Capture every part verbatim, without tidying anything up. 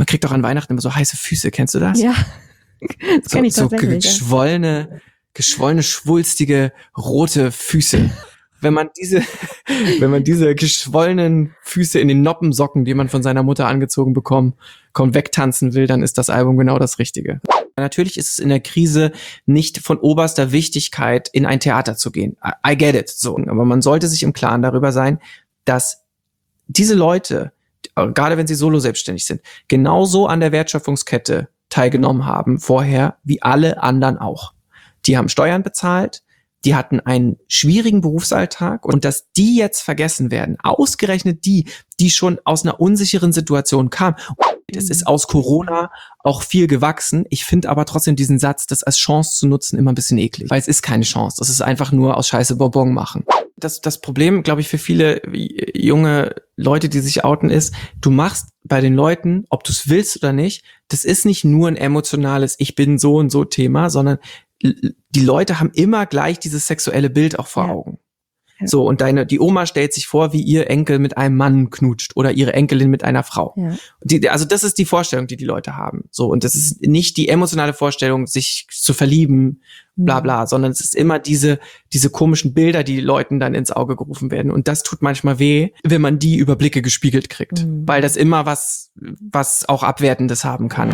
kriegt doch an Weihnachten immer so heiße Füße, kennst du das? Ja, das kenne ich so, so tatsächlich. geschwollene, geschwollene, schwulstige, rote Füße. Wenn man diese, wenn man diese geschwollenen Füße in den Noppensocken, die man von seiner Mutter angezogen bekommt, kommt, wegtanzen will, dann ist das Album genau das Richtige. Natürlich ist es in der Krise nicht von oberster Wichtigkeit, in ein Theater zu gehen. I get it. So. Aber man sollte sich im Klaren darüber sein, dass diese Leute, gerade wenn sie solo selbstständig sind, genauso an der Wertschöpfungskette teilgenommen haben vorher, wie alle anderen auch. Die haben Steuern bezahlt, die hatten einen schwierigen Berufsalltag und dass die jetzt vergessen werden, ausgerechnet die, die schon aus einer unsicheren Situation kamen. Es ist aus Corona auch viel gewachsen. Ich finde aber trotzdem diesen Satz, das als Chance zu nutzen, immer ein bisschen eklig. Weil es ist keine Chance. Das ist einfach nur aus Scheiße Bonbon machen. Das, das Problem, glaube ich, für viele junge Leute, die sich outen, ist, du machst bei den Leuten, ob du es willst oder nicht, das ist nicht nur ein emotionales Ich bin so und so Thema, sondern die Leute haben immer gleich dieses sexuelle Bild auch vor ja. Augen. Ja. So, und deine, die Oma stellt sich vor, wie ihr Enkel mit einem Mann knutscht oder ihre Enkelin mit einer Frau. Ja. Die, also das ist die Vorstellung, die die Leute haben. So, und das ist nicht die emotionale Vorstellung, sich zu verlieben, bla bla, mhm. sondern es ist immer diese, diese komischen Bilder, die Leuten dann ins Auge gerufen werden. Und das tut manchmal weh, wenn man die über Blicke gespiegelt kriegt. Mhm. Weil das immer was, was auch Abwertendes haben kann.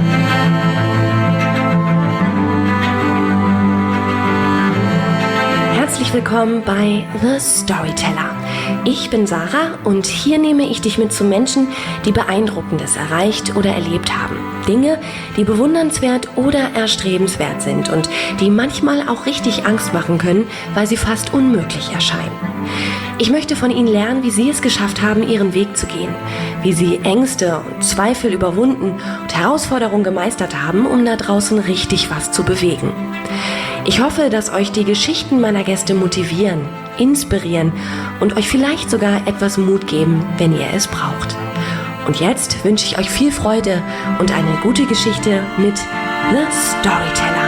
Herzlich willkommen bei The Storyteller. Ich bin Sarah und hier nehme ich dich mit zu Menschen, die Beeindruckendes erreicht oder erlebt haben. Dinge, die bewundernswert oder erstrebenswert sind und die manchmal auch richtig Angst machen können, weil sie fast unmöglich erscheinen. Ich möchte von ihnen lernen, wie sie es geschafft haben, ihren Weg zu gehen, wie sie Ängste und Zweifel überwunden und Herausforderungen gemeistert haben, um da draußen richtig was zu bewegen. Ich hoffe, dass euch die Geschichten meiner Gäste motivieren, inspirieren und euch vielleicht sogar etwas Mut geben, wenn ihr es braucht. Und jetzt wünsche ich euch viel Freude und eine gute Geschichte mit The Storyteller.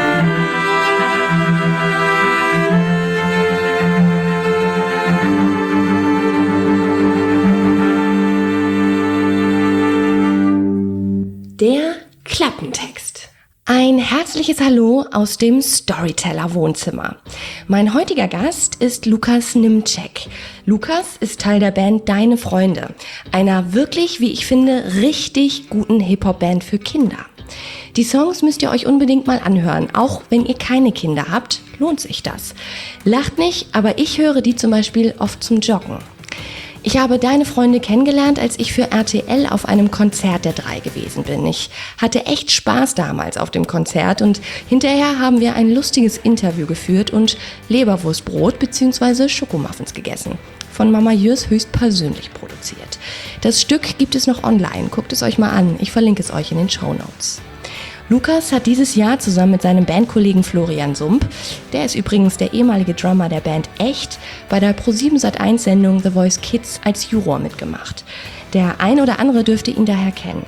Der Klappentext. Ein herzliches Hallo aus dem Storyteller-Wohnzimmer. Mein heutiger Gast ist Lukas Nimczek. Lukas ist Teil der Band Deine Freunde, einer wirklich, wie ich finde, richtig guten Hip-Hop-Band für Kinder. Die Songs müsst ihr euch unbedingt mal anhören, auch wenn ihr keine Kinder habt, lohnt sich das. Lacht nicht, aber ich höre die zum Beispiel oft zum Joggen. Ich habe Deine Freunde kennengelernt, als ich für R T L auf einem Konzert der drei gewesen bin. Ich hatte echt Spaß damals auf dem Konzert und hinterher haben wir ein lustiges Interview geführt und Leberwurstbrot bzw. Schokomuffins gegessen. Von Mama Jörs höchstpersönlich produziert. Das Stück gibt es noch online, guckt es euch mal an, ich verlinke es euch in den Shownotes. Lukas hat dieses Jahr zusammen mit seinem Bandkollegen Florian Sump, der ist übrigens der ehemalige Drummer der Band Echt, bei der ProSieben Sat eins Sendung The Voice Kids als Juror mitgemacht. Der ein oder andere dürfte ihn daher kennen.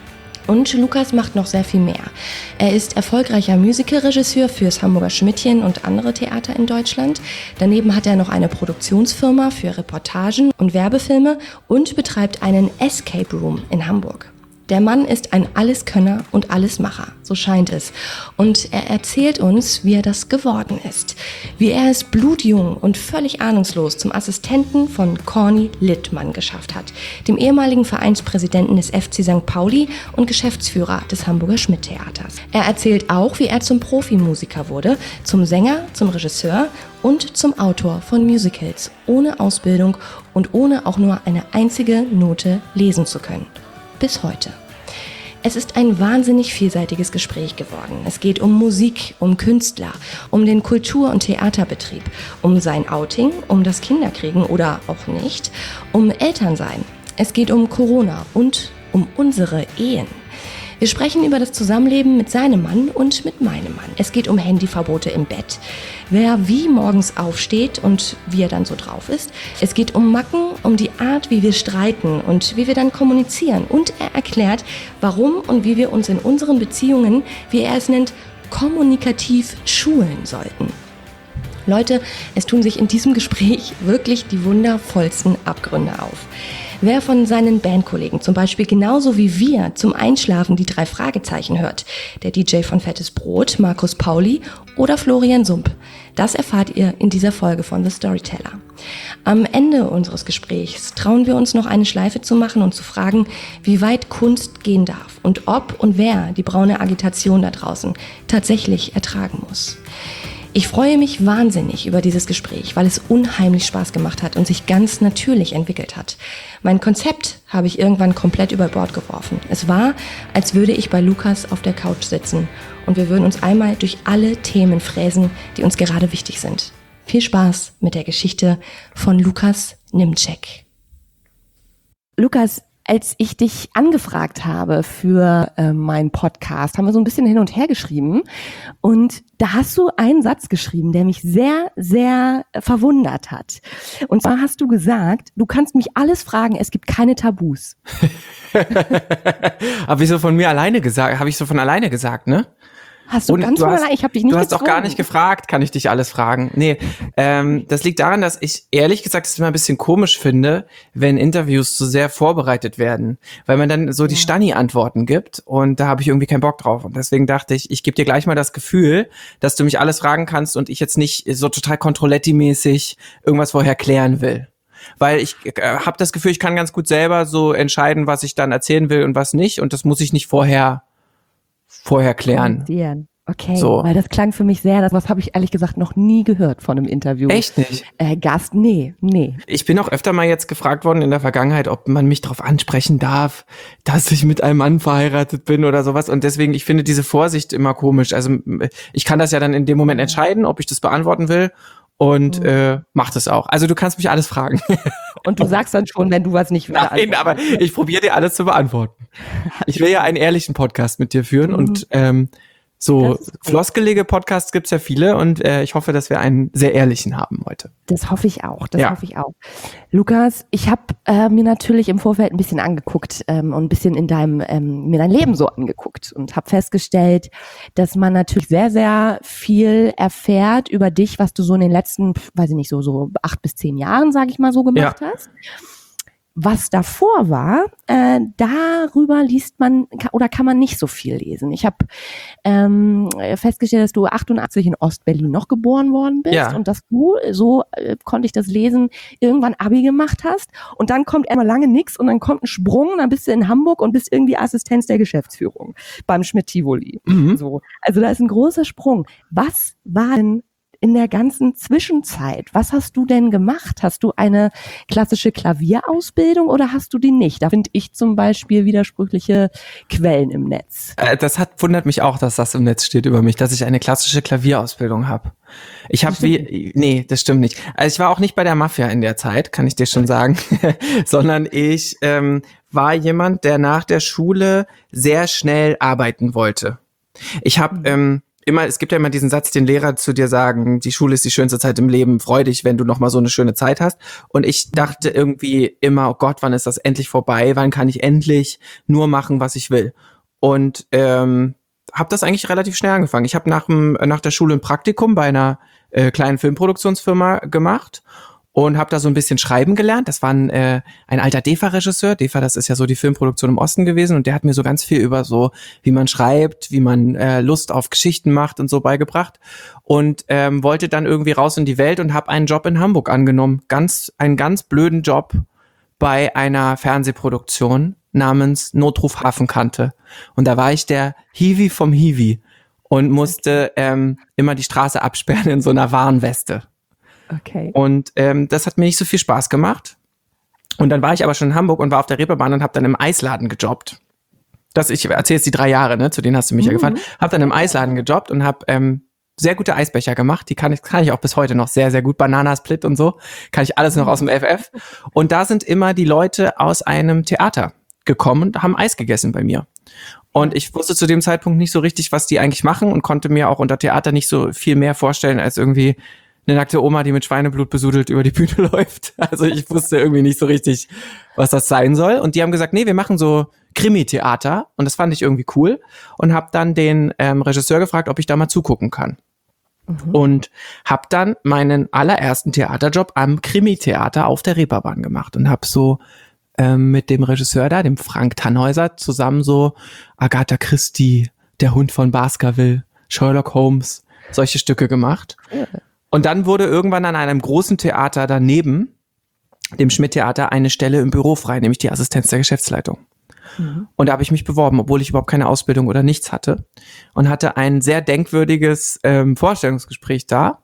Und Lukas macht noch sehr viel mehr. Er ist erfolgreicher Musicalregisseur fürs Hamburger Schmidtchen und andere Theater in Deutschland. Daneben hat er noch eine Produktionsfirma für Reportagen und Werbefilme und betreibt einen Escape Room in Hamburg. Der Mann ist ein Alleskönner und Allesmacher, so scheint es. Und er erzählt uns, wie er das geworden ist. Wie er es blutjung und völlig ahnungslos zum Assistenten von Corny Littmann geschafft hat, dem ehemaligen Vereinspräsidenten des F C Sankt Pauli und Geschäftsführer des Hamburger Schmidt-Theaters. Er erzählt auch, wie er zum Profimusiker wurde, zum Sänger, zum Regisseur und zum Autor von Musicals, ohne Ausbildung und ohne auch nur eine einzige Note lesen zu können. Bis heute. Es ist ein wahnsinnig vielseitiges Gespräch geworden. Es geht um Musik, um Künstler, um den Kultur- und Theaterbetrieb, um sein Outing, um das Kinderkriegen oder auch nicht, um Elternsein. Es geht um Corona und um unsere Ehen. Wir sprechen über das Zusammenleben mit seinem Mann und mit meinem Mann. Es geht um Handyverbote im Bett, wer wie morgens aufsteht und wie er dann so drauf ist. Es geht um Macken, um die Art, wie wir streiten und wie wir dann kommunizieren. Und er erklärt, warum und wie wir uns in unseren Beziehungen, wie er es nennt, kommunikativ schulen sollten. Leute, es tun sich in diesem Gespräch wirklich die wundervollsten Abgründe auf. Wer von seinen Bandkollegen zum Beispiel genauso wie wir zum Einschlafen die drei Fragezeichen hört, der D J von Fettes Brot, Markus Pauli oder Florian Sump, das erfahrt ihr in dieser Folge von The Storyteller. Am Ende unseres Gesprächs trauen wir uns noch eine Schleife zu machen und zu fragen, wie weit Kunst gehen darf und ob und wer die braune Agitation da draußen tatsächlich ertragen muss. Ich freue mich wahnsinnig über dieses Gespräch, weil es unheimlich Spaß gemacht hat und sich ganz natürlich entwickelt hat. Mein Konzept habe ich irgendwann komplett über Bord geworfen. Es war, als würde ich bei Lukas auf der Couch sitzen und wir würden uns einmal durch alle Themen fräsen, die uns gerade wichtig sind. Viel Spaß mit der Geschichte von Lukas Nimczek. Lukas, als ich dich angefragt habe für äh, meinen Podcast, haben wir so ein bisschen hin und her geschrieben und da hast du einen Satz geschrieben, der mich sehr, sehr verwundert hat. Und zwar hast du gesagt, du kannst mich alles fragen, es gibt keine Tabus. Habe ich so von mir alleine gesagt, habe ich so von alleine gesagt, ne? Hast du Und ganz du von hast, allein, ich habe dich nicht Du hast gezwungen. auch gar nicht gefragt, kann ich dich alles fragen? Nee, ähm, das liegt daran, dass ich ehrlich gesagt es immer ein bisschen komisch finde, wenn Interviews zu sehr vorbereitet werden, weil man dann so die Ja. Stani-Antworten gibt und da habe ich irgendwie keinen Bock drauf. Und deswegen dachte ich, ich gebe dir gleich mal das Gefühl, dass du mich alles fragen kannst und ich jetzt nicht so total Controletti-mäßig irgendwas vorher klären will. Weil ich äh, habe das Gefühl, ich kann ganz gut selber so entscheiden, was ich dann erzählen will und was nicht und das muss ich nicht vorher vorher klären. Kommunizieren. Okay, So. weil das klang für mich sehr, das was habe ich ehrlich gesagt noch nie gehört von einem Interview. Echt nicht? Äh, Gast, nee, nee. Ich bin auch öfter mal jetzt gefragt worden in der Vergangenheit, ob man mich darauf ansprechen darf, dass ich mit einem Mann verheiratet bin oder sowas. Und deswegen, ich finde diese Vorsicht immer komisch. Also ich kann das ja dann in dem Moment entscheiden, ob ich das beantworten will und Mhm. äh, mach das auch. Also du kannst mich alles fragen. Und du sagst dann schon, wenn du was nicht Nein, aber ich probiere dir alles zu beantworten. Ich will ja einen ehrlichen Podcast mit dir führen Mhm. und ähm, so Das ist gut. floskelige Podcasts gibt's ja viele und äh, ich hoffe, dass wir einen sehr ehrlichen haben heute. Das hoffe ich auch, das Ja. hoffe ich auch. Lukas, ich habe äh, mir natürlich im Vorfeld ein bisschen angeguckt ähm, und ein bisschen in deinem, ähm, mir dein Leben so angeguckt und habe festgestellt, dass man natürlich sehr, sehr viel erfährt über dich, was du so in den letzten, weiß ich nicht, so, so acht bis zehn Jahren, sage ich mal, so gemacht hast. Was davor war, äh, darüber liest man ka- oder kann man nicht so viel lesen. Ich habe ähm, festgestellt, dass du achtundachtzig in Ostberlin noch geboren worden bist Ja. und dass du, so äh, konnte ich das lesen, irgendwann Abi gemacht hast und dann kommt erstmal lange nix und dann kommt ein Sprung und dann bist du in Hamburg und bist irgendwie Assistenz der Geschäftsführung beim Schmidt-Tivoli. Mhm. So, also da ist ein großer Sprung. Was war denn in der ganzen Zwischenzeit, was hast du denn gemacht? Hast du eine klassische Klavierausbildung oder hast du die nicht? Da finde ich zum Beispiel widersprüchliche Quellen im Netz. Äh, Das hat, wundert mich auch, dass das im Netz steht über mich, dass ich eine klassische Klavierausbildung habe. Ich habe wie, nee, das stimmt nicht. Also ich war auch nicht bei der Mafia in der Zeit, kann ich dir schon sagen, sondern ich ähm, war jemand, der nach der Schule sehr schnell arbeiten wollte. Ich habe ähm, immer, es gibt ja immer diesen Satz, den Lehrer zu dir sagen, die Schule ist die schönste Zeit im Leben, freu dich, wenn du noch mal so eine schöne Zeit hast. Und ich dachte irgendwie immer, oh Gott, wann ist das endlich vorbei? Wann kann ich endlich nur machen, was ich will? Und ähm, habe das eigentlich relativ schnell angefangen. Ich habe nach, dem- nach der Schule ein Praktikum bei einer äh, kleinen Filmproduktionsfirma gemacht und habe da so ein bisschen schreiben gelernt. Das war ein, äh, ein alter D E F A-Regisseur. D E F A, das ist ja so die Filmproduktion im Osten gewesen. Und der hat mir so ganz viel über so, wie man schreibt, wie man äh, Lust auf Geschichten macht und so beigebracht. Und ähm, wollte dann irgendwie raus in die Welt und habe einen Job in Hamburg angenommen. Ganz, einen ganz blöden Job bei einer Fernsehproduktion namens Notruf Hafenkante. Und da war ich der Hiwi vom Hiwi und musste ähm, immer die Straße absperren in so einer Warnweste. Okay. Und ähm, das hat mir nicht so viel Spaß gemacht. Und dann war ich aber schon in Hamburg und war auf der Reeperbahn und habe dann im Eisladen gejobbt. Das, ich erzähle jetzt die drei Jahre, ne, zu denen hast du mich ja Mhm. gefahren. Habe dann im Eisladen gejobbt und habe ähm, sehr gute Eisbecher gemacht. Die kann ich, kann ich auch bis heute noch sehr, sehr gut. Bananasplit und so. Kann ich alles noch aus dem F F. Und da sind immer die Leute aus einem Theater gekommen und haben Eis gegessen bei mir. Und ich wusste zu dem Zeitpunkt nicht so richtig, was die eigentlich machen und konnte mir auch unter Theater nicht so viel mehr vorstellen als irgendwie eine nackte Oma, die mit Schweineblut besudelt über die Bühne läuft. Also ich wusste irgendwie nicht so richtig, was das sein soll. Und die haben gesagt, nee, wir machen so Krimi-Theater. Und das fand ich irgendwie cool. Und habe dann den ähm, Regisseur gefragt, ob ich da mal zugucken kann. Mhm. Und habe dann meinen allerersten Theaterjob am Krimi-Theater auf der Reeperbahn gemacht. Und habe so ähm, mit dem Regisseur da, dem Frank Tannhäuser, zusammen so Agatha Christie, Der Hund von Baskerville, Sherlock Holmes, solche Stücke gemacht. Ja. Und dann wurde irgendwann an einem großen Theater daneben, dem Schmidt-Theater, eine Stelle im Büro frei, nämlich die Assistenz der Geschäftsleitung. Mhm. Und da habe ich mich beworben, obwohl ich überhaupt keine Ausbildung oder nichts hatte. Und hatte ein sehr denkwürdiges ähm, Vorstellungsgespräch da,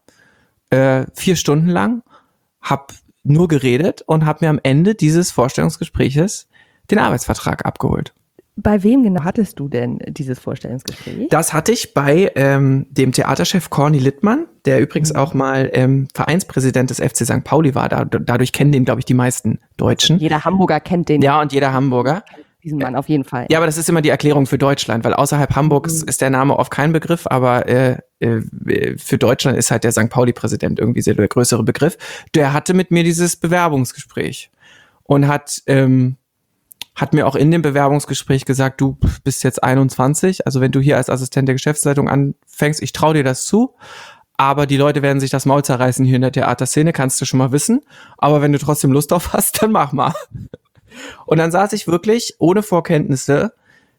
äh, vier Stunden lang, habe nur geredet und habe mir am Ende dieses Vorstellungsgespräches den Arbeitsvertrag abgeholt. Bei wem genau hattest du denn dieses Vorstellungsgespräch? Das hatte ich bei ähm, dem Theaterchef Corny Littmann, der übrigens mhm. auch mal ähm, Vereinspräsident des F C Sankt Pauli war. Da, dadurch kennen den, glaube ich, die meisten Deutschen. Jeder Hamburger kennt den. Ja, und jeder Hamburger. Diesen Mann auf jeden Fall. Ja, aber das ist immer die Erklärung für Deutschland, weil außerhalb Hamburgs mhm. ist der Name oft kein Begriff, aber äh, äh, für Deutschland ist halt der Sankt Pauli-Präsident irgendwie sehr der größere Begriff. Der hatte mit mir dieses Bewerbungsgespräch und hat ähm, hat mir auch in dem Bewerbungsgespräch gesagt, du bist jetzt einundzwanzig, also wenn du hier als Assistent der Geschäftsleitung anfängst, ich traue dir das zu, aber die Leute werden sich das Maul zerreißen hier in der Theaterszene, kannst du schon mal wissen, aber wenn du trotzdem Lust drauf hast, dann mach mal. Und dann saß ich wirklich ohne Vorkenntnisse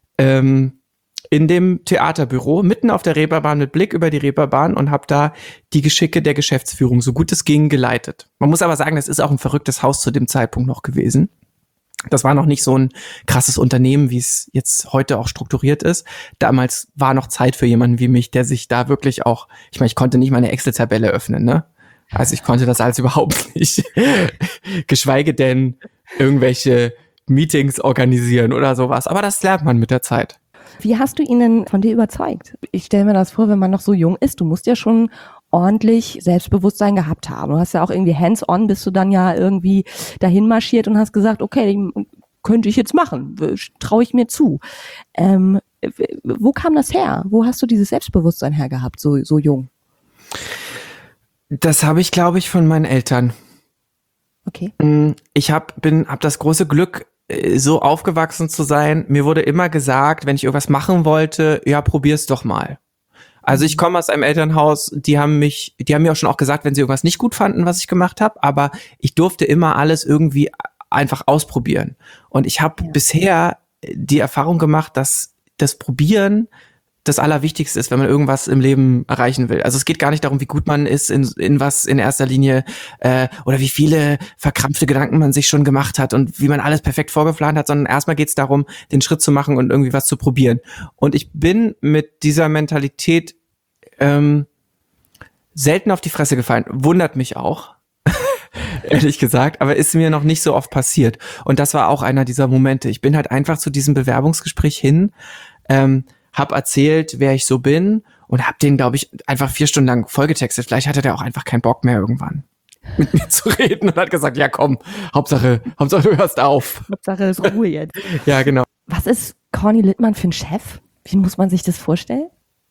ähm, in dem Theaterbüro, mitten auf der Reeperbahn mit Blick über die Reeperbahn und habe da die Geschicke der Geschäftsführung, so gut es ging, geleitet. Man muss aber sagen, das ist auch ein verrücktes Haus zu dem Zeitpunkt noch gewesen. Das war noch nicht so ein krasses Unternehmen, wie es jetzt heute auch strukturiert ist. Damals war noch Zeit für jemanden wie mich, der sich da wirklich auch, ich meine, ich konnte nicht mal eine Excel-Tabelle öffnen, ne? Also ich konnte das alles überhaupt nicht. Geschweige denn irgendwelche Meetings organisieren oder sowas. Aber das lernt man mit der Zeit. Wie hast du ihn denn von dir überzeugt? Ich stelle mir das vor, wenn man noch so jung ist, du musst ja schon ordentlich Selbstbewusstsein gehabt haben. Du hast ja auch irgendwie hands-on, bist du dann ja irgendwie dahin marschiert und hast gesagt, okay, könnte ich jetzt machen, traue ich mir zu. Ähm, wo kam das her? Wo hast du dieses Selbstbewusstsein her gehabt, so, so jung? Das habe ich, glaube ich, von meinen Eltern. Okay. Ich hab, bin, hab das große Glück, so aufgewachsen zu sein. Mir wurde immer gesagt, wenn ich irgendwas machen wollte, ja, probier's doch mal. Also ich komme aus einem Elternhaus, die haben mich, die haben mir auch schon auch gesagt, wenn sie irgendwas nicht gut fanden, was ich gemacht habe, aber ich durfte immer alles irgendwie einfach ausprobieren. Und ich habe ja. bisher die Erfahrung gemacht, dass das Probieren das Allerwichtigste ist, wenn man irgendwas im Leben erreichen will. Also es geht gar nicht darum, wie gut man ist in, in was in erster Linie äh, oder wie viele verkrampfte Gedanken man sich schon gemacht hat und wie man alles perfekt vorgeplant hat, sondern erstmal geht es darum, den Schritt zu machen und irgendwie was zu probieren. Und ich bin mit dieser Mentalität ähm, selten auf die Fresse gefallen. Wundert mich auch, ehrlich gesagt, aber ist mir noch nicht so oft passiert. Und das war auch einer dieser Momente. Ich bin halt einfach zu diesem Bewerbungsgespräch hin, ähm, hab erzählt, wer ich so bin und hab den, glaube ich, einfach vier Stunden lang vollgetextet. Vielleicht hatte der auch einfach keinen Bock mehr irgendwann mit mir zu reden und hat gesagt, ja komm, Hauptsache, Hauptsache du hörst auf. Hauptsache ist Ruhe jetzt. Ja, genau. Was ist Corny Littmann für ein Chef? Wie muss man sich das vorstellen?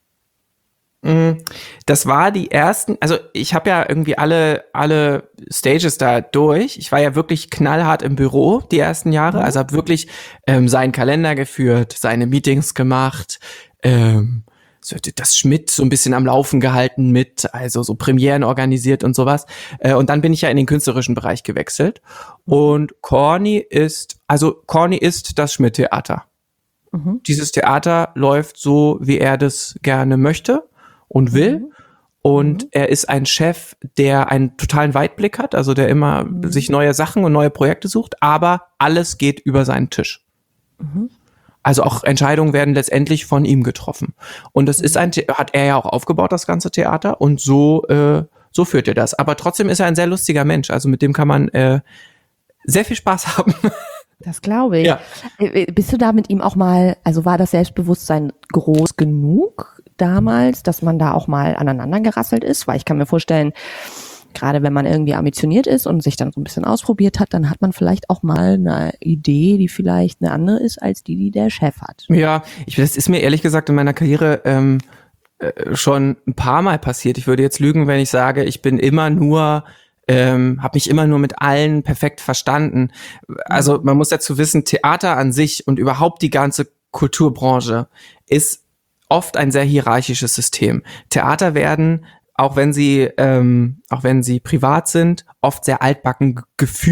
Das war die ersten, also ich habe ja irgendwie alle alle Stages da durch. Ich war ja wirklich knallhart im Büro die ersten Jahre, also habe wirklich ähm, seinen Kalender geführt, seine Meetings gemacht, ähm, so das Schmidt so ein bisschen am Laufen gehalten mit, also so Premieren organisiert und sowas. Äh, und dann bin ich ja in den künstlerischen Bereich gewechselt. Und Corny ist, also Corny ist das Schmidt-Theater. Mhm. Dieses Theater läuft so, wie er das gerne möchte und will. Mhm. Und mhm. er ist ein Chef, der einen totalen Weitblick hat, also der immer mhm. sich neue Sachen und neue Projekte sucht, aber alles geht über seinen Tisch. Mhm. Also auch Entscheidungen werden letztendlich von ihm getroffen. Und das mhm. ist ein, hat er ja auch aufgebaut, das ganze Theater, und so, äh, so führt er das. Aber trotzdem ist er ein sehr lustiger Mensch, also mit dem kann man äh, sehr viel Spaß haben. Das glaube ich. Ja. Bist du da mit ihm auch mal, also war das Selbstbewusstsein groß genug damals, dass man da auch mal aneinander gerasselt ist? Weil ich kann mir vorstellen, gerade wenn man irgendwie ambitioniert ist und sich dann so ein bisschen ausprobiert hat, dann hat man vielleicht auch mal eine Idee, die vielleicht eine andere ist als die, die der Chef hat. Ja, ich, das ist mir ehrlich gesagt in meiner Karriere ähm, äh, schon ein paar Mal passiert. Ich würde jetzt lügen, wenn ich sage, ich bin immer nur Ähm, habe mich immer nur mit allen perfekt verstanden. Also man muss dazu wissen, Theater an sich und überhaupt die ganze Kulturbranche ist oft ein sehr hierarchisches System. Theater werden, auch wenn sie ähm, auch wenn sie privat sind, oft sehr altbacken g- geführt.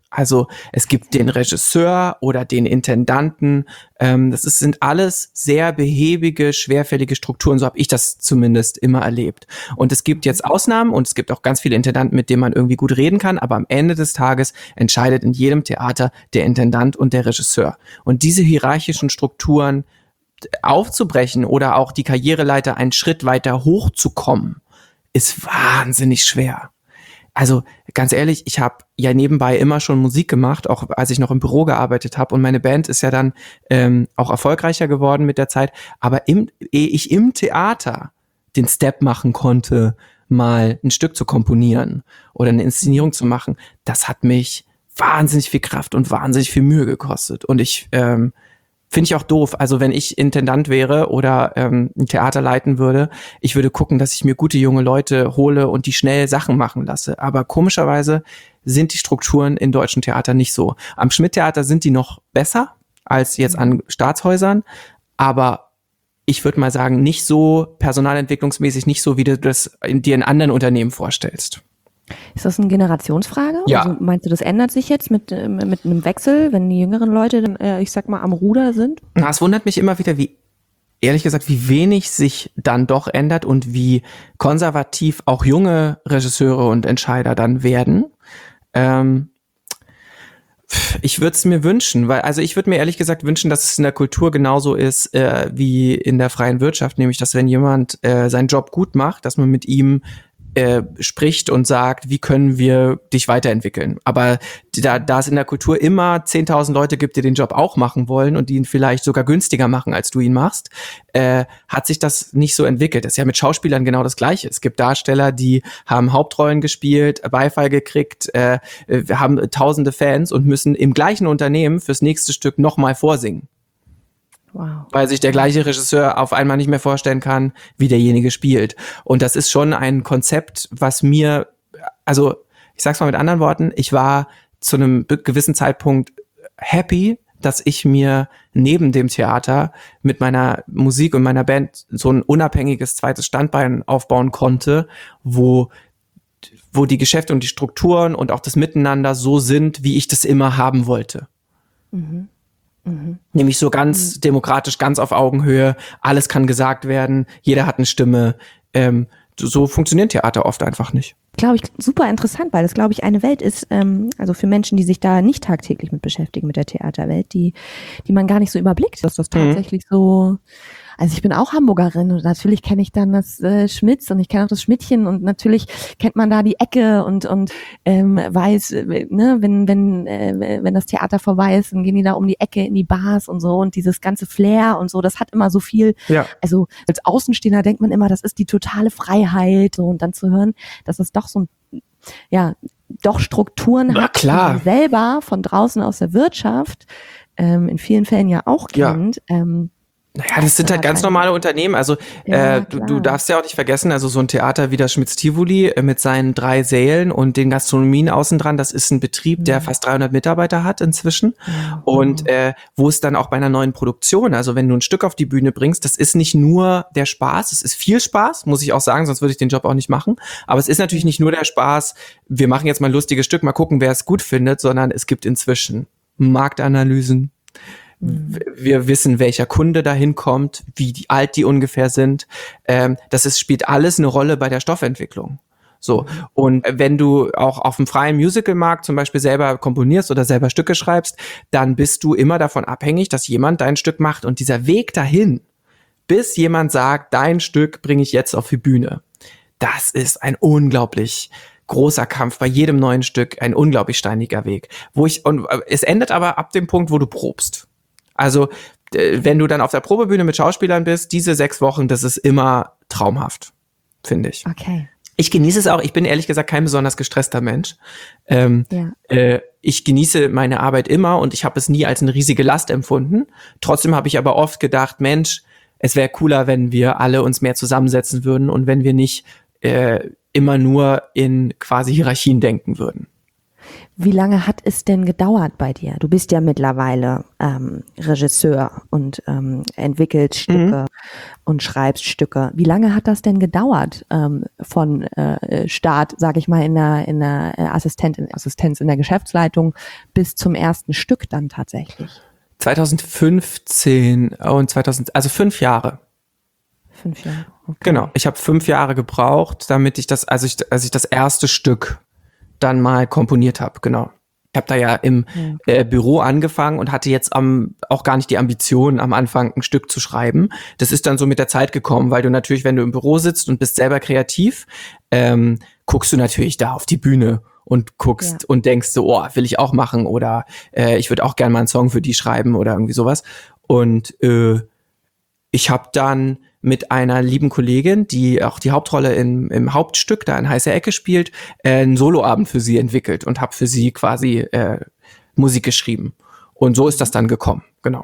Also es gibt den Regisseur oder den Intendanten. Ähm, das ist, sind alles sehr behäbige, schwerfällige Strukturen. So habe ich das zumindest immer erlebt. Und es gibt jetzt Ausnahmen und es gibt auch ganz viele Intendanten, mit denen man irgendwie gut reden kann. Aber am Ende des Tages entscheidet in jedem Theater der Intendant und der Regisseur. Und diese hierarchischen Strukturen aufzubrechen oder auch die Karriereleiter einen Schritt weiter hochzukommen, ist wahnsinnig schwer. Also ganz ehrlich, ich habe ja nebenbei immer schon Musik gemacht, auch als ich noch im Büro gearbeitet habe. Und meine Band ist ja dann ähm, auch erfolgreicher geworden mit der Zeit. Aber im, ehe ich im Theater den Step machen konnte, mal ein Stück zu komponieren oder eine Inszenierung zu machen, das hat mich wahnsinnig viel Kraft und wahnsinnig viel Mühe gekostet. Und ich ähm, finde ich auch doof. Also wenn ich Intendant wäre oder ähm, ein Theater leiten würde, ich würde gucken, dass ich mir gute junge Leute hole und die schnell Sachen machen lasse. Aber komischerweise sind die Strukturen in deutschen Theatern nicht so. Am Schmidt-Theater sind die noch besser als jetzt an Staatshäusern, aber ich würde mal sagen, nicht so personalentwicklungsmäßig, nicht so, wie du das in, dir in anderen Unternehmen vorstellst. Ist das eine Generationsfrage? Ja. Also meinst du, das ändert sich jetzt mit, äh, mit einem Wechsel, wenn die jüngeren Leute dann, äh, ich sag mal, am Ruder sind? Na, es wundert mich immer wieder, wie, ehrlich gesagt, wie wenig sich dann doch ändert und wie konservativ auch junge Regisseure und Entscheider dann werden. Ähm, ich würde es mir wünschen, weil, also ich würde mir ehrlich gesagt wünschen, dass es in der Kultur genauso ist äh, wie in der freien Wirtschaft, nämlich, dass wenn jemand äh, seinen Job gut macht, dass man mit ihm Äh, spricht und sagt, wie können wir dich weiterentwickeln. Aber da, da es in der Kultur immer zehntausend Leute gibt, die den Job auch machen wollen und die ihn vielleicht sogar günstiger machen, als du ihn machst, äh, hat sich das nicht so entwickelt. Das ist ja mit Schauspielern genau das Gleiche. Es gibt Darsteller, die haben Hauptrollen gespielt, Beifall gekriegt, äh, wir haben tausende Fans und müssen im gleichen Unternehmen fürs nächste Stück nochmal vorsingen. Wow. Weil sich der gleiche Regisseur auf einmal nicht mehr vorstellen kann, wie derjenige spielt. Und das ist schon ein Konzept, was mir, also ich sag's mal mit anderen Worten, ich war zu einem gewissen Zeitpunkt happy, dass ich mir neben dem Theater mit meiner Musik und meiner Band so ein unabhängiges zweites Standbein aufbauen konnte, wo wo die Geschäfte und die Strukturen und auch das Miteinander so sind, wie ich das immer haben wollte. Mhm. Mhm. Nämlich so ganz mhm. demokratisch, ganz auf Augenhöhe, alles kann gesagt werden, jeder hat eine Stimme. Ähm, so funktioniert Theater oft einfach nicht. Glaube ich, super interessant, weil das, glaube ich, eine Welt ist, ähm, also für Menschen, die sich da nicht tagtäglich mit beschäftigen, mit der Theaterwelt, die die man gar nicht so überblickt, dass das tatsächlich mhm. so. Also ich bin auch Hamburgerin und natürlich kenne ich dann das äh, Schmitz und ich kenne auch das Schmidtchen und natürlich kennt man da die Ecke und und ähm, weiß, äh, ne, wenn wenn äh, wenn das Theater vorbei ist, dann gehen die da um die Ecke in die Bars und so und dieses ganze Flair und so, das hat immer so viel. Ja. Also als Außenstehender denkt man immer, das ist die totale Freiheit so, und dann zu hören, dass das doch so ein, ja, doch Strukturen Na, hat, klar. die man selber von draußen aus der Wirtschaft ähm, in vielen Fällen ja auch kennt. Ja. Ähm, Naja, das sind halt ganz normale Unternehmen. Also ja, äh, du, du darfst ja auch nicht vergessen, also so ein Theater wie das Schmitz-Tivoli äh, mit seinen drei Sälen und den Gastronomien außen dran, das ist ein Betrieb, der fast dreihundert Mitarbeiter hat inzwischen. Ja. Und äh, wo es dann auch bei einer neuen Produktion, also wenn du ein Stück auf die Bühne bringst, das ist nicht nur der Spaß, es ist viel Spaß, muss ich auch sagen, sonst würde ich den Job auch nicht machen. Aber es ist natürlich nicht nur der Spaß, wir machen jetzt mal ein lustiges Stück, mal gucken, wer es gut findet, sondern es gibt inzwischen Marktanalysen. Wir wissen, welcher Kunde dahin kommt, wie die, alt die ungefähr sind. Ähm, das ist, spielt alles eine Rolle bei der Stoffentwicklung. So. Und wenn du auch auf dem freien Musicalmarkt zum Beispiel selber komponierst oder selber Stücke schreibst, dann bist du immer davon abhängig, dass jemand dein Stück macht. Und dieser Weg dahin, bis jemand sagt, dein Stück bringe ich jetzt auf die Bühne, das ist ein unglaublich großer Kampf bei jedem neuen Stück, ein unglaublich steiniger Weg. Wo ich, und es endet aber ab dem Punkt, wo du probst. Also, wenn du dann auf der Probebühne mit Schauspielern bist, diese sechs Wochen, das ist immer traumhaft, finde ich. Okay. Ich genieße es auch. Ich bin ehrlich gesagt kein besonders gestresster Mensch. Ähm, ja. äh, ich genieße meine Arbeit immer und ich habe es nie als eine riesige Last empfunden. Trotzdem habe ich aber oft gedacht, Mensch, es wäre cooler, wenn wir alle uns mehr zusammensetzen würden und wenn wir nicht äh, immer nur in quasi Hierarchien denken würden. Wie lange hat es denn gedauert bei dir? Du bist ja mittlerweile ähm, Regisseur und ähm, entwickelt Stücke. Mhm. und schreibst Stücke. Wie lange hat das denn gedauert ähm, von äh, Start, sag ich mal, in der, in der äh, Assistentin, Assistenz in der Geschäftsleitung bis zum ersten Stück dann tatsächlich? zwanzig fünfzehn und zweitausend, also fünf Jahre. Fünf Jahre. Okay. Genau, ich habe fünf Jahre gebraucht, damit ich das, also ich, als ich das erste Stück dann mal komponiert habe, genau. Ich habe da ja im ja. Äh, Büro angefangen und hatte jetzt am, auch gar nicht die Ambition, am Anfang ein Stück zu schreiben. Das ist dann so mit der Zeit gekommen, weil du natürlich, wenn du im Büro sitzt und bist selber kreativ, ähm, guckst du natürlich da auf die Bühne und guckst ja. und denkst so, oh, will ich auch machen oder äh, ich würde auch gerne mal einen Song für die schreiben oder irgendwie sowas. Und äh, ich habe dann mit einer lieben Kollegin, die auch die Hauptrolle in, im Hauptstück da in Heiße Ecke spielt, äh, einen Soloabend für sie entwickelt und habe für sie quasi äh, Musik geschrieben. Und so ist das dann gekommen, genau.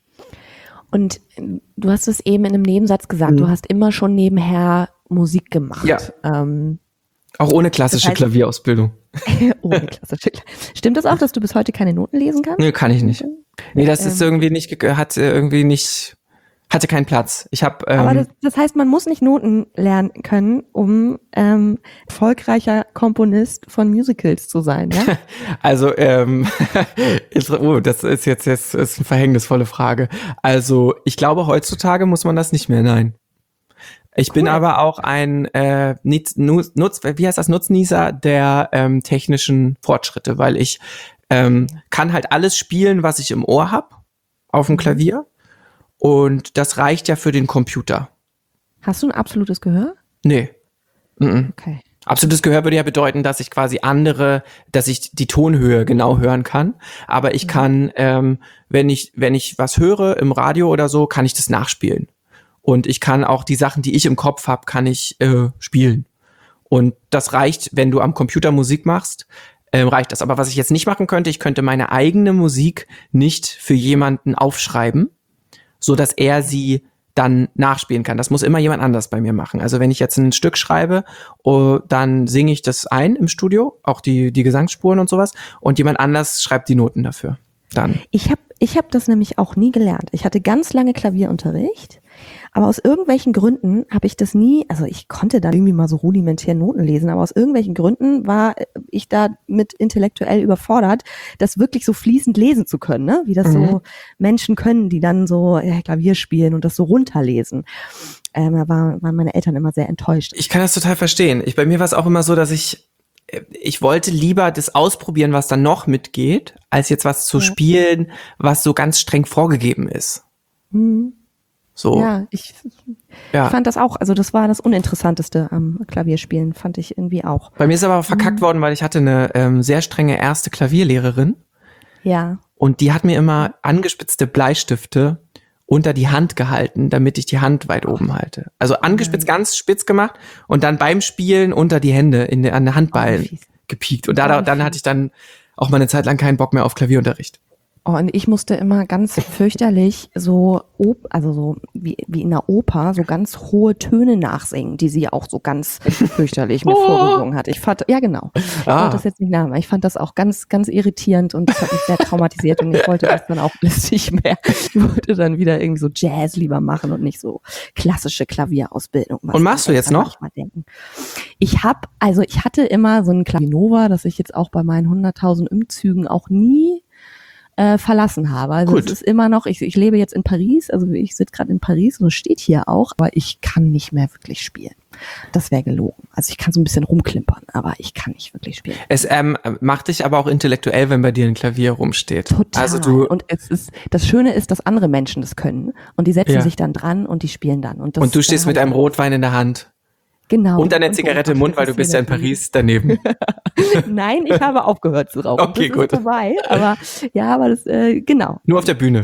Und du hast es eben in einem Nebensatz gesagt, mhm. du hast immer schon nebenher Musik gemacht. Ja. Ähm, auch ohne klassische das heißt, Klavierausbildung. ohne klassische Klavierausbildung. Stimmt das auch, dass du bis heute keine Noten lesen kannst? Nö, kann ich nicht. Nee, das ähm, ist irgendwie nicht, hat irgendwie nicht... Hatte keinen Platz. Ich habe. Ähm, Aber das, das heißt, man muss nicht Noten lernen können, um ähm, erfolgreicher Komponist von Musicals zu sein, ja? Also, ähm, ist, oh, das ist jetzt, jetzt ist eine verhängnisvolle Frage. Also, ich glaube, heutzutage muss man das nicht mehr, nein. Ich cool. bin aber auch ein äh, Nutz, Nutz, wie heißt das, Nutznießer der ähm, technischen Fortschritte, weil ich ähm, kann halt alles spielen, was ich im Ohr hab, auf dem Klavier. Und das reicht ja für den Computer. Hast du ein absolutes Gehör? Nee. Mm-mm. Okay. Absolutes Gehör würde ja bedeuten, dass ich quasi andere, dass ich die Tonhöhe genau hören kann. Aber ich mhm. kann, ähm, wenn ich, wenn ich was höre im Radio oder so, kann ich das nachspielen. Und ich kann auch die Sachen, die ich im Kopf habe, kann ich äh, spielen. Und das reicht, wenn du am Computer Musik machst, ähm, reicht das. Aber was ich jetzt nicht machen könnte, ich könnte meine eigene Musik nicht für jemanden aufschreiben, so dass er sie dann nachspielen kann. Das muss immer jemand anders bei mir machen. Also wenn ich jetzt ein Stück schreibe, oh, dann singe ich das ein im Studio, auch die die Gesangsspuren und sowas, und jemand anders schreibt die Noten dafür. Dann. Ich habe ich hab das nämlich auch nie gelernt. Ich hatte ganz lange Klavierunterricht, aber aus irgendwelchen Gründen habe ich das nie, also ich konnte da irgendwie mal so rudimentär Noten lesen, aber aus irgendwelchen Gründen war ich da mit intellektuell überfordert, das wirklich so fließend lesen zu können, ne? Wie das mhm. so Menschen können, die dann so ja, Klavier spielen und das so runterlesen. Ähm, da war, waren meine Eltern immer sehr enttäuscht. Ich kann das total verstehen. Ich, bei mir war es auch immer so, dass ich ich wollte lieber das ausprobieren, was dann noch mitgeht, als jetzt was zu ja. spielen, was so ganz streng vorgegeben ist. Mhm. So. Ja, ich, ja, ich fand das auch, also das war das Uninteressanteste am Klavierspielen, fand ich irgendwie auch. Bei mir ist aber verkackt mhm. worden, weil ich hatte eine ähm, sehr strenge erste Klavierlehrerin. Ja. Und die hat mir immer angespitzte Bleistifte unter die Hand gehalten, damit ich die Hand weit oben halte. Also angespitzt, oh ganz spitz gemacht und dann beim Spielen unter die Hände in der, an der Handballen oh, gepiekt. Und da, oh, dann hatte ich dann auch mal eine Zeit lang keinen Bock mehr auf Klavierunterricht. Oh, und ich musste immer ganz fürchterlich so, op- also so wie, wie in einer Oper, so ganz hohe Töne nachsingen, die sie auch so ganz fürchterlich mir oh. vorgesungen hat. Ich fand, ja genau, ich ah. wollte das jetzt nicht nachmachen. Ich fand das auch ganz, ganz irritierend und das hat mich sehr traumatisiert und ich wollte das dann auch nicht mehr. Ich wollte dann wieder irgendwie so Jazz lieber machen und nicht so klassische Klavierausbildung. Und machst du jetzt noch? Ich habe, also ich hatte immer so ein Klavinova, das ich jetzt auch bei meinen hunderttausend Umzügen auch nie Äh, verlassen habe. Also Gut. es ist immer noch, ich, ich lebe jetzt in Paris, also ich sitze gerade in Paris und es steht hier auch, aber ich kann nicht mehr wirklich spielen. Das wäre gelogen. Also ich kann so ein bisschen rumklimpern, aber ich kann nicht wirklich spielen. Es ähm, macht dich aber auch intellektuell, wenn bei dir ein Klavier rumsteht. Total. Also du und es ist, das Schöne ist, dass andere Menschen das können und die setzen ja. sich dann dran und die spielen dann. Und, das, und du stehst mit einem Rotwein in der Hand. Genau. Und eine Zigarette im Mund, weil du bist ja in Paris daneben. Nein, ich habe aufgehört zu rauchen. Okay, das gut. Ist vorbei, aber ja, aber das, äh, genau. Nur auf der Bühne.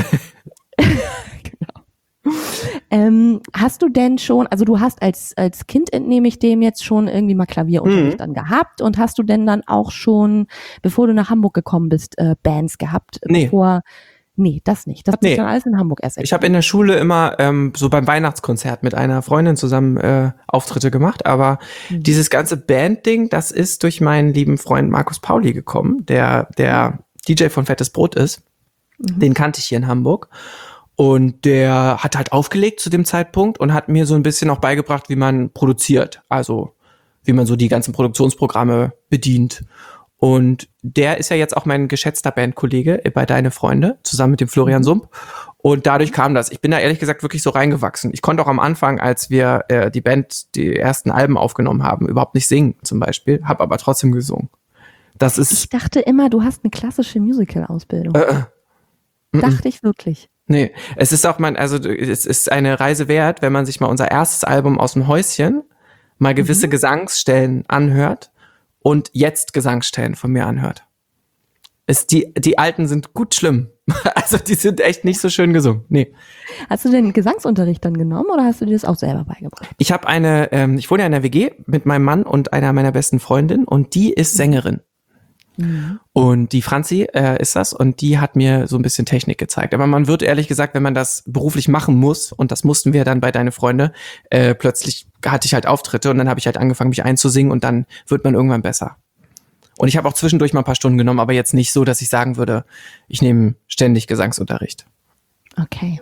Genau. Ähm, hast du denn schon, also du hast als, als Kind, entnehme ich dem jetzt schon irgendwie mal Klavierunterricht mhm. dann gehabt und hast du denn dann auch schon, bevor du nach Hamburg gekommen bist, äh, Bands gehabt? Nee. Bevor, nee, das nicht. Das hat nee. sich dann alles in Hamburg erst ergeben. Ich habe in der Schule immer ähm, so beim Weihnachtskonzert mit einer Freundin zusammen äh, Auftritte gemacht, aber mhm. dieses ganze Band-Ding, das ist durch meinen lieben Freund Markus Pauli gekommen, der der D J von Fettes Brot ist. Mhm. Den kannte ich hier in Hamburg. Und der hat halt aufgelegt zu dem Zeitpunkt und hat mir so ein bisschen auch beigebracht, wie man produziert. Also wie man so die ganzen Produktionsprogramme bedient. Und der ist ja jetzt auch mein geschätzter Bandkollege bei Deine Freunde, zusammen mit dem Florian Sump. Und dadurch kam das. Ich bin da ehrlich gesagt wirklich so reingewachsen. Ich konnte auch am Anfang, als wir äh, die Band die ersten Alben aufgenommen haben, überhaupt nicht singen zum Beispiel, habe aber trotzdem gesungen. Das ist. Ich dachte immer, du hast eine klassische Musical-Ausbildung. Äh, äh, dachte ich wirklich. Nee, es ist auch mein, also es ist eine Reise wert, wenn man sich mal unser erstes Album aus dem Häuschen mal gewisse mhm. Gesangsstellen anhört und jetzt Gesangsstellen von mir anhört. Es, die, die alten sind gut schlimm. Also die sind echt nicht so schön gesungen. Nee. Hast du den Gesangsunterricht dann genommen oder hast du dir das auch selber beigebracht? Ich habe eine, ähm, ich wohne ja in der W G mit meinem Mann und einer meiner besten Freundinnen und die ist Sängerin. Mhm. Und die Franzi äh, ist das und die hat mir so ein bisschen Technik gezeigt. Aber man wird ehrlich gesagt, wenn man das beruflich machen muss, und das mussten wir dann bei Deine Freunde, äh, plötzlich hatte ich halt Auftritte und dann habe ich halt angefangen, mich einzusingen und dann wird man irgendwann besser. Und ich habe auch zwischendurch mal ein paar Stunden genommen, aber jetzt nicht so, dass ich sagen würde, ich nehme ständig Gesangsunterricht. Okay.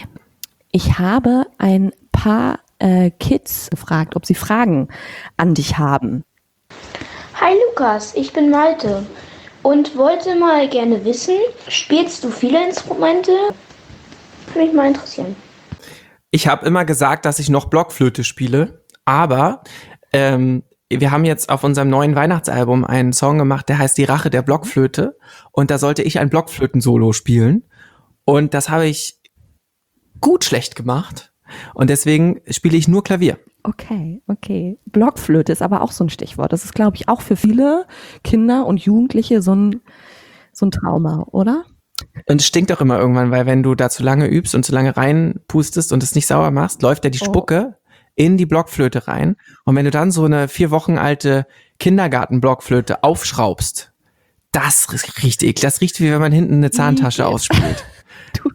Ich habe ein paar äh, Kids gefragt, ob sie Fragen an dich haben. Hi Lukas, ich bin Malte und wollte mal gerne wissen, spielst du viele Instrumente? Würde mich mal interessieren. Ich habe immer gesagt, dass ich noch Blockflöte spiele, aber ähm, wir haben jetzt auf unserem neuen Weihnachtsalbum einen Song gemacht, der heißt Die Rache der Blockflöte und da sollte ich ein Blockflöten-Solo spielen und das habe ich gut schlecht gemacht und deswegen spiele ich nur Klavier. Okay, okay. Blockflöte ist aber auch so ein Stichwort. Das ist, glaube ich, auch für viele Kinder und Jugendliche so ein, so ein Trauma, oder? Und es stinkt auch immer irgendwann, weil wenn du da zu lange übst und zu lange reinpustest und es nicht sauer machst, läuft ja die Spucke oh. in die Blockflöte rein. Und wenn du dann so eine vier Wochen alte Kindergarten-Blockflöte aufschraubst, das riecht eklig. Das riecht, wie wenn man hinten eine Zahntasche ausspült. Du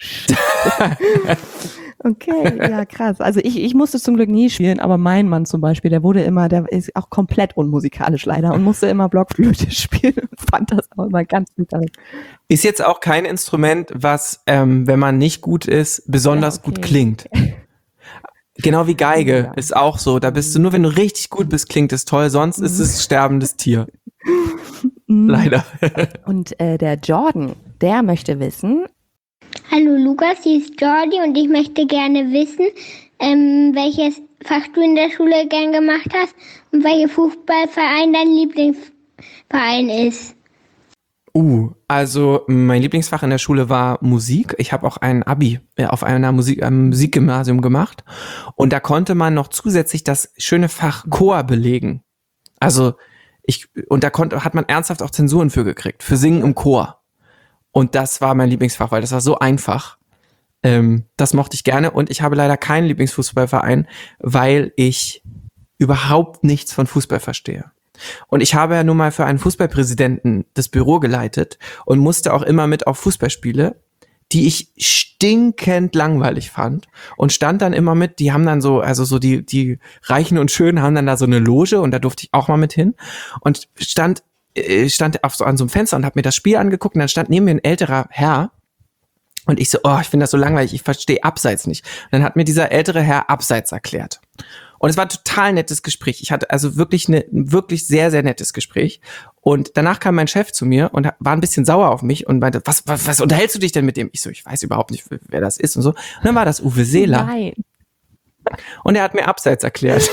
Okay, ja krass. Also ich, ich musste zum Glück nie spielen, aber mein Mann zum Beispiel, der wurde immer, der ist auch komplett unmusikalisch leider und musste immer Blockflöte spielen und fand das auch immer ganz witzig. Ist jetzt auch kein Instrument, was, ähm, wenn man nicht gut ist, besonders ja, okay. gut klingt. Genau wie Geige ja. ist auch so. Da bist du nur, wenn du richtig gut bist, klingt es toll, sonst ist es sterbendes Tier. Leider. Und äh, der Jordan, der möchte wissen, hallo Lukas, hier ist Jordi und ich möchte gerne wissen, ähm, welches Fach du in der Schule gern gemacht hast und welcher Fußballverein dein Lieblingsverein ist. Uh, also mein Lieblingsfach in der Schule war Musik. Ich habe auch ein Abi auf einer Musik, einem Musikgymnasium gemacht und da konnte man noch zusätzlich das schöne Fach Chor belegen. Also ich und da konnte hat man ernsthaft auch Zensuren für gekriegt, für Singen im Chor. Und das war mein Lieblingsfach, weil das war so einfach. Ähm, das mochte ich gerne. Und ich habe leider keinen Lieblingsfußballverein, weil ich überhaupt nichts von Fußball verstehe. Und ich habe ja nun mal für einen Fußballpräsidenten das Büro geleitet und musste auch immer mit auf Fußballspiele, die ich stinkend langweilig fand. Und stand dann immer mit, die haben dann so, also so die, die Reichen und Schönen haben dann da so eine Loge und da durfte ich auch mal mit hin. Und stand stand auf so an so einem Fenster und habe mir das Spiel angeguckt und dann stand neben mir ein älterer Herr und ich so, oh, ich finde das so langweilig, ich verstehe Abseits nicht. Und dann hat mir dieser ältere Herr Abseits erklärt. Und es war ein total nettes Gespräch. Ich hatte also wirklich eine, wirklich sehr, sehr nettes Gespräch. Und danach kam mein Chef zu mir und war ein bisschen sauer auf mich und meinte, was, was, was unterhältst du dich denn mit dem? Ich so, ich weiß überhaupt nicht, wer das ist und so. Und dann war das Uwe Seeler. Nein. Und er hat mir Abseits erklärt.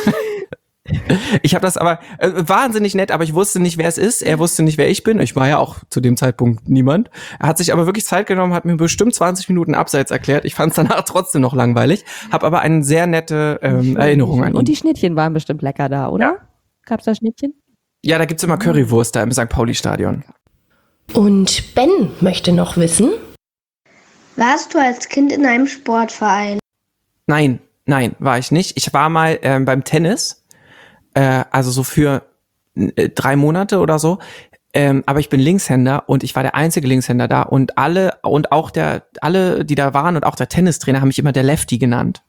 Ich habe das aber äh, wahnsinnig nett, aber ich wusste nicht, wer es ist. Er wusste nicht, wer ich bin. Ich war ja auch zu dem Zeitpunkt niemand. Er hat sich aber wirklich Zeit genommen, hat mir bestimmt zwanzig Minuten Abseits erklärt. Ich fand es danach trotzdem noch langweilig, habe aber eine sehr nette ähm, Erinnerung an ihn. Und die Schnittchen waren bestimmt lecker da, oder? Ja. Gab's da Schnittchen? Ja, da gibt's immer Currywurst da im Sankt Pauli-Stadion. Und Ben möchte noch wissen: Warst du als Kind in einem Sportverein? Nein, nein, war ich nicht. Ich war mal ähm, beim Tennis. Äh, also so für äh, drei Monate oder so. Ähm, aber ich bin Linkshänder und ich war der einzige Linkshänder da und alle und auch der alle, die da waren und auch der Tennistrainer haben mich immer der Lefty genannt.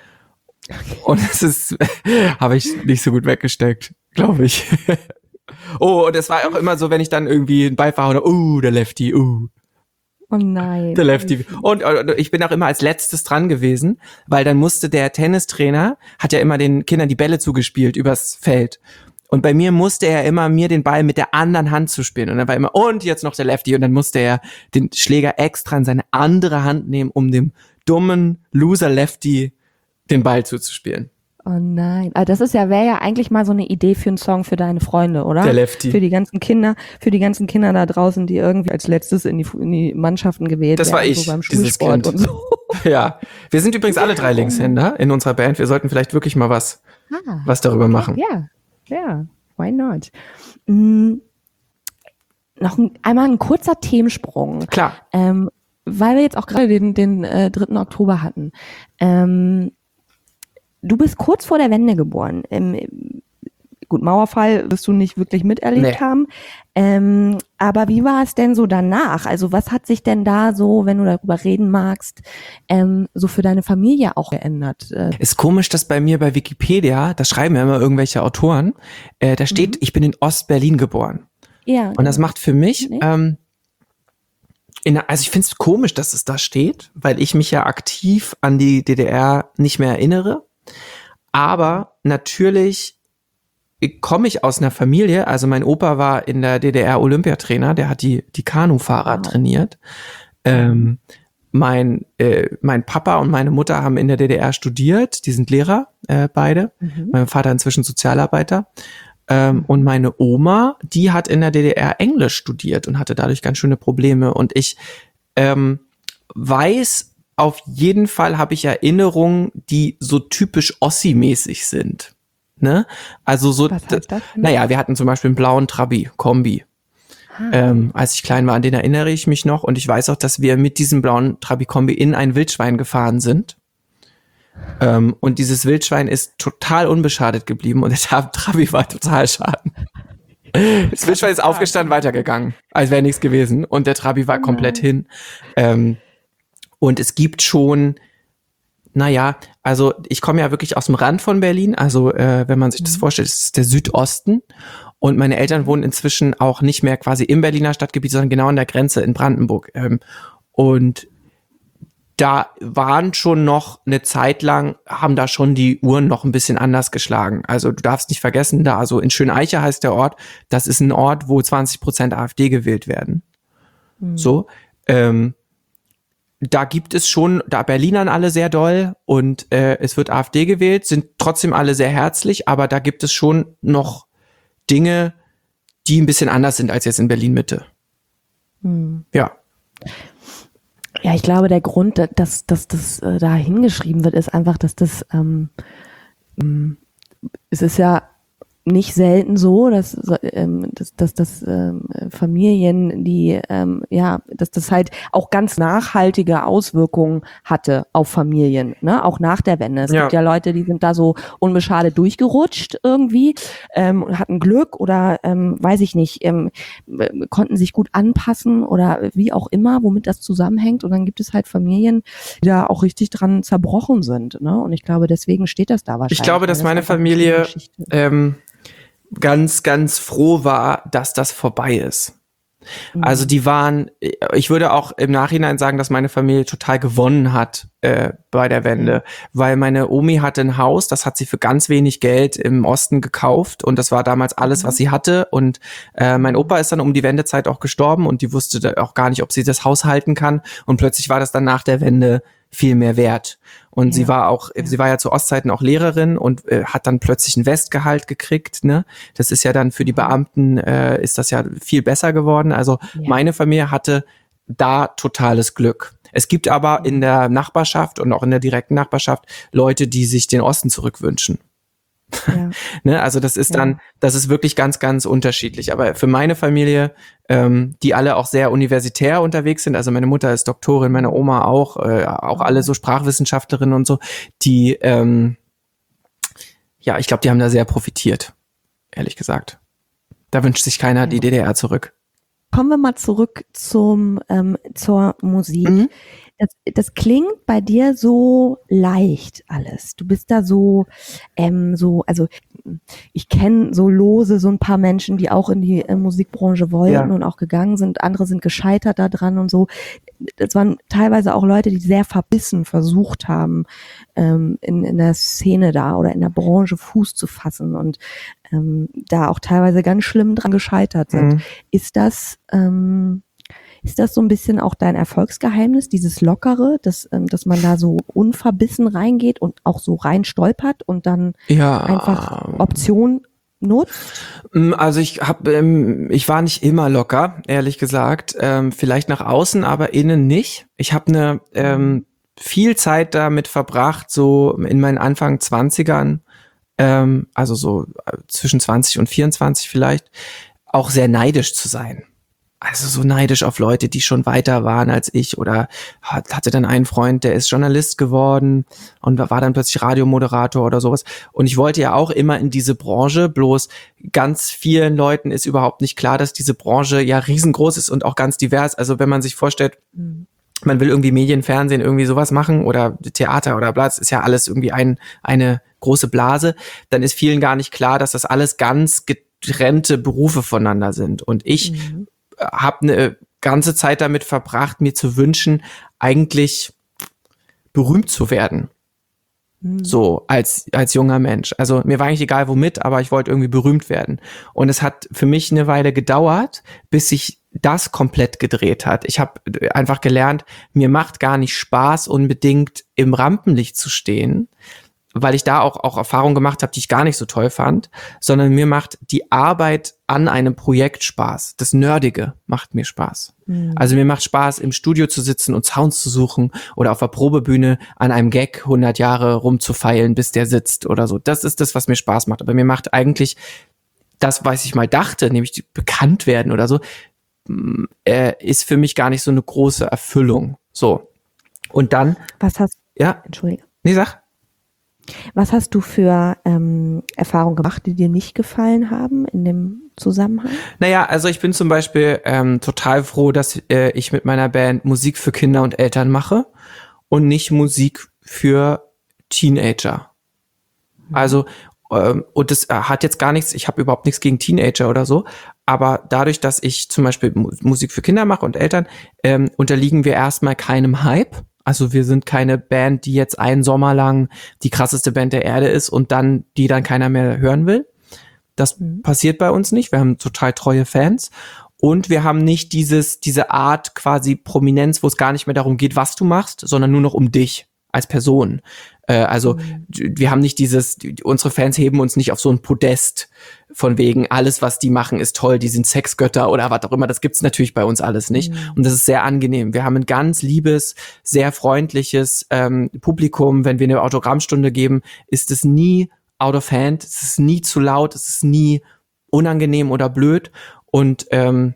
Und das ist habe ich nicht so gut weggesteckt, glaube ich. Oh, und es war auch immer so, wenn ich dann irgendwie einen Ball verhauen habe, uh, der Lefty, uh. Oh nein. Der Lefty. Und äh, ich bin auch immer als letztes dran gewesen, weil dann musste der Tennistrainer, hat ja immer den Kindern die Bälle zugespielt übers Feld. Und bei mir musste er immer mir den Ball mit der anderen Hand zuspielen. Und dann war immer, und jetzt noch der Lefty. Und dann musste er den Schläger extra in seine andere Hand nehmen, um dem dummen Loser-Lefty den Ball zuzuspielen. Oh nein. Also das ist ja, wäre ja eigentlich mal so eine Idee für einen Song für deine Freunde, oder? Der Lefty. Für die ganzen Kinder, für die ganzen Kinder da draußen, die irgendwie als letztes in die, in die Mannschaften gewählt Das war werden, ich, so beim dieses Schulsport Kind. und so. Ja. Wir sind übrigens alle drei Linkshänder in unserer Band. Wir sollten vielleicht wirklich mal was, Ah, was darüber machen. Ja, ja, why not? Mhm. Noch ein, einmal ein kurzer Themensprung. Klar. Ähm, weil wir jetzt auch gerade den, den äh, dritten Oktober hatten. Ähm, du bist kurz vor der Wende geboren. Ähm, gut, Mauerfall wirst du nicht wirklich miterlebt Nee. haben. Ähm, aber wie war es denn so danach? Also was hat sich denn da so, wenn du darüber reden magst, ähm, so für deine Familie auch geändert? Äh, Ist komisch, dass bei mir bei Wikipedia, das schreiben ja immer irgendwelche Autoren, äh, da steht, Mhm. ich bin in Ostberlin geboren. ja. Und das macht für mich, Nee. ähm, in, also ich finde es komisch, dass es da steht, weil ich mich ja aktiv an die D D R nicht mehr erinnere. Aber natürlich komme ich aus einer Familie, also mein Opa war in der D D R Olympiatrainer, der hat die, die Kanufahrer Wow. trainiert. Ähm, mein, äh, mein Papa und meine Mutter haben in der D D R studiert, die sind Lehrer, äh, beide. Mhm. Mein Vater inzwischen Sozialarbeiter. Ähm, und meine Oma, die hat in der D D R Englisch studiert und hatte dadurch ganz schöne Probleme. Und ich ähm, weiß, auf jeden Fall habe ich Erinnerungen, die so typisch Ossi-mäßig sind. Ne? Also so, Was heißt das? naja, wir hatten zum Beispiel einen blauen Trabi, Kombi. Ah. Ähm, als ich klein war, an den erinnere ich mich noch. Und ich weiß auch, dass wir mit diesem blauen Trabi-Kombi in ein Wildschwein gefahren sind. Ähm, und dieses Wildschwein ist total unbeschadet geblieben und der Trabi war total schaden. Das Wildschwein ist aufgestanden, weitergegangen, als wäre nichts gewesen. Und der Trabi war Oh komplett nein. hin. Ähm, und es gibt schon, naja, also ich komme ja wirklich aus dem Rand von Berlin. Also äh, wenn man sich das vorstellt, es ist der Südosten. Und meine Eltern wohnen inzwischen auch nicht mehr quasi im Berliner Stadtgebiet, sondern genau an der Grenze in Brandenburg. Ähm, und da waren schon noch eine Zeit lang, haben da schon die Uhren noch ein bisschen anders geschlagen. Also du darfst nicht vergessen, da also in Schöneiche heißt der Ort, das ist ein Ort, wo zwanzig Prozent AfD gewählt werden. Mhm. So, ähm, da gibt es schon, da Berlinern alle sehr doll und äh, es wird AfD gewählt, sind trotzdem alle sehr herzlich, aber da gibt es schon noch Dinge, die ein bisschen anders sind als jetzt in Berlin-Mitte. Mhm. Ja. Ja, ich glaube, der Grund, dass, dass das äh, da hingeschrieben wird, ist einfach, dass das, ähm, ähm, es ist ja nicht selten so, dass, ähm, dass, dass, dass ähm, Familien, die, ähm, ja, dass das halt auch ganz nachhaltige Auswirkungen hatte auf Familien, ne? Auch nach der Wende. Es Ja. gibt ja Leute, die sind da so unbeschadet durchgerutscht irgendwie, ähm, und hatten Glück oder, ähm, weiß ich nicht, ähm, äh, konnten sich gut anpassen oder wie auch immer, womit das zusammenhängt. Und dann gibt es halt Familien, die da auch richtig dran zerbrochen sind, ne? Und ich glaube, deswegen steht das da wahrscheinlich. Ich glaube, dass weil das meine einfach eine Familie schöne Geschichte ist. ähm, ganz, ganz froh war, dass das vorbei ist. Also die waren, ich würde auch im Nachhinein sagen, dass meine Familie total gewonnen hat äh, bei der Wende, weil meine Omi hatte ein Haus, das hat sie für ganz wenig Geld im Osten gekauft und das war damals alles, was sie hatte und äh, mein Opa ist dann um die Wendezeit auch gestorben und die wusste da auch gar nicht, ob sie das Haus halten kann und plötzlich war das dann nach der Wende viel mehr wert. Und Ja. sie war auch, Ja. sie war ja zu Ostzeiten auch Lehrerin und äh, hat dann plötzlich ein Westgehalt gekriegt, ne? Das ist ja dann für die Beamten, äh, ist das ja viel besser geworden. Also Ja. meine Familie hatte da totales Glück. Es gibt aber in der Nachbarschaft und auch in der direkten Nachbarschaft Leute, die sich den Osten zurückwünschen. Ja. Ne? Also das ist Ja. dann, das ist wirklich ganz, ganz unterschiedlich. Aber für meine Familie, ähm, die alle auch sehr universitär unterwegs sind, also meine Mutter ist Doktorin, meine Oma auch, äh, auch alle so Sprachwissenschaftlerinnen und so, die, ähm, ja, ich glaube, die haben da sehr profitiert, ehrlich gesagt. Da wünscht sich keiner die D D R zurück. Kommen wir mal zurück zum ähm, zur Musik. Mhm. das, das klingt bei dir so leicht alles. Du bist da so, ähm, so, also ich kenne so lose so ein paar Menschen, die auch in die äh, Musikbranche wollten Ja. und auch gegangen sind. Andere sind gescheitert da dran und so. Das waren teilweise auch Leute, die sehr verbissen versucht haben, ähm, in, in der Szene da oder in der Branche Fuß zu fassen und ähm, da auch teilweise ganz schlimm dran gescheitert sind. Mhm. Ist das, ähm, ist das so ein bisschen auch dein Erfolgsgeheimnis, dieses Lockere, dass, ähm, dass man da so unverbissen reingeht und auch so rein stolpert und dann Ja. einfach Option nutzt? Also ich hab, ähm, ich war nicht immer locker, ehrlich gesagt. Ähm, vielleicht nach außen, aber innen nicht. Ich habe eine ähm, viel Zeit damit verbracht, so in meinen Anfang Zwanzigern, ähm, also so äh, zwischen zwanzig und vierundzwanzig vielleicht, auch sehr neidisch zu sein. Also so neidisch auf Leute, die schon weiter waren als ich, oder hat, hatte dann einen Freund, der ist Journalist geworden und war dann plötzlich Radiomoderator oder sowas. Und ich wollte ja auch immer in diese Branche, bloß ganz vielen Leuten ist überhaupt nicht klar, dass diese Branche ja riesengroß ist und auch ganz divers. Also wenn man sich vorstellt, Mhm. man will irgendwie Medien, Fernsehen, irgendwie sowas machen oder Theater oder bla, das ist ja alles irgendwie ein, eine große Blase, dann ist vielen gar nicht klar, dass das alles ganz getrennte Berufe voneinander sind. Und ich Mhm. habe eine ganze Zeit damit verbracht, mir zu wünschen, eigentlich berühmt zu werden. Mhm. So, als, als junger Mensch. Also mir war eigentlich egal womit, aber ich wollte irgendwie berühmt werden. Und es hat für mich eine Weile gedauert, bis sich das komplett gedreht hat. Ich habe einfach gelernt, mir macht gar nicht Spaß, unbedingt im Rampenlicht zu stehen, weil ich da auch, auch Erfahrungen gemacht habe, die ich gar nicht so toll fand, sondern mir macht die Arbeit an einem Projekt Spaß. Das Nerdige macht mir Spaß. Mhm. Also mir macht Spaß, im Studio zu sitzen und Sounds zu suchen oder auf der Probebühne an einem Gag hundert Jahre rumzufeilen, bis der sitzt oder so. Das ist das, was mir Spaß macht. Aber mir macht eigentlich das, was ich mal dachte, nämlich bekannt werden oder so, äh, ist für mich gar nicht so eine große Erfüllung. So. Und dann, Was hast, ja, Entschuldige. nee, sag. Was hast du für ähm, Erfahrungen gemacht, die dir nicht gefallen haben in dem Zusammenhang? Naja, also ich bin zum Beispiel ähm, total froh, dass äh, ich mit meiner Band Musik für Kinder und Eltern mache und nicht Musik für Teenager. Also, ähm, und das äh, hat jetzt gar nichts, ich habe überhaupt nichts gegen Teenager oder so, aber dadurch, dass ich zum Beispiel Mu- Musik für Kinder mache und Eltern, ähm, unterliegen wir erstmal keinem Hype. Also wir sind keine Band, die jetzt einen Sommer lang die krasseste Band der Erde ist und dann, die dann keiner mehr hören will. Das Mhm. passiert bei uns nicht. Wir haben total treue Fans. Und wir haben nicht dieses, diese Art quasi Prominenz, wo es gar nicht mehr darum geht, was du machst, sondern nur noch um dich als Person. Äh, also Mhm. d- wir haben nicht dieses, die, unsere Fans heben uns nicht auf so ein Podest von wegen, alles, was die machen, ist toll, die sind Sexgötter oder was auch immer. Das gibt's natürlich bei uns alles nicht. Mhm. Und das ist sehr angenehm. Wir haben ein ganz liebes, sehr freundliches ähm, Publikum. Wenn wir eine Autogrammstunde geben, ist es nie out of hand, es ist nie zu laut, es ist nie unangenehm oder blöd. Und ähm,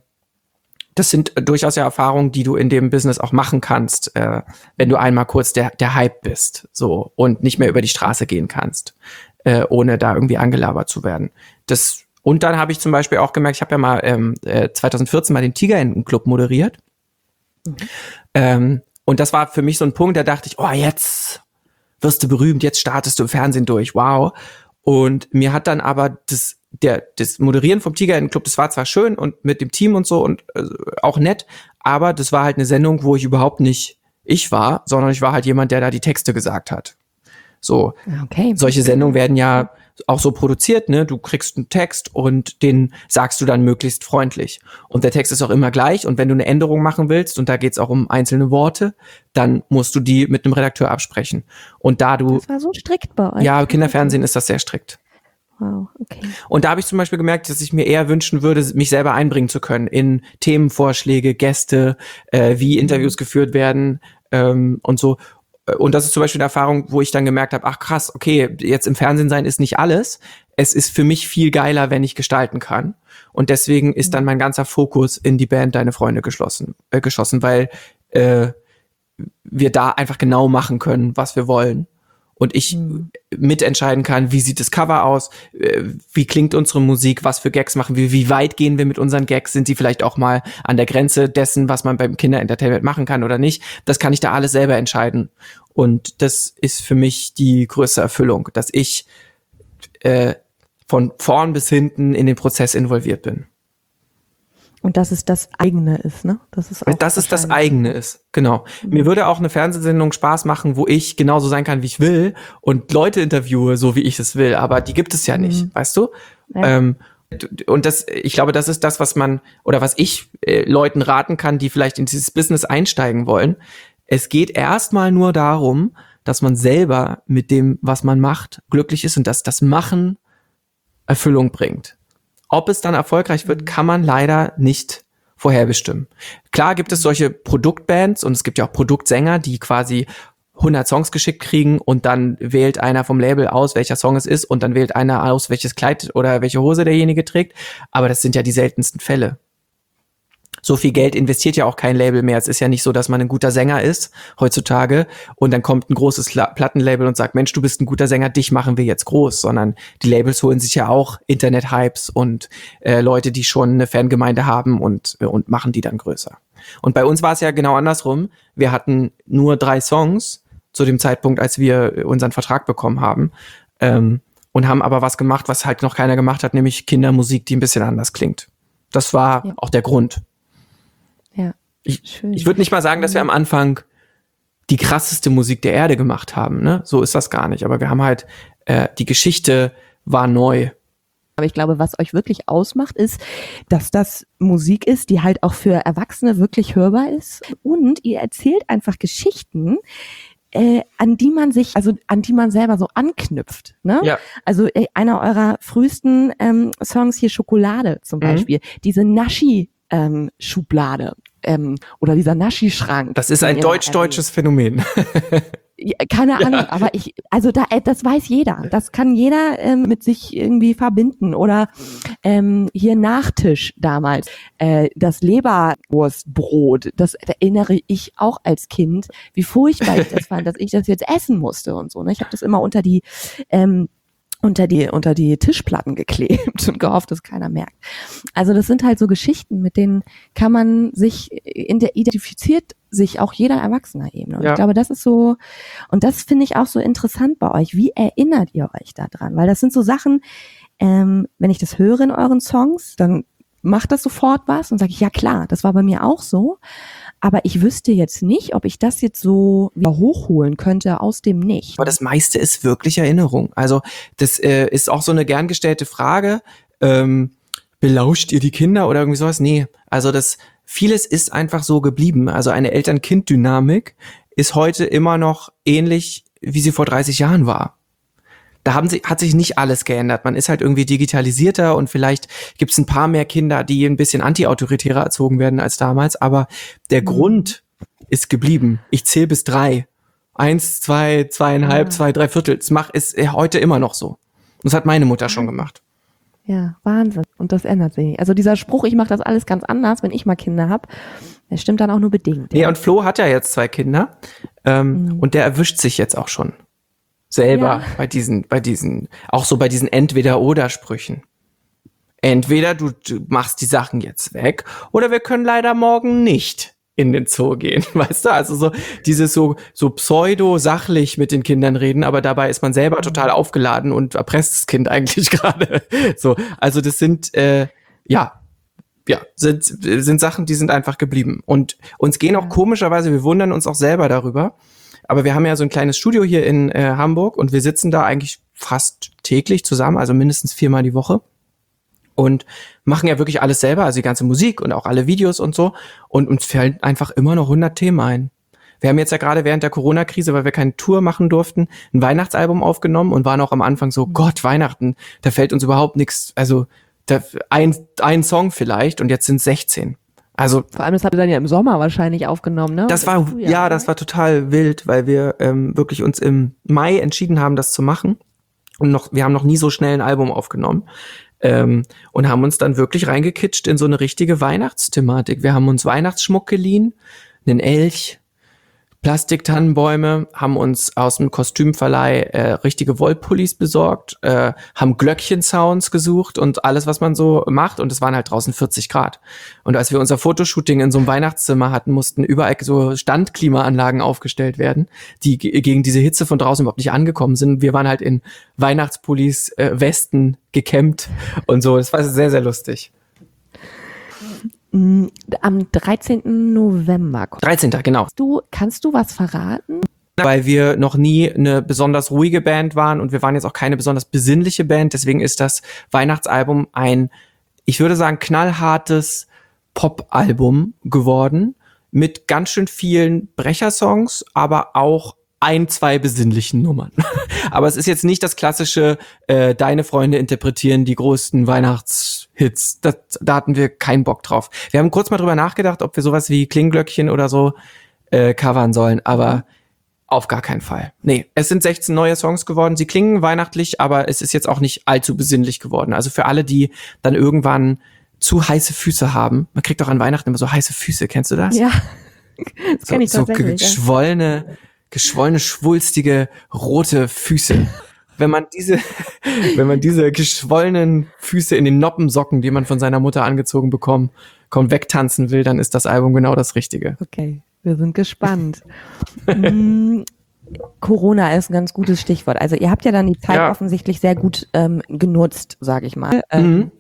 das sind durchaus ja Erfahrungen, die du in dem Business auch machen kannst, äh, wenn du einmal kurz der, der Hype bist, so, und nicht mehr über die Straße gehen kannst, äh, ohne da irgendwie angelabert zu werden. Das, und dann habe ich zum Beispiel auch gemerkt, ich habe ja mal ähm, äh, zwanzig vierzehn mal den Tigerentenclub moderiert. Mhm. Ähm, und das war für mich so ein Punkt, da dachte ich, oh, jetzt wirst du berühmt, jetzt startest du im Fernsehen durch, wow. Und mir hat dann aber das, der, das Moderieren vom Tigerentenclub, das war zwar schön und mit dem Team und so und äh, auch nett, aber das war halt eine Sendung, wo ich überhaupt nicht ich war, sondern ich war halt jemand, der da die Texte gesagt hat. So, Okay. solche Sendungen werden ja auch so produziert, ne? Du kriegst einen Text und den sagst du dann möglichst freundlich. Und der Text ist auch immer gleich. Und wenn du eine Änderung machen willst, und da geht's auch um einzelne Worte, dann musst du die mit einem Redakteur absprechen. Und da du, Das war so strikt bei euch. ja, Kinderfernsehen ist das sehr strikt. Wow, okay. Und da habe ich zum Beispiel gemerkt, dass ich mir eher wünschen würde, mich selber einbringen zu können in Themenvorschläge, Gäste, äh, wie Interviews geführt werden ähm, und so. Und das ist zum Beispiel eine Erfahrung, wo ich dann gemerkt habe, ach krass, okay, jetzt im Fernsehen sein ist nicht alles. Es ist für mich viel geiler, wenn ich gestalten kann. Und deswegen ist dann mein ganzer Fokus in die Band Deine Freunde geschlossen, äh, geschossen, weil äh, wir da einfach genau machen können, was wir wollen. und ich mhm. mitentscheiden kann, wie sieht das Cover aus, äh, wie klingt unsere Musik, was für Gags machen wir, wie weit gehen wir mit unseren Gags, sind sie vielleicht auch mal an der Grenze dessen, was man beim Kinderentertainment machen kann oder nicht. Das kann ich da alles selber entscheiden. Und das ist für mich die größte Erfüllung, dass ich äh, von vorn bis hinten in den Prozess involviert bin. Und dass es das eigene ist, ne? Das ist auch dass es das eigene ist, genau. Mhm. Mir würde auch eine Fernsehsendung Spaß machen, wo ich genauso sein kann, wie ich will und Leute interviewe, so wie ich es will, aber die gibt es ja nicht, mhm. weißt du? Ja. Ähm, und das, ich glaube, das ist das, was man, oder was ich äh, Leuten raten kann, die vielleicht in dieses Business einsteigen wollen. Es geht erstmal nur darum, dass man selber mit dem, was man macht, glücklich ist und dass das Machen Erfüllung bringt. Ob es dann erfolgreich wird, kann man leider nicht vorherbestimmen. Klar gibt es solche Produktbands und es gibt ja auch Produktsänger, die quasi hundert Songs geschickt kriegen und dann wählt einer vom Label aus, welcher Song es ist und dann wählt einer aus, welches Kleid oder welche Hose derjenige trägt. Aber das sind ja die seltensten Fälle. So viel Geld investiert ja auch kein Label mehr. Es ist ja nicht so, dass man ein guter Sänger ist heutzutage und dann kommt ein großes La- Plattenlabel und sagt, Mensch, du bist ein guter Sänger, dich machen wir jetzt groß, sondern die Labels holen sich ja auch Internet-Hypes und äh, Leute, die schon eine Fangemeinde haben und, äh, und machen die dann größer. Und bei uns war es ja genau andersrum. Wir hatten nur drei Songs zu dem Zeitpunkt, als wir unseren Vertrag bekommen haben, ähm, und haben aber was gemacht, was halt noch keiner gemacht hat, nämlich Kindermusik, die ein bisschen anders klingt. Das war ja auch der Grund. Ja, ich ich würde nicht mal sagen, dass wir am Anfang die krasseste Musik der Erde gemacht haben, ne? So ist das gar nicht. Aber wir haben halt, äh, die Geschichte war neu. Aber ich glaube, was euch wirklich ausmacht, ist, dass das Musik ist, die halt auch für Erwachsene wirklich hörbar ist. Und ihr erzählt einfach Geschichten, äh, an die man sich, also an die man selber so anknüpft. Ne? Ja. Also äh, einer eurer frühesten ähm, Songs hier, Schokolade zum Beispiel, mhm. diese Naschi Ähm, Schublade ähm, oder dieser Naschi-Schrank. Das ist ein deutsch-deutsches Phänomen. Ja, keine Ahnung, ja. aber ich, also da, das weiß jeder. Das kann jeder ähm, mit sich irgendwie verbinden. Oder ähm, hier Nachtisch damals, äh, das Leberwurstbrot, das erinnere ich auch als Kind, wie furchtbar ich das fand, dass ich das jetzt essen musste und so. Ne? Ich habe das immer unter die ähm, unter die unter die Tischplatten geklebt und gehofft, dass keiner merkt. Also das sind halt so Geschichten, mit denen kann man sich in der identifiziert sich auch jeder Erwachsener eben. Und ja. ich glaube, das ist so, und das finde ich auch so interessant bei euch. Wie erinnert ihr euch da dran? Weil das sind so Sachen, ähm, wenn ich das höre in euren Songs, dann macht das sofort was und sage ich, ja klar, das war bei mir auch so. Aber ich wüsste jetzt nicht, ob ich das jetzt so wieder hochholen könnte aus dem Nichts. Aber das meiste ist wirklich Erinnerung. Also das äh, ist auch so eine gern gestellte Frage. Ähm, belauscht ihr die Kinder oder irgendwie sowas? Nee, also das vieles ist einfach so geblieben. Also eine Eltern-Kind-Dynamik ist heute immer noch ähnlich, wie sie vor dreißig Jahren war. Da haben sie, hat sich nicht alles geändert. Man ist halt irgendwie digitalisierter und vielleicht gibt es ein paar mehr Kinder, die ein bisschen anti-autoritärer erzogen werden als damals. Aber der mhm. Grund ist geblieben. Ich zähle bis drei. Eins, zwei, zweieinhalb, ja. zwei, drei Viertel. Das macht, ist heute immer noch so. Das hat meine Mutter schon gemacht. Ja, Wahnsinn. Und das ändert sich. Also dieser Spruch, ich mache das alles ganz anders, wenn ich mal Kinder habe, der stimmt dann auch nur bedingt. Nee, ja. Und Flo hat ja jetzt zwei Kinder. Ähm, mhm. Und der erwischt sich jetzt auch schon. Selber ja. bei diesen, bei diesen, auch so bei diesen Entweder-Oder-Sprüchen. Entweder du, du machst die Sachen jetzt weg oder wir können leider morgen nicht in den Zoo gehen, weißt du? Also so dieses so so pseudo-sachlich mit den Kindern reden, aber dabei ist man selber total aufgeladen und erpresst das Kind eigentlich gerade. So, also das sind, äh, ja, ja, sind, sind Sachen, die sind einfach geblieben. Und uns gehen auch komischerweise, wir wundern uns auch selber darüber, aber wir haben ja so ein kleines Studio hier in äh, Hamburg und wir sitzen da eigentlich fast täglich zusammen, also mindestens viermal die Woche und machen ja wirklich alles selber, also die ganze Musik und auch alle Videos und so und uns fallen einfach immer noch hundert Themen ein. Wir haben jetzt ja gerade während der Corona-Krise, weil wir keine Tour machen durften, ein Weihnachtsalbum aufgenommen und waren auch am Anfang so, Gott, Weihnachten, da fällt uns überhaupt nichts, also da, ein, ein Song vielleicht und jetzt sind es sechzehn. Also vor allem, das habt ihr dann ja im Sommer wahrscheinlich aufgenommen, ne? Das war, Frühjahr, ja, das war total wild, weil wir ähm, wirklich uns im Mai entschieden haben, das zu machen. Und noch, wir haben noch nie so schnell ein Album aufgenommen. Ähm, und haben uns dann wirklich reingekitscht in so eine richtige Weihnachtsthematik. Wir haben uns Weihnachtsschmuck geliehen, einen Elch, Plastiktannenbäume, haben uns aus dem Kostümverleih äh, richtige Wollpullis besorgt, äh, haben Glöckchen-Sounds gesucht und alles, was man so macht. Und es waren halt draußen vierzig Grad. Und als wir unser Fotoshooting in so einem Weihnachtszimmer hatten, mussten überall so Standklimaanlagen aufgestellt werden, die g- gegen diese Hitze von draußen überhaupt nicht angekommen sind. Wir waren halt in Weihnachtspullis, äh, Westen gekämmt und so. Das war sehr, sehr lustig. Am dreizehnten November. dreizehnten genau. Du, kannst du was verraten? Weil wir noch nie eine besonders ruhige Band waren und wir waren jetzt auch keine besonders besinnliche Band. Deswegen ist das Weihnachtsalbum ein, ich würde sagen, knallhartes Pop-Album geworden mit ganz schön vielen Brechersongs, aber auch ein, zwei besinnlichen Nummern. Aber es ist jetzt nicht das klassische, äh, deine Freunde interpretieren die größten Weihnachtshits. Das, da hatten wir keinen Bock drauf. Wir haben kurz mal drüber nachgedacht, ob wir sowas wie Klingglöckchen oder so äh, covern sollen, aber auf gar keinen Fall. Nee, es sind sechzehn neue Songs geworden. Sie klingen weihnachtlich, aber es ist jetzt auch nicht allzu besinnlich geworden. Also für alle, die dann irgendwann zu heiße Füße haben. Man kriegt auch an Weihnachten immer so heiße Füße. Kennst du das? Ja, das So, kenn ich so tatsächlich. ja. geschwollene, geschwollene, schwulstige, rote Füße. Wenn man diese, wenn man diese geschwollenen Füße in den Noppensocken, die man von seiner Mutter angezogen bekommt, kommt, wegtanzen will, dann ist das Album genau das Richtige. Okay, wir sind gespannt. mm, Corona ist ein ganz gutes Stichwort. Also ihr habt ja dann die Zeit Ja. offensichtlich sehr gut ähm, genutzt, sage ich mal. Ähm, Mhm.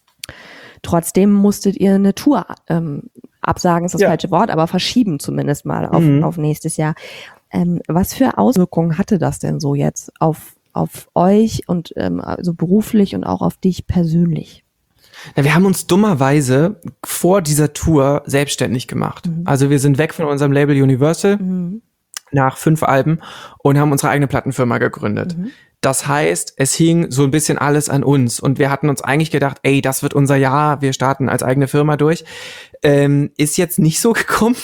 Trotzdem musstet ihr eine Tour ähm, absagen, ist das Ja. falsche Wort, aber verschieben zumindest mal auf, Mhm. auf nächstes Jahr. Ähm, was für Auswirkungen hatte das denn so jetzt auf, auf euch und ähm, also beruflich und auch auf dich persönlich? Na, wir haben uns dummerweise vor dieser Tour selbstständig gemacht. Mhm. Also wir sind weg von unserem Label Universal Mhm. nach fünf Alben und haben unsere eigene Plattenfirma gegründet. Mhm. Das heißt, es hing so ein bisschen alles an uns und wir hatten uns eigentlich gedacht, ey, das wird unser Jahr, wir starten als eigene Firma durch. Ähm, ist jetzt nicht so gekommen.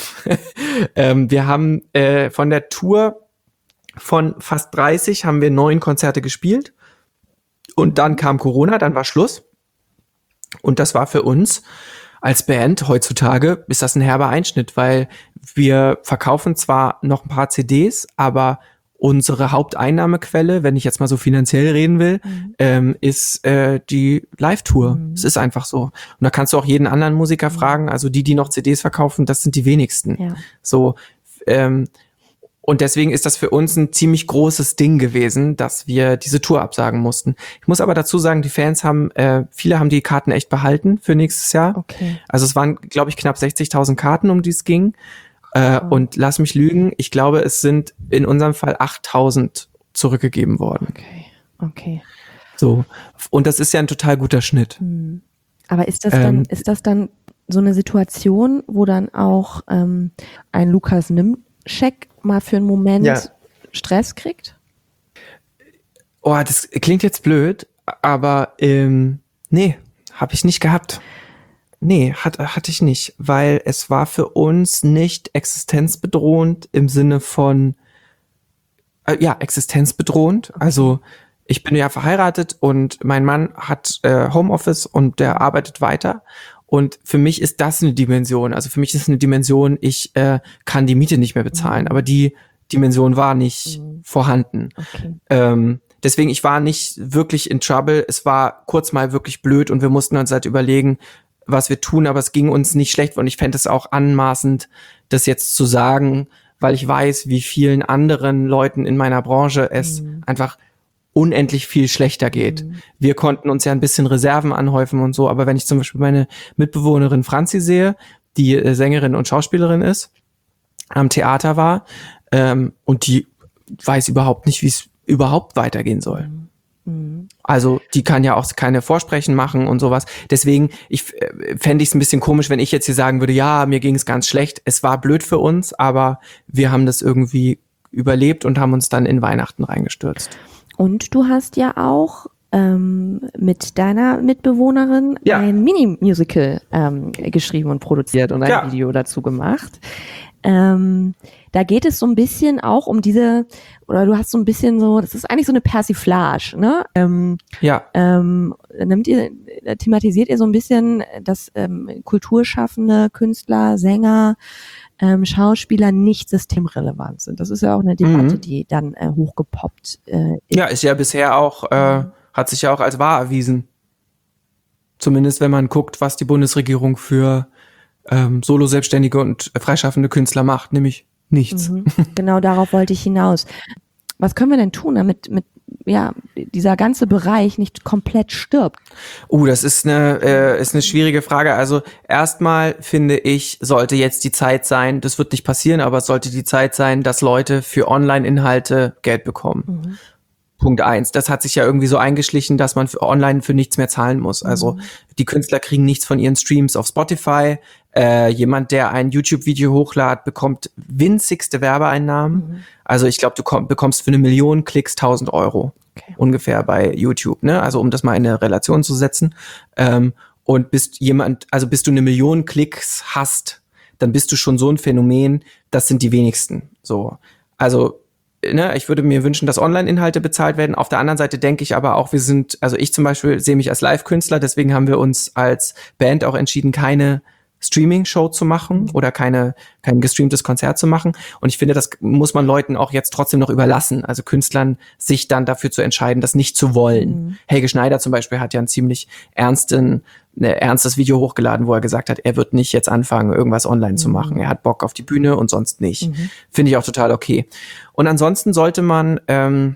ähm, wir haben äh, von der Tour von fast dreißig haben wir neun Konzerte gespielt und dann kam Corona, dann war Schluss. Und das war für uns als Band heutzutage ist das ein herber Einschnitt, weil wir verkaufen zwar noch ein paar C Ds, aber unsere Haupteinnahmequelle, wenn ich jetzt mal so finanziell reden will, Mhm. ähm, ist äh, die Live-Tour. Mhm. Es ist einfach so. Und da kannst du auch jeden anderen Musiker fragen, also die, die noch C Ds verkaufen, das sind die wenigsten. Ja. So, ähm, und deswegen ist das für uns ein ziemlich großes Ding gewesen, dass wir diese Tour absagen mussten. Ich muss aber dazu sagen, die Fans haben, äh, viele haben die Karten echt behalten für nächstes Jahr. Okay. Also es waren, glaube ich, knapp sechzigtausend Karten, um die es ging. Äh, Oh. Und lass mich lügen, ich glaube, es sind in unserem Fall achttausend zurückgegeben worden. Okay. Okay. So. Und das ist ja ein total guter Schnitt. Hm. Aber ist das Ähm, dann, ist das dann so eine Situation, wo dann auch ähm, ein Lukas Nimczek mal für einen Moment Ja. Stress kriegt? Oh, das klingt jetzt blöd, aber ähm, nee, habe ich nicht gehabt. Nee, hat, hatte ich nicht, weil es war für uns nicht existenzbedrohend im Sinne von, äh, ja, existenzbedrohend. Also ich bin ja verheiratet und mein Mann hat äh, Homeoffice und der arbeitet weiter. Und für mich ist das eine Dimension. Also für mich ist eine Dimension, ich äh, kann die Miete nicht mehr bezahlen. Mhm. Aber die Dimension war nicht Mhm. vorhanden. Okay. Ähm, deswegen, ich war nicht wirklich in Trouble. Es war kurz mal wirklich blöd und wir mussten uns halt überlegen, was wir tun, aber es ging uns nicht schlecht und ich fände es auch anmaßend, das jetzt zu sagen, weil ich weiß, wie vielen anderen Leuten in meiner Branche es Mhm. einfach unendlich viel schlechter geht. Mhm. Wir konnten uns ja ein bisschen Reserven anhäufen und so, aber wenn ich zum Beispiel meine Mitbewohnerin Franzi sehe, die äh, Sängerin und Schauspielerin ist, am Theater war, ähm, und die weiß überhaupt nicht, wie es überhaupt weitergehen soll. Mhm. Also die kann ja auch keine Vorsprechen machen und sowas. Deswegen ich äh, fände ich es ein bisschen komisch, wenn ich jetzt hier sagen würde, ja, mir ging es ganz schlecht. Es war blöd für uns, aber wir haben das irgendwie überlebt und haben uns dann in Weihnachten reingestürzt. Und du hast ja auch ähm, mit deiner Mitbewohnerin Ja. ein Mini-Musical ähm, geschrieben und produziert und ein Ja. Video dazu gemacht. Ähm, da geht es so ein bisschen auch um diese, oder du hast so ein bisschen so, das ist eigentlich so eine Persiflage, ne? Ähm, Ja, ähm, nimmt ihr, äh, thematisiert ihr so ein bisschen, dass ähm, Kulturschaffende, Künstler, Sänger ähm, Schauspieler nicht systemrelevant sind. Das ist ja auch eine Debatte, Mhm. die dann äh, hochgepoppt äh, ist. Ja, ist ja bisher auch, äh, hat sich ja auch als wahr erwiesen. Zumindest wenn man guckt, was die Bundesregierung für ähm, Solo-Selbstständige und freischaffende Künstler macht, nämlich nichts. Mhm. Genau darauf wollte ich hinaus. Was können wir denn tun, damit mit, ja, dieser ganze Bereich nicht komplett stirbt? Uh, das ist eine, äh, ist eine schwierige Frage. Also erstmal finde ich, sollte jetzt die Zeit sein, das wird nicht passieren, aber es sollte die Zeit sein, dass Leute für Online-Inhalte Geld bekommen. Mhm. Punkt eins. Das hat sich ja irgendwie so eingeschlichen, dass man für online für nichts mehr zahlen muss. Also die Künstler kriegen nichts von ihren Streams auf Spotify. Äh, jemand, der ein YouTube-Video hochladet, bekommt winzigste Werbeeinnahmen. Mhm. Also ich glaube, du komm, bekommst für eine Million Klicks tausend Euro Okay. ungefähr bei YouTube. Ne? Also um das mal in eine Relation zu setzen. Ähm, und bist jemand, also bis du eine Million Klicks hast, dann bist du schon so ein Phänomen. Das sind die wenigsten. So, also Ne, ich würde mir wünschen, dass Online-Inhalte bezahlt werden. Auf der anderen Seite denke ich aber auch, wir sind, also ich zum Beispiel sehe mich als Live-Künstler, deswegen haben wir uns als Band auch entschieden, keine Streaming-Show zu machen oder keine kein gestreamtes Konzert zu machen. Und ich finde, das muss man Leuten auch jetzt trotzdem noch überlassen, also Künstlern, sich dann dafür zu entscheiden, das nicht zu wollen. Mhm. Helge Schneider zum Beispiel hat ja einen ziemlich ernsten, ne, ernstes Video hochgeladen, wo er gesagt hat, er wird nicht jetzt anfangen, irgendwas online zu machen. Er hat Bock auf die Bühne und sonst nicht. Mhm. Finde ich auch total okay. Und ansonsten sollte man ähm,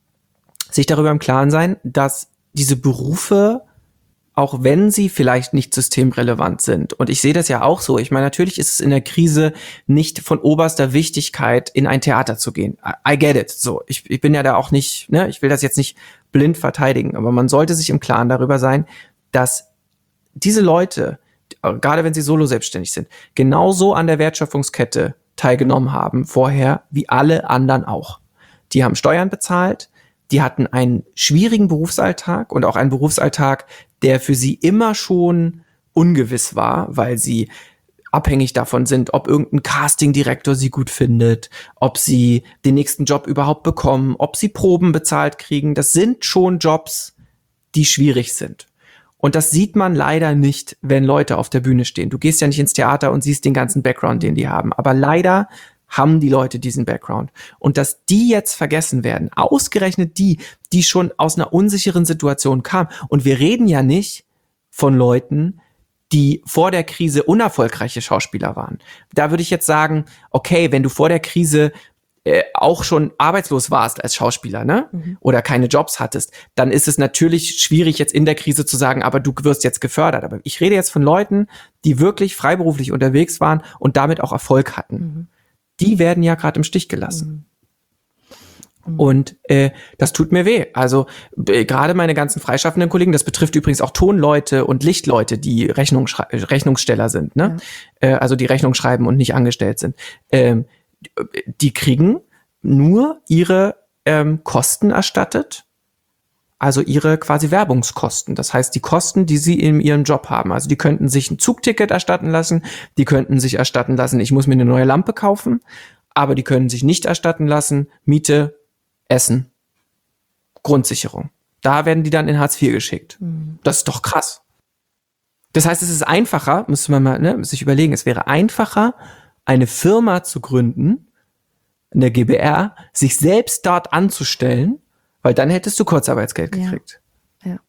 sich darüber im Klaren sein, dass diese Berufe, auch wenn sie vielleicht nicht systemrelevant sind, und ich sehe das ja auch so, ich meine, natürlich ist es in der Krise nicht von oberster Wichtigkeit, in ein Theater zu gehen. I, I get it. So, ich, ich bin ja da auch nicht, ne, ich will das jetzt nicht blind verteidigen, aber man sollte sich im Klaren darüber sein, dass diese Leute, gerade wenn sie solo selbstständig sind, genauso an der Wertschöpfungskette teilgenommen haben vorher, wie alle anderen auch. Die haben Steuern bezahlt, die hatten einen schwierigen Berufsalltag und auch einen Berufsalltag, der für sie immer schon ungewiss war, weil sie abhängig davon sind, ob irgendein Castingdirektor sie gut findet, ob sie den nächsten Job überhaupt bekommen, ob sie Proben bezahlt kriegen. Das sind schon Jobs, die schwierig sind. Und das sieht man leider nicht, wenn Leute auf der Bühne stehen. Du gehst ja nicht ins Theater und siehst den ganzen Background, den die haben. Aber leider haben die Leute diesen Background. Und dass die jetzt vergessen werden, ausgerechnet die, die schon aus einer unsicheren Situation kamen. Und wir reden ja nicht von Leuten, die vor der Krise unerfolgreiche Schauspieler waren. Da würde ich jetzt sagen, okay, wenn du vor der Krise äh, auch schon arbeitslos warst als Schauspieler, ne? Mhm. Oder keine Jobs hattest, dann ist es natürlich schwierig, jetzt in der Krise zu sagen, aber du wirst jetzt gefördert. Aber ich rede jetzt von Leuten, die wirklich freiberuflich unterwegs waren und damit auch Erfolg hatten. Mhm. Die werden ja gerade im Stich gelassen. Mhm. Und äh, das tut mir weh. Also äh, gerade meine ganzen freischaffenden Kollegen, das betrifft übrigens auch Tonleute und Lichtleute, die Rechnung Rechnungssteller sind, ne? Ja. Äh, also die Rechnung schreiben und nicht angestellt sind. Ähm, die kriegen nur ihre ähm, Kosten erstattet, also ihre quasi Werbungskosten. Das heißt, die Kosten, die sie in ihrem Job haben. Also die könnten sich ein Zugticket erstatten lassen, die könnten sich erstatten lassen, ich muss mir eine neue Lampe kaufen, aber die können sich nicht erstatten lassen, Miete, Essen, Grundsicherung. Da werden die dann in Hartz vier geschickt. Mhm. Das ist doch krass. Das heißt, es ist einfacher, müsste man mal ne, sich überlegen, es wäre einfacher, eine Firma zu gründen, eine G B R, sich selbst dort anzustellen, weil dann hättest du Kurzarbeitsgeld gekriegt. Ja. Ja.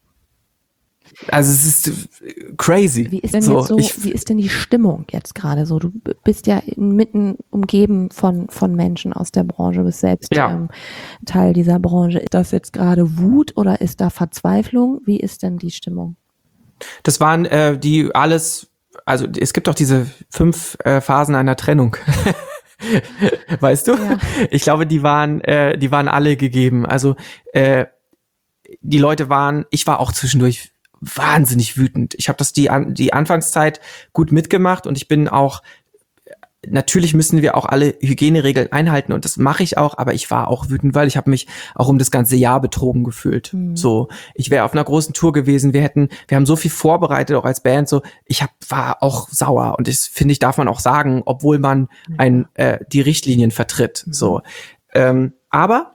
Also es ist crazy. Wie ist denn so, jetzt so, ich, wie ist denn die Stimmung jetzt gerade so? Du bist ja inmitten umgeben von, von Menschen aus der Branche, bist selbst ja. ähm, Teil dieser Branche. Ist das jetzt gerade Wut oder ist da Verzweiflung? Wie ist denn die Stimmung? Das waren äh, die alles, also es gibt doch diese fünf äh, Phasen einer Trennung. Weißt du? Ja. Ich glaube, die waren, äh, die waren alle gegeben. Also äh, die Leute waren, ich war auch zwischendurch wahnsinnig wütend. Ich habe das die die Anfangszeit gut mitgemacht und ich bin auch, natürlich müssen wir auch alle Hygieneregeln einhalten und das mache ich auch, aber ich war auch wütend, weil ich habe mich auch um das ganze Jahr betrogen gefühlt. Mhm. So, ich wäre auf einer großen Tour gewesen, wir hätten, wir haben so viel vorbereitet, auch als Band, so, ich hab, war auch sauer und das finde ich, darf man auch sagen, obwohl man ein, äh, die Richtlinien vertritt. Mhm. So, ähm, aber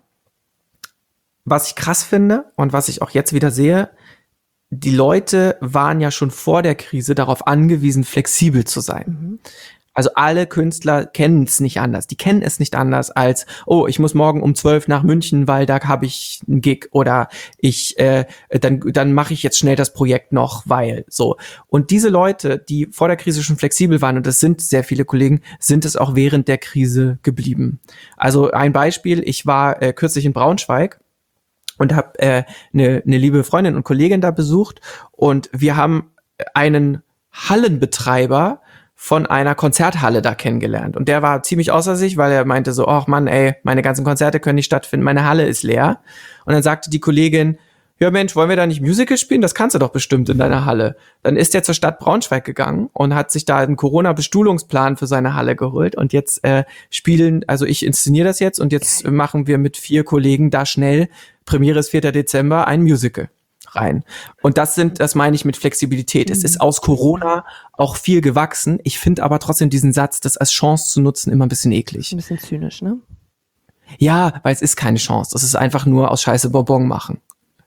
was ich krass finde und was ich auch jetzt wieder sehe, die Leute waren ja schon vor der Krise darauf angewiesen, flexibel zu sein. Mhm. Also alle Künstler kennen es nicht anders. Die kennen es nicht anders als, oh, ich muss morgen um zwölf nach München, weil da habe ich einen Gig oder ich äh, dann dann mache ich jetzt schnell das Projekt noch, weil so. Und diese Leute, die vor der Krise schon flexibel waren, und das sind sehr viele Kollegen, sind es auch während der Krise geblieben. Also ein Beispiel, ich war äh, kürzlich in Braunschweig und habe eine äh, ne, ne liebe Freundin und Kollegin da besucht und wir haben einen Hallenbetreiber von einer Konzerthalle da kennengelernt. Und der war ziemlich außer sich, weil er meinte so, ach Mann, ey, meine ganzen Konzerte können nicht stattfinden, meine Halle ist leer. Und dann sagte die Kollegin, ja Mensch, wollen wir da nicht Musical spielen? Das kannst du doch bestimmt in deiner Halle. Dann ist er zur Stadt Braunschweig gegangen und hat sich da einen Corona-Bestuhlungsplan für seine Halle geholt. Und jetzt äh, spielen, also ich inszeniere das jetzt und jetzt machen wir mit vier Kollegen da schnell, Premiere ist vierter Dezember, ein Musical rein. Und das sind, das meine ich mit Flexibilität. Mhm. Es ist aus Corona auch viel gewachsen. Ich finde aber trotzdem diesen Satz, das als Chance zu nutzen, immer ein bisschen eklig. Ein bisschen zynisch, ne? Ja, weil es ist keine Chance. Das ist einfach nur aus Scheiße Bonbon machen.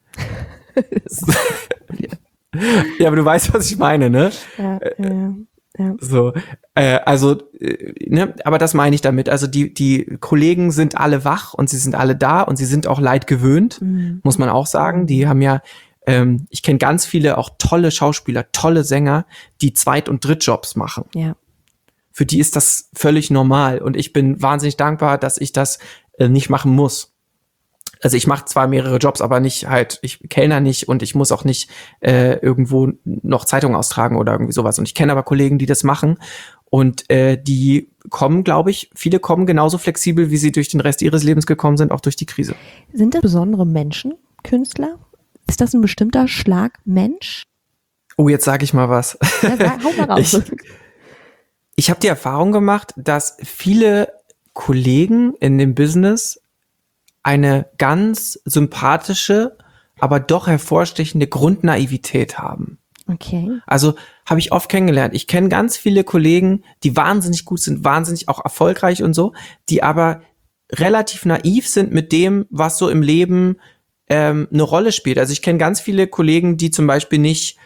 Ja, aber du weißt, was ich meine, ne? Ja, ja, ja. So, äh, also, äh, ne, aber das meine ich damit. Also die die Kollegen sind alle wach und sie sind alle da und sie sind auch leid gewöhnt, mhm. muss man auch sagen. Die haben ja Ähm, ich kenne ganz viele auch tolle Schauspieler, tolle Sänger, die Zweit- und Drittjobs machen. Ja. Für die ist das völlig normal und ich bin wahnsinnig dankbar, dass ich das äh, nicht machen muss. Also ich mache zwar mehrere Jobs, aber nicht halt, ich kellner nicht und ich muss auch nicht äh, irgendwo noch Zeitung austragen oder irgendwie sowas. Und ich kenne aber Kollegen, die das machen und äh, die kommen, glaube ich, viele kommen genauso flexibel, wie sie durch den Rest ihres Lebens gekommen sind, auch durch die Krise. Sind das besondere Menschen, Künstler? Ist das ein bestimmter Schlag Mensch? Oh, jetzt sage ich mal was. Ja, sag, hau mal raus. Ich, ich habe die Erfahrung gemacht, dass viele Kollegen in dem Business eine ganz sympathische, aber doch hervorstechende Grundnaivität haben. Okay. Also habe ich oft kennengelernt. Ich kenne ganz viele Kollegen, die wahnsinnig gut sind, wahnsinnig auch erfolgreich und so, die aber relativ naiv sind mit dem, was so im Leben ähm, eine Rolle spielt. Also ich kenne ganz viele Kollegen, die zum Beispiel nicht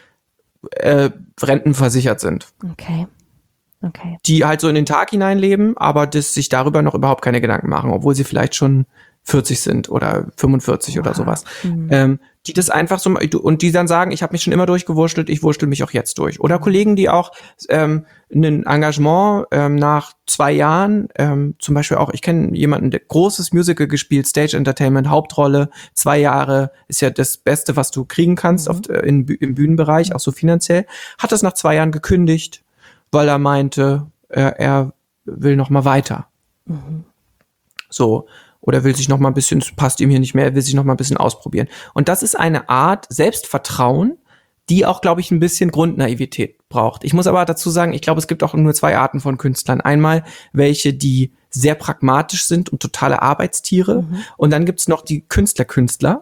äh, rentenversichert sind. Okay. Okay. Die halt so in den Tag hineinleben, aber das sich darüber noch überhaupt keine Gedanken machen, obwohl sie vielleicht schon vierzig sind oder fünfundvierzig wow. oder sowas. Mhm. Ähm, die das einfach so, und die dann sagen, ich habe mich schon immer durchgewurschtelt, ich wurschtel mich auch jetzt durch. Oder Kollegen, die auch ähm, ein Engagement ähm, nach zwei Jahren, ähm, zum Beispiel auch, ich kenne jemanden, der großes Musical gespielt, Stage Entertainment, Hauptrolle, zwei Jahre ist ja das Beste, was du kriegen kannst mhm. auf, äh, in, im Bühnenbereich, auch so finanziell, hat das nach zwei Jahren gekündigt, weil er meinte, er, er will noch mal weiter. Mhm. So. Oder will sich noch mal ein bisschen, es passt ihm hier nicht mehr, er will sich noch mal ein bisschen ausprobieren. Und das ist eine Art Selbstvertrauen, die auch, glaube ich, ein bisschen Grundnaivität braucht. Ich muss aber dazu sagen, ich glaube, es gibt auch nur zwei Arten von Künstlern. Einmal welche, die sehr pragmatisch sind und totale Arbeitstiere. Mhm. Und dann gibt's noch die Künstler-Künstler,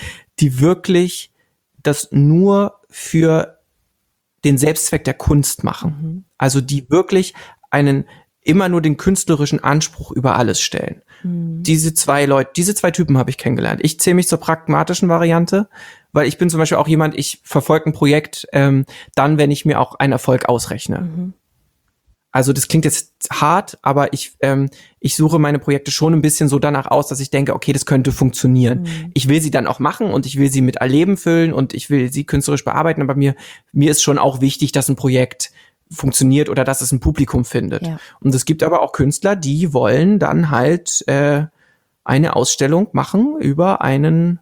die wirklich das nur für den Selbstzweck der Kunst machen. Mhm. Also die wirklich einen immer nur den künstlerischen Anspruch über alles stellen. Mhm. Diese zwei Leute, diese zwei Typen habe ich kennengelernt. Ich zähle mich zur pragmatischen Variante, weil ich bin zum Beispiel auch jemand, ich verfolge ein Projekt ähm, dann, wenn ich mir auch einen Erfolg ausrechne. Mhm. Also das klingt jetzt hart, aber ich ähm, ich suche meine Projekte schon ein bisschen so danach aus, dass ich denke, okay, das könnte funktionieren. Mhm. Ich will sie dann auch machen und ich will sie mit Erleben füllen und ich will sie künstlerisch bearbeiten, aber mir mir ist schon auch wichtig, dass ein Projekt funktioniert oder dass es ein Publikum findet. Ja. Und es gibt aber auch Künstler, die wollen dann halt äh, eine Ausstellung machen über einen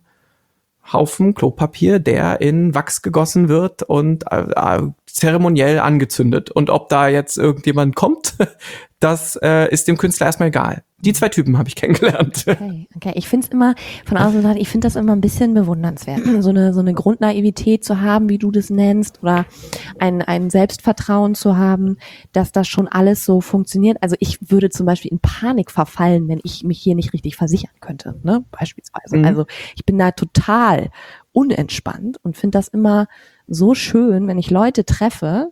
Haufen Klopapier, der in Wachs gegossen wird und äh, zeremoniell angezündet. Und ob da jetzt irgendjemand kommt, das äh, ist dem Künstler erstmal egal. Die zwei Typen habe ich kennengelernt. Okay, okay. Ich finde es immer, von außen gesagt, ich finde das immer ein bisschen bewundernswert. So eine, so eine Grundnaivität zu haben, wie du das nennst, oder ein, ein Selbstvertrauen zu haben, dass das schon alles so funktioniert. Also ich würde zum Beispiel in Panik verfallen, wenn ich mich hier nicht richtig versichern könnte, ne, beispielsweise. Mhm. Also ich bin da total unentspannt und finde das immer so schön, wenn ich Leute treffe,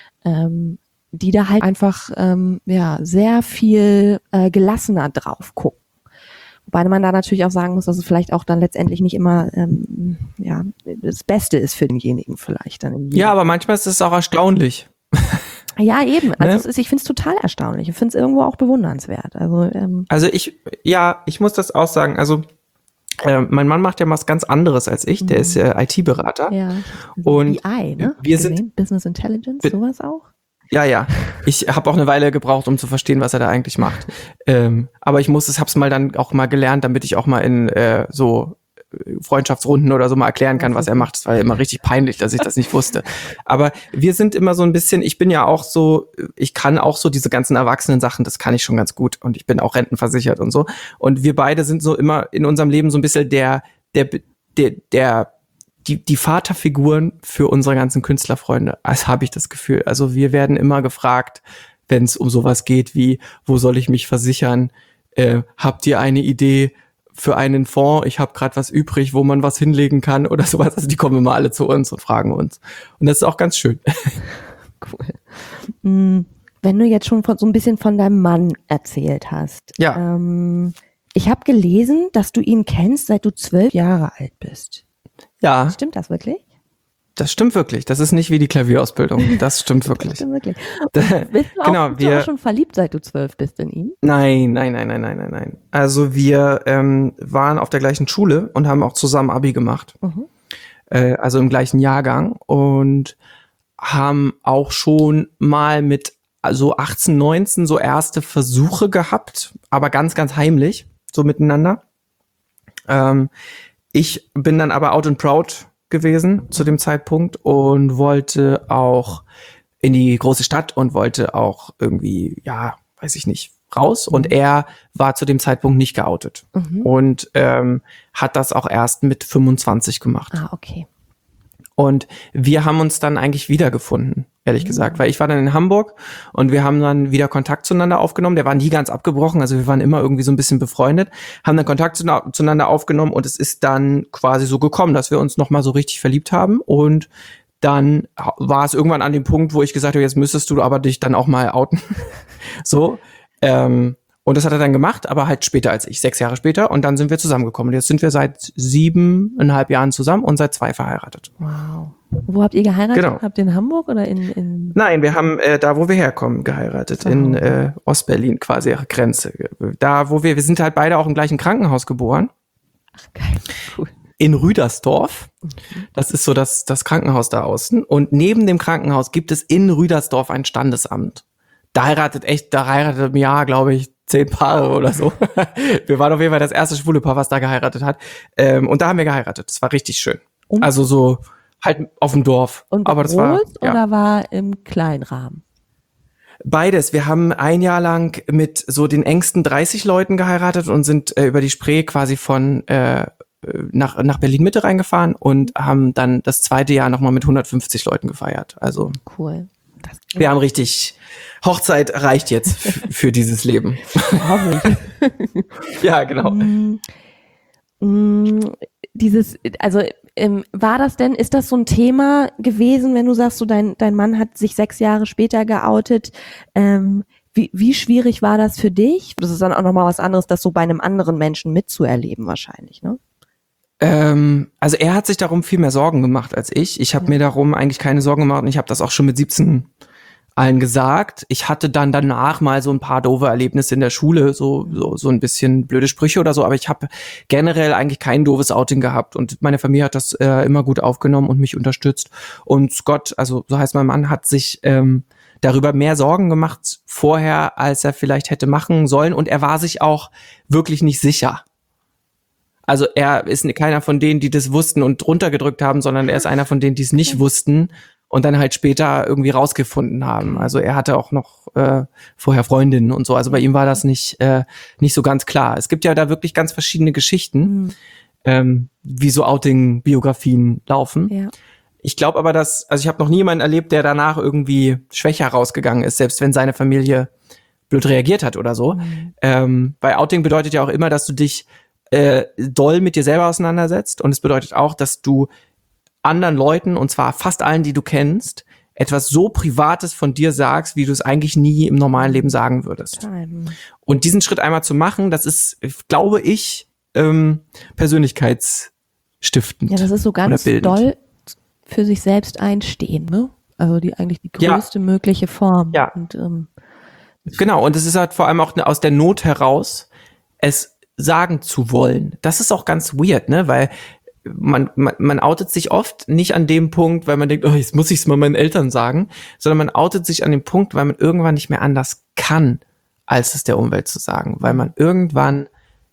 ähm, die da halt einfach ähm, ja sehr viel äh, gelassener drauf gucken. Wobei man da natürlich auch sagen muss, dass es vielleicht auch dann letztendlich nicht immer ähm, ja das Beste ist für denjenigen vielleicht. Dann ja, aber manchmal ist es auch erstaunlich. Ja, eben. Also Ne? es ist, ich finde es total erstaunlich. Ich finde es irgendwo auch bewundernswert. Also ähm, Also ich, ja, ich muss das auch sagen. Also äh, mein Mann macht ja was ganz anderes als ich. Der Mhm. ist äh, I T-Berater. ja, Und B I, ne? wir Hab sind- gesehen. Business Intelligence, Bi- sowas auch. Ja, ja. Ich habe auch eine Weile gebraucht, um zu verstehen, was er da eigentlich macht. Ähm, aber ich muss es, hab's mal dann auch mal gelernt, damit ich auch mal in äh, so äh, Freundschaftsrunden oder so mal erklären kann, Das was ist er macht. Es war ja immer richtig peinlich, dass ich das nicht wusste. Aber wir sind immer so ein bisschen, ich bin ja auch so, ich kann auch so diese ganzen erwachsenen Sachen, das kann ich schon ganz gut. Und ich bin auch rentenversichert und so. Und wir beide sind so immer in unserem Leben so ein bisschen der, der, der, der Die, die Vaterfiguren für unsere ganzen Künstlerfreunde, als habe ich das Gefühl. Also wir werden immer gefragt, wenn es um sowas geht wie, wo soll ich mich versichern? Äh, habt ihr eine Idee für einen Fonds? Ich habe gerade was übrig, wo man was hinlegen kann oder sowas. Also die kommen immer alle zu uns und fragen uns. Und das ist auch ganz schön. Cool. Mm, Wenn du jetzt schon von, so ein bisschen von deinem Mann erzählt hast. Ja. Ähm, ich habe gelesen, dass du ihn kennst, seit du zwölf Jahre alt bist. Ja, Stimmt das wirklich? das stimmt wirklich. Das ist nicht wie die Klavierausbildung. Das stimmt Das wirklich. stimmt wirklich. Da- Bist du auch, genau, bist du wir- auch schon verliebt, seit du zwölf bist in ihn? Nein, nein, nein, nein, nein, nein, nein. Also wir ähm, waren auf der gleichen Schule und haben auch zusammen Abi gemacht. Mhm. Äh, also im gleichen Jahrgang und haben auch schon mal mit also achtzehn, neunzehn so erste Versuche gehabt, aber ganz, ganz heimlich, so miteinander. Ähm, ich bin dann aber out and proud gewesen zu dem Zeitpunkt und wollte auch in die große Stadt und wollte auch irgendwie, ja, weiß ich nicht, raus. Und er war zu dem Zeitpunkt nicht geoutet Mhm. und ähm, hat das auch erst mit fünfundzwanzig gemacht. Ah, okay. Und wir haben uns dann eigentlich wiedergefunden, ehrlich gesagt, weil ich war dann in Hamburg und wir haben dann wieder Kontakt zueinander aufgenommen. Der war nie ganz abgebrochen, also wir waren immer irgendwie so ein bisschen befreundet, haben dann Kontakt zu, zueinander aufgenommen und es ist dann quasi so gekommen, dass wir uns nochmal so richtig verliebt haben und dann war es irgendwann an dem Punkt, wo ich gesagt habe, jetzt müsstest du aber dich dann auch mal outen. so, ähm, und das hat er dann gemacht, aber halt später als ich, sechs Jahre später. Und dann sind wir zusammengekommen. Und jetzt sind wir seit siebeneinhalb Jahren zusammen und seit zwei verheiratet. Wow. Wo habt ihr geheiratet? Genau. Habt ihr in Hamburg oder in, in Nein, wir haben äh, da, wo wir herkommen, geheiratet. Oh. In äh, Ostberlin quasi, ihre Grenze. Da, wo wir, wir sind halt beide auch im gleichen Krankenhaus geboren. geil, cool. In Rüdersdorf. Das ist so das, das Krankenhaus da außen. Und neben dem Krankenhaus gibt es in Rüdersdorf ein Standesamt. Da heiratet echt, da heiratet im Jahr, glaube ich, zehn Paare oder so. Wir waren auf jeden Fall das erste schwule Paar, was da geheiratet hat. Ähm, und da haben wir geheiratet. Das war richtig schön. Und- Also so halt auf dem Dorf. Und Aber das groß war ja. oder war im kleinen Rahmen? Beides. Wir haben ein Jahr lang mit so den engsten dreißig Leuten geheiratet und sind äh, über die Spree quasi von äh, nach, nach Berlin-Mitte reingefahren und haben dann das zweite Jahr nochmal mit hundertfünfzig Leuten gefeiert. Also Cool. Das wir haben richtig, Hochzeit reicht jetzt f- für dieses Leben. hoffe ich. Ja, genau. Mm, mm, Dieses, also ähm, war das denn, ist das so ein Thema gewesen, wenn du sagst, so dein, dein Mann hat sich sechs Jahre später geoutet, ähm, wie, wie schwierig war das für dich? Das ist dann auch nochmal was anderes, das so bei einem anderen Menschen mitzuerleben wahrscheinlich, ne? Ähm, also er hat sich darum viel mehr Sorgen gemacht als ich. Ich habe Ja. mir darum eigentlich keine Sorgen gemacht und ich habe das auch schon mit siebzehn allen gesagt. Ich hatte dann danach mal so ein paar doofe Erlebnisse in der Schule, so so, so ein bisschen blöde Sprüche oder so, aber ich habe generell eigentlich kein doofes Outing gehabt und meine Familie hat das äh, immer gut aufgenommen und mich unterstützt. Und Scott, also so heißt mein Mann, hat sich ähm, darüber mehr Sorgen gemacht vorher, als er vielleicht hätte machen sollen und er war sich auch wirklich nicht sicher. Also er ist keiner von denen, die das wussten und drunter gedrückt haben, sondern er ist einer von denen, die es nicht wussten und dann halt später irgendwie rausgefunden haben. Also er hatte auch noch äh, vorher Freundinnen und so. Also bei ihm war das nicht äh, nicht so ganz klar. Es gibt ja da wirklich ganz verschiedene Geschichten, Mhm. ähm, wie so Outing-Biografien laufen. Ja. Ich glaube aber, dass, also ich habe noch nie jemanden erlebt, der danach irgendwie schwächer rausgegangen ist, selbst wenn seine Familie blöd reagiert hat oder so. Mhm. Ähm, weil Outing bedeutet ja auch immer, dass du dich äh, doll mit dir selber auseinandersetzt und es bedeutet auch, dass du anderen Leuten, und zwar fast allen, die du kennst, etwas so Privates von dir sagst, wie du es eigentlich nie im normalen Leben sagen würdest. Time. Und diesen Schritt einmal zu machen, das ist, glaube ich, ähm, persönlichkeitsstiftend. Ja, das ist so ganz Oder bildend. doll für sich selbst einstehen, ne? Also die eigentlich die Ja. größte mögliche Form. Ja. Und, ähm, Genau, und es ist halt vor allem auch aus der Not heraus, es sagen zu wollen. Das ist auch ganz weird, ne, weil man, man, man outet sich oft nicht an dem Punkt, weil man denkt, oh, jetzt muss ich es mal meinen Eltern sagen, sondern man outet sich an dem Punkt, weil man irgendwann nicht mehr anders kann, als es der Umwelt zu sagen, weil man irgendwann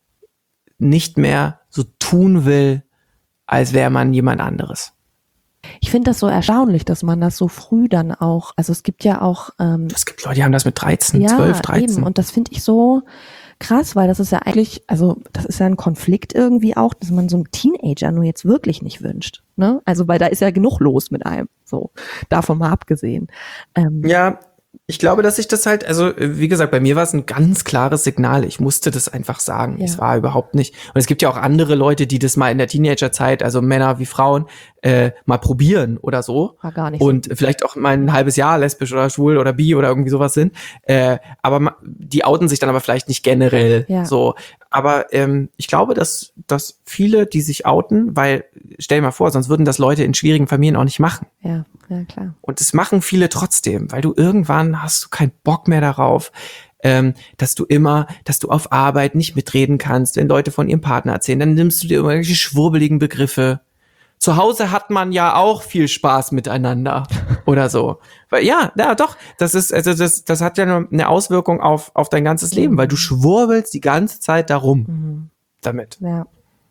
nicht mehr so tun will, als wäre man jemand anderes. ich finde das so erstaunlich, dass man das so früh dann auch, also es gibt ja auch ähm, Es gibt Leute, die haben das mit dreizehn, ja, zwölf, dreizehn. eben. Und das finde ich so krass, weil das ist ja eigentlich, also das ist ja ein Konflikt irgendwie auch, dass man so einem Teenager nur jetzt wirklich nicht wünscht. Ne? Also weil da ist ja genug los mit einem, so davon mal abgesehen. Ähm, Ja, ich glaube, dass ich das halt, also wie gesagt, bei mir war es ein ganz klares Signal. Ich musste das einfach sagen. Ja. Es war überhaupt nicht. Und es gibt ja auch andere Leute, die das mal in der Teenagerzeit, also Männer wie Frauen, äh, mal probieren oder so. War gar nicht Und vielleicht auch mal ein halbes Jahr lesbisch oder schwul oder bi oder irgendwie sowas sind. Äh, aber ma- die outen sich dann aber vielleicht nicht generell Ja. so. Aber ähm, ich glaube, dass, dass viele, die sich outen, weil, stell dir mal vor, sonst würden das Leute in schwierigen Familien auch nicht machen. so. Ja, ja klar. Und das machen viele trotzdem, weil du irgendwann hast du keinen Bock mehr darauf, ähm, dass du immer, dass du auf Arbeit nicht mitreden kannst, wenn Leute von ihrem Partner erzählen. Dann nimmst du dir irgendwelche schwurbeligen Begriffe. Zu Hause hat man ja auch viel Spaß miteinander oder so. Weil ja, ja doch, das ist, also das, das hat ja eine Auswirkung auf, auf dein ganzes Leben, weil du schwurbelst die ganze Zeit darum Mhm. damit. Ja.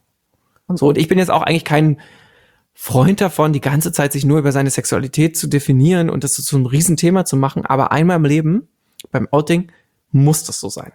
So, und ich bin jetzt auch eigentlich kein Freund davon, die ganze Zeit sich nur über seine Sexualität zu definieren und das so zu einem Riesenthema zu machen, aber einmal im Leben, beim Outing, muss das so sein.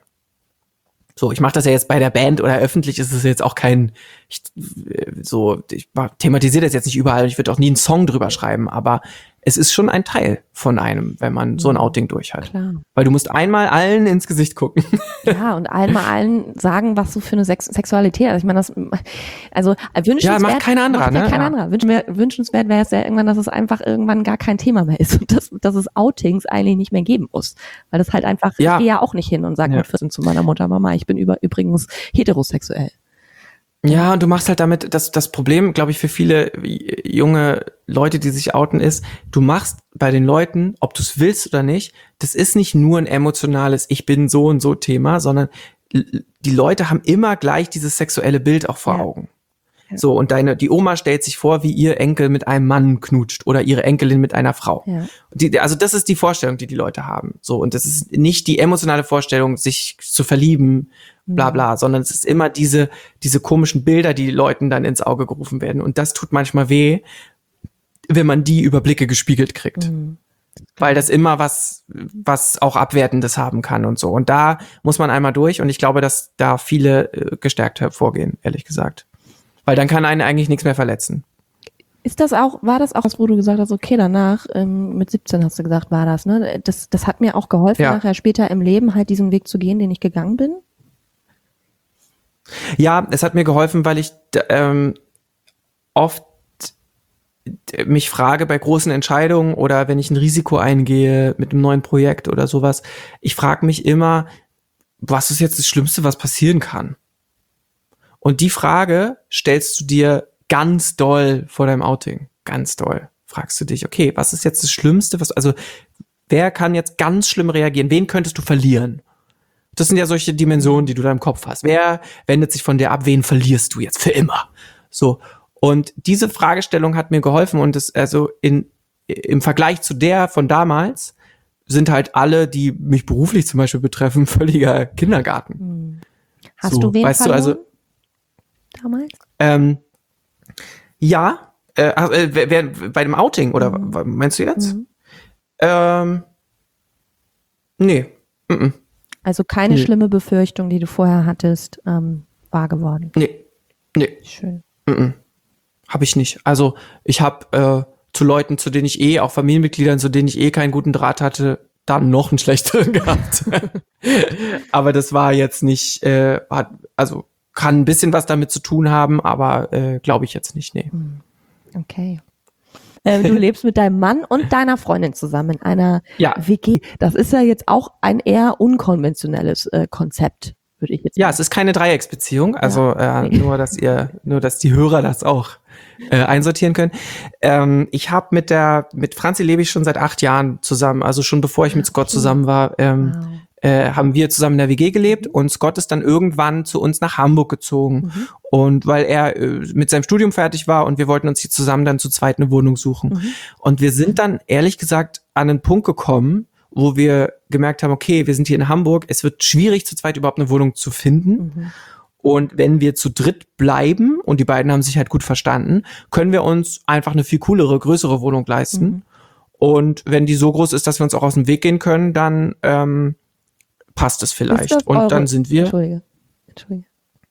So, ich mache das ja jetzt bei der Band oder öffentlich ist es jetzt auch kein, ich, so, ich thematisiere das jetzt nicht überall, ich würde auch nie einen Song drüber schreiben, aber es ist schon ein Teil von einem, wenn man so ein Outing durch hat. Klar. Weil du musst einmal allen ins Gesicht gucken. Ja, und einmal allen sagen, was du für eine Sex Sexualität hast. Ich meine, das, also wünschenswert. Ja, macht kein anderer, macht ja ne? kein Ja. anderer. Wünschenswert, wünschenswert wäre es ja irgendwann, dass es einfach irgendwann gar kein Thema mehr ist und dass, dass es Outings eigentlich nicht mehr geben muss. Weil das halt einfach, Ja. ich gehe ja auch nicht hin und sage Ja. mit vierzehn zu meiner Mutter, Mama, ich bin über, übrigens heterosexuell. Ja, und du machst halt damit, das, das Problem, glaube ich, für viele junge Leute, die sich outen, ist, du machst bei den Leuten, ob du es willst oder nicht, das ist nicht nur ein emotionales Ich bin so und so Thema, sondern l- die Leute haben immer gleich dieses sexuelle Bild auch vor Ja. Augen. So, und deine, die Oma stellt sich vor, wie ihr Enkel mit einem Mann knutscht oder ihre Enkelin mit einer Frau. Ja. Die, also das ist die Vorstellung, die die Leute haben. So, und das ist nicht die emotionale Vorstellung, sich zu verlieben, bla bla, sondern es ist immer diese, diese komischen Bilder, die Leuten dann ins Auge gerufen werden. Und das tut manchmal weh, wenn man die über Blicke gespiegelt kriegt. Mhm. Weil das immer was, was auch Abwertendes haben kann und so. Und da muss man einmal durch und ich glaube, dass da viele äh, gestärkt hervorgehen, ehrlich gesagt. Weil dann kann einen eigentlich nichts mehr verletzen. Ist das auch, war das auch das, wo du gesagt hast, okay, danach, ähm, mit siebzehn hast du gesagt, war das, ne? Das, das hat mir auch geholfen, Ja. nachher später im Leben halt diesen Weg zu gehen, den ich gegangen bin. Ja, es hat mir geholfen, weil ich d- ähm, oft d- mich frage bei großen Entscheidungen oder wenn ich ein Risiko eingehe mit einem neuen Projekt oder sowas, ich frage mich immer, was ist jetzt das Schlimmste, was passieren kann? Und die Frage stellst du dir ganz doll vor deinem Outing. Ganz doll. Fragst du dich, okay, was ist jetzt das Schlimmste? Was, also, wer kann jetzt ganz schlimm reagieren? Wen könntest du verlieren? Das sind ja solche Dimensionen, die du da im Kopf hast. Wer wendet sich von dir ab? Wen verlierst du jetzt für immer? So. Und diese Fragestellung hat mir geholfen und es, also in, im Vergleich zu der von damals sind halt alle, die mich beruflich zum Beispiel betreffen, völliger Kindergarten. Hast So, du wen weißt du, verloren also- damals? Ähm, ja, äh, ach, äh, wer, wer, bei dem Outing, oder w- meinst du jetzt? Mhm. Ähm, nee. Mm-mm. Also keine Nee. schlimme Befürchtung, die du vorher hattest, ähm, wahr geworden. Nee. Nee. Schön. Mm-mm. Hab ich nicht. Also ich habe äh, zu Leuten, zu denen ich eh, auch Familienmitgliedern, zu denen ich eh keinen guten Draht hatte, dann noch einen schlechteren gehabt. Aber das war jetzt nicht, äh, hat, also kann ein bisschen was damit zu tun haben, aber äh, glaube ich jetzt nicht, nee. Okay. Ähm, du lebst mit deinem Mann und deiner Freundin zusammen in einer Ja. W G. Das ist ja jetzt auch ein eher unkonventionelles äh, Konzept, würde ich jetzt Ja, sagen. es ist keine Dreiecksbeziehung, also äh, nur, dass ihr, nur, dass die Hörer das auch äh, einsortieren können. Ähm, ich habe mit der, mit Franzi lebe ich schon seit acht Jahren zusammen, also schon bevor ich mit Scott zusammen war, ähm, Wow. äh, haben wir zusammen in der W G gelebt und Scott ist dann irgendwann zu uns nach Hamburg gezogen. Mhm. Und weil er äh, mit seinem Studium fertig war und wir wollten uns hier zusammen dann zu zweit eine Wohnung suchen. Mhm. Und wir sind dann ehrlich gesagt an einen Punkt gekommen, wo wir gemerkt haben, okay, wir sind hier in Hamburg, es wird schwierig zu zweit überhaupt eine Wohnung zu finden. Mhm. Und wenn wir zu dritt bleiben, und die beiden haben sich halt gut verstanden, können wir uns einfach eine viel coolere, größere Wohnung leisten. Mhm. Und wenn die so groß ist, dass wir uns auch aus dem Weg gehen können, dann ähm, passt es vielleicht. Ist das Und eure- dann sind wir, Entschuldige. Entschuldige.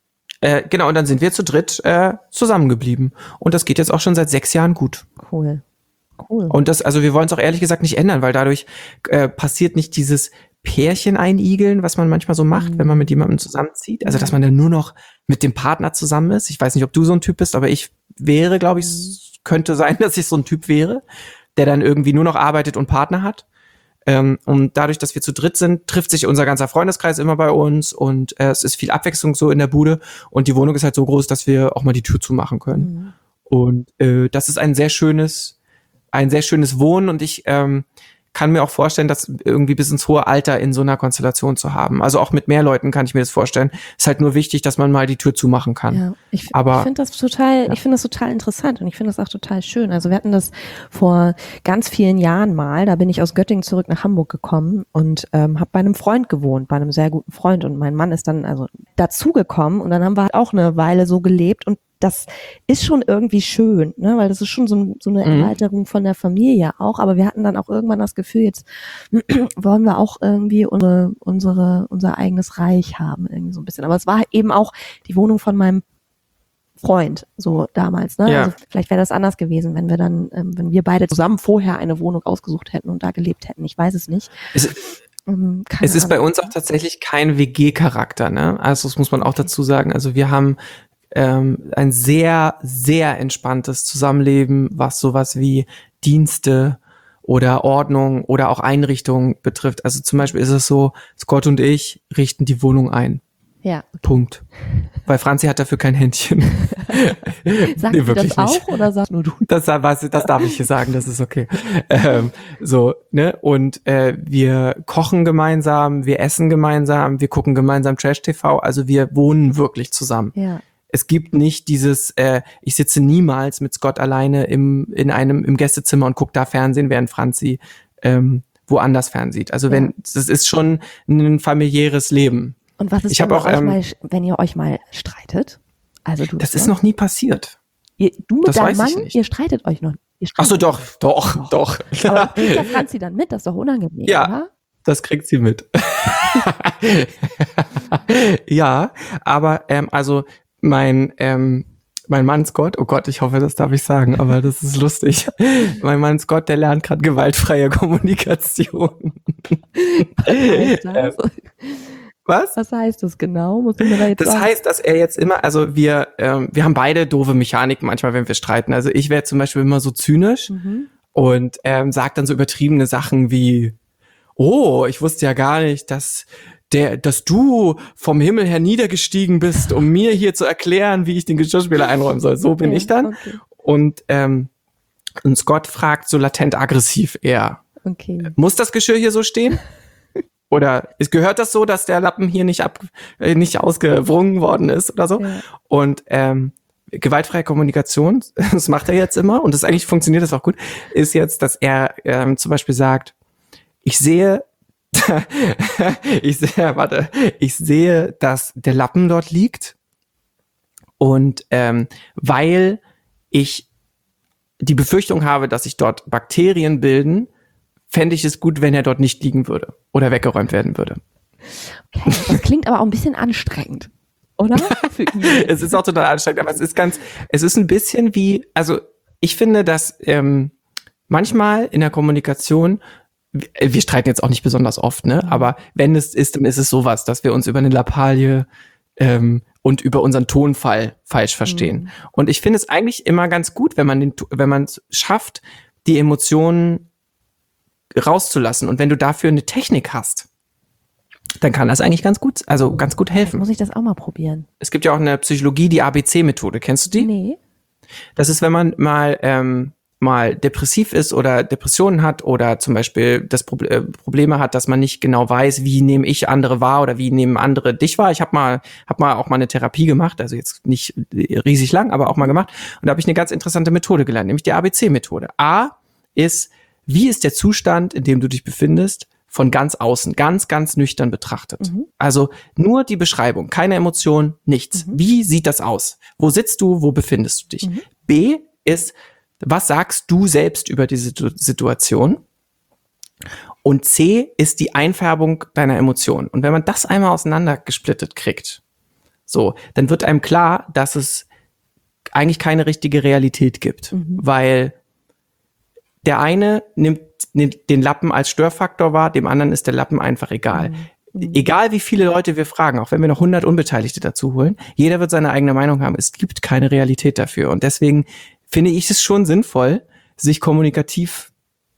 äh, genau, und dann sind wir zu dritt äh, zusammengeblieben. Und das geht jetzt auch schon seit sechs Jahren gut. Cool. Cool. Und das, also wir wollen es auch ehrlich gesagt nicht ändern, weil dadurch äh, passiert nicht dieses Pärchen einigeln, was man manchmal so macht, Mhm. wenn man mit jemandem zusammenzieht. Also, dass man dann nur noch mit dem Partner zusammen ist. Ich weiß nicht, ob du so ein Typ bist, aber ich wäre, glaube ich, s- könnte sein, dass ich so ein Typ wäre, der dann irgendwie nur noch arbeitet und Partner hat. Ähm, und dadurch, dass wir zu dritt sind, trifft sich unser ganzer Freundeskreis immer bei uns und äh, es ist viel Abwechslung so in der Bude und die Wohnung ist halt so groß, dass wir auch mal die Tür zumachen können. Mhm. Und äh, das ist ein sehr schönes, ein sehr schönes Wohnen und ich ähm, kann mir auch vorstellen, das irgendwie bis ins hohe Alter in so einer Konstellation zu haben. Also auch mit mehr Leuten kann ich mir das vorstellen. Ist halt nur wichtig, dass man mal die Tür zumachen kann. Ja, ich, Aber- ich finde das total, Ja. ich finde das total interessant und ich finde das auch total schön. Also wir hatten das vor ganz vielen Jahren mal, da bin ich aus Göttingen zurück nach Hamburg gekommen und ähm, habe bei einem Freund gewohnt, bei einem sehr guten Freund und mein Mann ist dann also dazugekommen und dann haben wir halt auch eine Weile so gelebt und das ist schon irgendwie schön, ne? Weil das ist schon so, ein, so eine Mhm. Erweiterung von der Familie auch, aber wir hatten dann auch irgendwann das Gefühl, jetzt wollen wir auch irgendwie unsere, unsere, unser eigenes Reich haben, irgendwie so ein bisschen. Aber es war eben auch die Wohnung von meinem Freund, so damals, ne? Ja. Also vielleicht wäre das anders gewesen, wenn wir dann, ähm, wenn wir beide zusammen vorher eine Wohnung ausgesucht hätten und da gelebt hätten. Ich weiß es nicht. Es, Ähm, keine es ist bei Ahnung. uns auch tatsächlich kein W G-Charakter, ne? Also das muss man auch dazu sagen. Also wir haben ähm, ein sehr, sehr entspanntes Zusammenleben, was sowas wie Dienste oder Ordnung oder auch Einrichtungen betrifft. Also zum Beispiel ist es so, Scott und ich richten die Wohnung ein. Ja. Punkt. Weil Franzi hat dafür kein Händchen. Sagt Nee, sie wirklich das nicht. auch oder sagst nur du? Das, was, das darf ich hier sagen, das ist okay. Ähm, so, ne? Und äh, wir kochen gemeinsam, wir essen gemeinsam, wir gucken gemeinsam Trash-T V, also wir wohnen wirklich zusammen. Ja. Es gibt nicht dieses, äh, ich sitze niemals mit Scott alleine im, in einem, im Gästezimmer und gucke da Fernsehen, während Franzi ähm, woanders fernsieht. Also wenn, Ja. das ist schon ein familiäres Leben. Und was ist, Ich wenn, hab ihr auch, euch ähm, mal, wenn ihr euch mal streitet? Also du Das ist ne? noch nie passiert. Ihr, du mit das deinem weiß ich Mann, nicht. ihr streitet euch noch. Ihr Ach so, streitet doch, doch, doch. Aber das bringt ja Franzi dann mit, das ist doch unangenehm, Ja. oder? Das kriegt sie mit. Ja, aber ähm, also mein ähm, mein Mann Scott, oh Gott, ich hoffe, das darf ich sagen, aber das ist lustig. Mein Mann Scott, der lernt gerade gewaltfreie Kommunikation. Heißt das? Was? Was heißt das genau? Muss ich mir da jetzt Das sagen? heißt, dass er jetzt immer, also wir ähm, wir haben beide doofe Mechanik manchmal, wenn wir streiten. Also ich werde zum Beispiel immer so zynisch Mhm. und ähm, sagt dann so übertriebene Sachen wie, oh, ich wusste ja gar nicht, dass der, dass du vom Himmel her niedergestiegen bist, um mir hier zu erklären, wie ich den Geschirrspüler einräumen soll. So bin Okay, ich dann. Okay. Und ähm, und Scott fragt so latent aggressiv eher, okay. muss das Geschirr hier so stehen? Oder ist, gehört das so, dass der Lappen hier nicht ab, äh, nicht ausgewrungen worden ist oder so? Ja. Und ähm, gewaltfreie Kommunikation, das macht er jetzt immer und das eigentlich funktioniert das auch gut, ist jetzt, dass er ähm, zum Beispiel sagt, ich sehe, ich sehe, warte, ich sehe, dass der Lappen dort liegt und ähm, weil ich die Befürchtung habe, dass sich dort Bakterien bilden, fände ich es gut, wenn er dort nicht liegen würde oder weggeräumt werden würde. Okay. Das klingt aber auch ein bisschen anstrengend, oder? Für ihn. Es ist auch total anstrengend, aber es ist ganz, es ist ein bisschen wie, also ich finde, dass ähm, manchmal in der Kommunikation, wir, wir streiten jetzt auch nicht besonders oft, ne, Mhm. aber wenn es ist, dann ist es sowas, dass wir uns über eine Lappalie ähm, und über unseren Tonfall falsch verstehen. Mhm. Und ich finde es eigentlich immer ganz gut, wenn man den, wenn man es schafft, die Emotionen rauszulassen. Und wenn du dafür eine Technik hast, dann kann das eigentlich ganz gut, also ganz gut Vielleicht helfen. muss ich das auch mal probieren. Es gibt ja auch in der Psychologie die A B C-Methode. Kennst du die? Nee. Das ist, wenn man mal ähm, mal depressiv ist oder Depressionen hat oder zum Beispiel das Pro- äh, Probleme hat, dass man nicht genau weiß, wie nehme ich andere wahr oder wie nehmen andere dich wahr. Ich habe mal hab mal auch mal eine Therapie gemacht, also jetzt nicht riesig lang, aber auch mal gemacht. Und da habe ich eine ganz interessante Methode gelernt, nämlich die A B C-Methode. A ist, wie ist der Zustand, in dem du dich befindest, von ganz außen, ganz, ganz nüchtern betrachtet. Mhm. Also nur die Beschreibung, keine Emotion, nichts. Mhm. Wie sieht das aus? Wo sitzt du, wo befindest du dich? Mhm. B ist, was sagst du selbst über diese Situation? Und C ist die Einfärbung deiner Emotionen. Und wenn man das einmal auseinandergesplittet kriegt, so, dann wird einem klar, dass es eigentlich keine richtige Realität gibt. Mhm. Weil der eine nimmt den Lappen als Störfaktor wahr, dem anderen ist der Lappen einfach egal. Mhm. Egal wie viele Leute wir fragen, auch wenn wir noch hundert Unbeteiligte dazu holen, jeder wird seine eigene Meinung haben. Es gibt keine Realität dafür. Und deswegen finde ich es schon sinnvoll, sich kommunikativ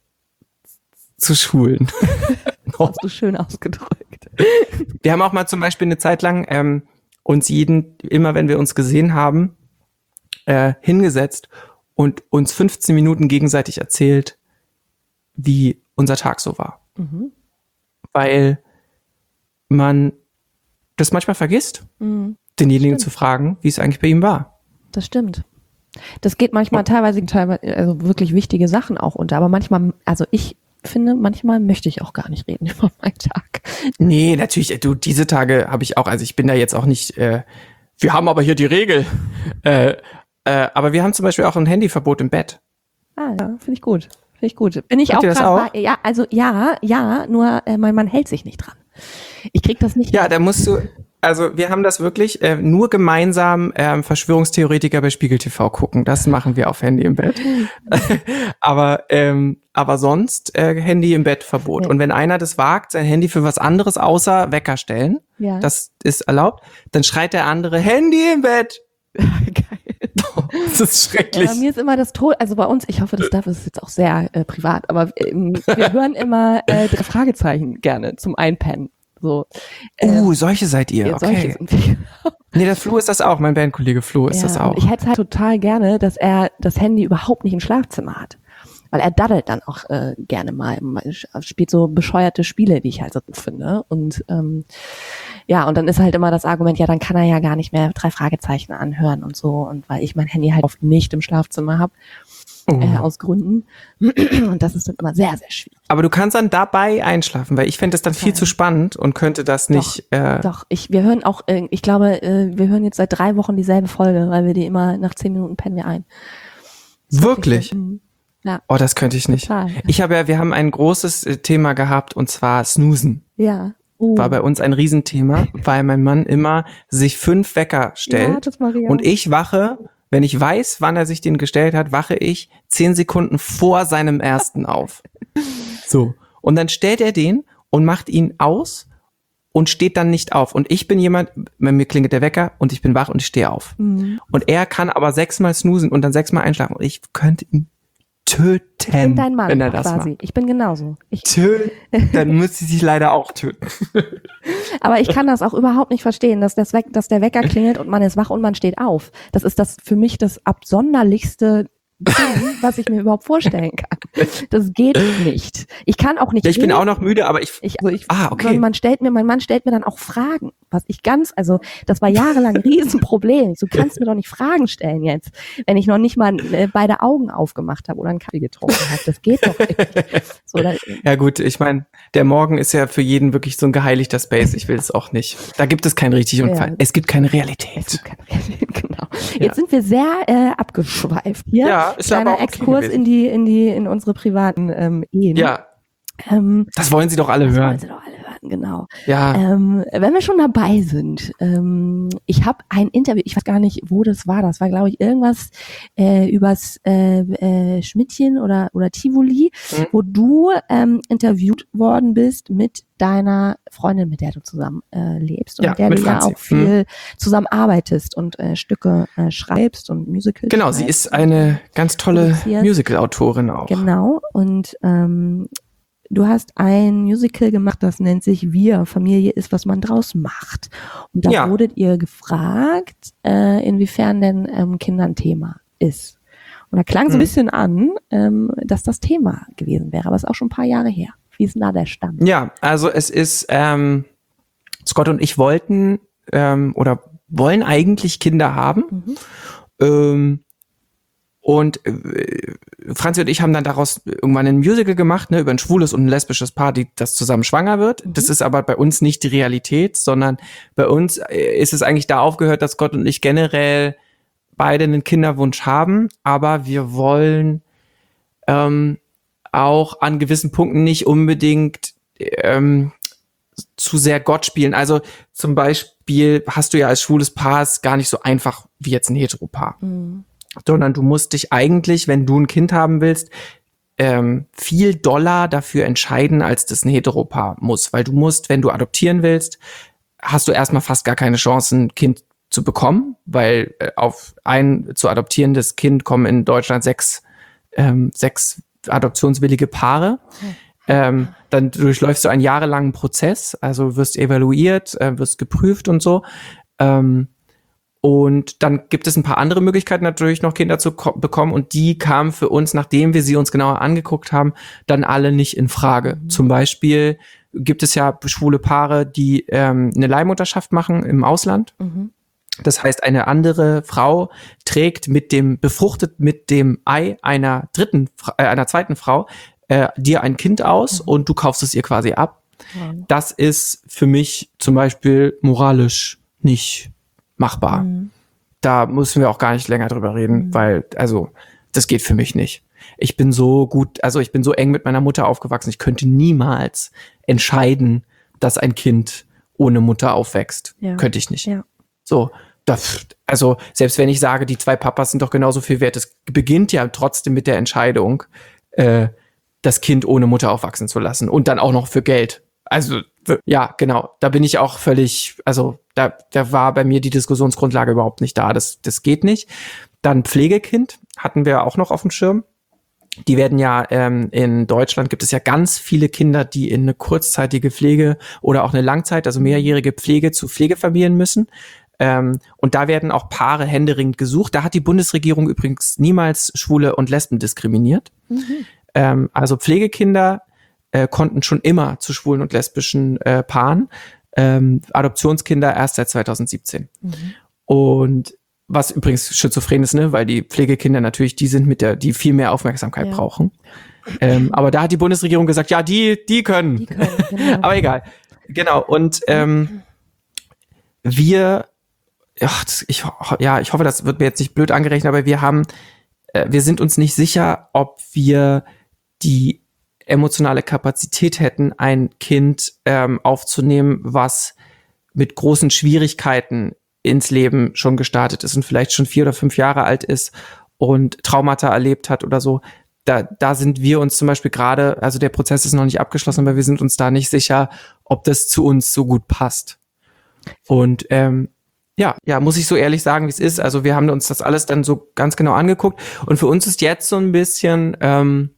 zu schulen. Hast du schön ausgedrückt. Wir haben auch mal zum Beispiel eine Zeit lang ähm, uns jeden, immer wenn wir uns gesehen haben, äh, hingesetzt und uns fünfzehn Minuten gegenseitig erzählt, wie unser Tag so war. Mhm. Weil man das manchmal vergisst, mhm. denjenigen zu fragen, wie es eigentlich bei ihm war. Das stimmt. Das geht manchmal teilweise, teilweise, also wirklich wichtige Sachen auch unter, aber manchmal, also ich finde, manchmal möchte ich auch gar nicht reden über meinen Tag. Nee, natürlich, du, diese Tage habe ich auch, also ich bin da jetzt auch nicht, äh, wir haben aber hier die Regel, äh, äh, aber wir haben zum Beispiel auch ein Handyverbot im Bett. Ah, ja, finde ich gut, finde ich gut. Bin ich Habt auch ihr das auch? Bei, ja, also ja, ja, nur äh, mein Mann hält sich nicht dran. Ich krieg das nicht. Ja, da musst du, also wir haben das wirklich äh, nur gemeinsam ähm, Verschwörungstheoretiker bei Spiegel T V gucken. Das machen wir auf Handy im Bett. aber ähm, aber sonst äh, Handy im Bett Verbot. Ja. Und wenn einer das wagt, sein Handy für was anderes außer Wecker stellen, ja. das ist erlaubt, dann schreit der andere Handy im Bett. Geil. Das ist schrecklich. Ja, mir ist immer das Tod, also bei uns, ich hoffe, das darf, das ist jetzt auch sehr äh, privat, aber ähm, wir hören immer äh, drei Fragezeichen gerne zum Einpennen. So. Uh, solche seid ihr, ja, okay. Nee, der Flo ist das auch, mein Bandkollege Flo ist ja, das auch. Ich hätte halt total gerne, dass er das Handy überhaupt nicht im Schlafzimmer hat. Weil er daddelt dann auch äh, gerne mal, spielt so bescheuerte Spiele, die ich halt so finde. Und ähm, ja, und dann ist halt immer das Argument, ja, dann kann er ja gar nicht mehr drei Fragezeichen anhören und so. Und weil ich mein Handy halt oft nicht im Schlafzimmer habe, oh. äh, aus Gründen. Und das ist dann immer sehr, sehr schwierig. Aber du kannst dann dabei einschlafen, weil ich fände das dann viel zu spannend und könnte das nicht. Doch, äh, doch. Ich, wir hören auch, äh, ich glaube, äh, wir hören jetzt seit drei Wochen dieselbe Folge, weil wir die immer nach zehn Minuten pennen wir ein. Das wirklich? wirklich ja. Oh, das könnte ich nicht. Total. Ich habe ja, wir haben ein großes Thema gehabt und zwar Snoozen. Ja. Uh. War bei uns ein Riesenthema, weil mein Mann immer sich fünf Wecker stellt ja, das Maria. und ich wache, wenn ich weiß, wann er sich den gestellt hat, wache ich zehn Sekunden vor seinem ersten auf. So. Und dann stellt er den und macht ihn aus und steht dann nicht auf. Und ich bin jemand, bei mir klingelt der Wecker und ich bin wach und ich stehe auf. Mhm. Und er kann aber sechsmal snoosen und dann sechsmal einschlafen. Und ich könnte ihn töten, ich bin dein Mann, wenn er das quasi. macht. Ich bin genauso. Ich töten, dann müsste sie sich leider auch töten. Aber ich kann das auch überhaupt nicht verstehen, dass, das We- dass der Wecker klingelt und man ist wach und man steht auf. Das ist das für mich das absonderlichste Ding, was ich mir überhaupt vorstellen kann. Das geht nicht. Ich kann auch nicht. Ja, ich bin auch noch müde, aber ich. ich, also ich ah, okay. Man stellt mir, mein Mann stellt mir dann auch Fragen, was ich ganz, also das war jahrelang ein Riesenproblem. Du kannst mir doch nicht Fragen stellen jetzt, wenn ich noch nicht mal äh, beide Augen aufgemacht habe oder einen Kaffee getrunken habe. Das geht doch nicht. So, dann, ja gut, ich meine, der Morgen ist ja für jeden wirklich so ein geheiligter Space. Ich will es auch nicht. Da gibt es kein richtig und ja. falsch. Es gibt keine Realität. Es gibt keine Realität, genau. Ja. Jetzt sind wir sehr äh, abgeschweift hier. Ja, ist Kleiner aber auch okay Exkurs gewesen. in die, in die, in unsere privaten ähm, Ehen. Ja. Ähm, das wollen sie doch alle das hören. wollen sie doch alle hören, genau. Ja. Ähm, wenn wir schon dabei sind, ähm, ich habe ein Interview, ich weiß gar nicht, wo das war, das war, glaube ich, irgendwas äh, übers äh, äh, Schmidtchen oder, oder Tivoli, mhm. wo du ähm, interviewt worden bist mit deiner Freundin, mit der du zusammen äh, lebst und ja, mit der du Franzi. ja auch viel mhm. zusammen arbeitest und äh, Stücke äh, schreibst und Musicals. Genau, sie ist eine ganz tolle Musical-Autorin auch. Genau, und ähm, du hast ein Musical gemacht, das nennt sich Wir, Familie ist, was man draus macht. Und da ja. wurdet ihr gefragt, äh, inwiefern denn ähm, Kinder ein Thema ist. Und da klang so ein Hm. bisschen an, ähm, dass das Thema gewesen wäre, aber es ist auch schon ein paar Jahre her. Wie ist denn da der Stand? Ja, also es ist, ähm, Scott und ich wollten ähm, oder wollen eigentlich Kinder haben. Mhm. Ähm, und äh, Franzi und ich haben dann daraus irgendwann ein Musical gemacht, ne, über ein schwules und ein lesbisches Paar, die das zusammen schwanger wird. Mhm. Das ist aber bei uns nicht die Realität, sondern bei uns äh, ist es eigentlich da aufgehört, dass Scott und ich generell beide einen Kinderwunsch haben, aber wir wollen ähm, auch an gewissen Punkten nicht unbedingt ähm, zu sehr Gott spielen. Also zum Beispiel hast du ja als schwules Paar es gar nicht so einfach wie jetzt ein Heteropaar. Mhm. Sondern du musst dich eigentlich, wenn du ein Kind haben willst, ähm, viel doller dafür entscheiden, als das ein Heteropaar muss. Weil du musst, wenn du adoptieren willst, hast du erstmal fast gar keine Chance, ein Kind zu bekommen, weil äh, auf ein zu adoptierendes Kind kommen in Deutschland sechs, ähm, sechs adoptionswillige Paare. Ähm, dann durchläufst du einen jahrelangen Prozess, also wirst evaluiert, äh, wirst geprüft und so. Ähm, und dann gibt es ein paar andere Möglichkeiten natürlich noch Kinder zu ko- bekommen und die kamen für uns, nachdem wir sie uns genauer angeguckt haben, dann alle nicht in Frage. Mhm. Zum Beispiel gibt es ja schwule Paare, die ähm, eine Leihmutterschaft machen im Ausland. Mhm. Das heißt, eine andere Frau trägt mit dem, befruchtet mit dem Ei einer dritten, äh, einer zweiten Frau äh, dir ein Kind aus mhm. und du kaufst es ihr quasi ab. Mhm. Das ist für mich zum Beispiel moralisch nicht machbar. Mhm. Da müssen wir auch gar nicht länger drüber reden, mhm. weil, also, das geht für mich nicht. Ich bin so gut, also ich bin so eng mit meiner Mutter aufgewachsen, ich könnte niemals entscheiden, dass ein Kind ohne Mutter aufwächst. Ja. Könnte ich nicht. Ja. So, das, also selbst wenn ich sage, die zwei Papas sind doch genauso viel wert, es beginnt ja trotzdem mit der Entscheidung, äh, das Kind ohne Mutter aufwachsen zu lassen und dann auch noch für Geld. Also ja, genau, da bin ich auch völlig, also da, da war bei mir die Diskussionsgrundlage überhaupt nicht da, das, das geht nicht. Dann Pflegekind hatten wir auch noch auf dem Schirm. Die werden ja, ähm, in Deutschland gibt es ja ganz viele Kinder, die in eine kurzzeitige Pflege oder auch eine Langzeit, also mehrjährige Pflege zu Pflegefamilien müssen. Ähm, und da werden auch Paare händeringend gesucht. Da hat die Bundesregierung übrigens niemals Schwule und Lesben diskriminiert. Mhm. Ähm, also Pflegekinder äh, konnten schon immer zu schwulen und lesbischen äh, Paaren. Ähm, Adoptionskinder erst seit zweitausendsiebzehn. Mhm. Und was übrigens schizophren ist, ne, weil die Pflegekinder natürlich die sind, mit der, die viel mehr Aufmerksamkeit ja. brauchen. Ähm, aber da hat die Bundesregierung gesagt, ja, die, die können. Die können genau. Aber egal. Genau. Und ähm, wir, ach, das, ich, ja, ich hoffe, das wird mir jetzt nicht blöd angerechnet, aber wir haben, äh, wir sind uns nicht sicher, ob wir die emotionale Kapazität hätten, ein Kind ähm, aufzunehmen, was mit großen Schwierigkeiten ins Leben schon gestartet ist und vielleicht schon vier oder fünf Jahre alt ist und Traumata erlebt hat oder so. Da, da sind wir uns zum Beispiel gerade, also der Prozess ist noch nicht abgeschlossen, aber wir sind uns da nicht sicher, ob das zu uns so gut passt. Und ähm, ja, ja, muss ich so ehrlich sagen, wie es ist. Also wir haben uns das alles dann so ganz genau angeguckt und für uns ist jetzt so ein bisschen, ähm,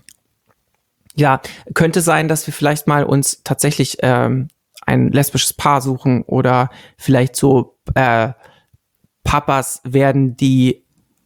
ja, könnte sein, dass wir vielleicht mal uns tatsächlich ähm, ein lesbisches Paar suchen oder vielleicht so äh, Papas werden, die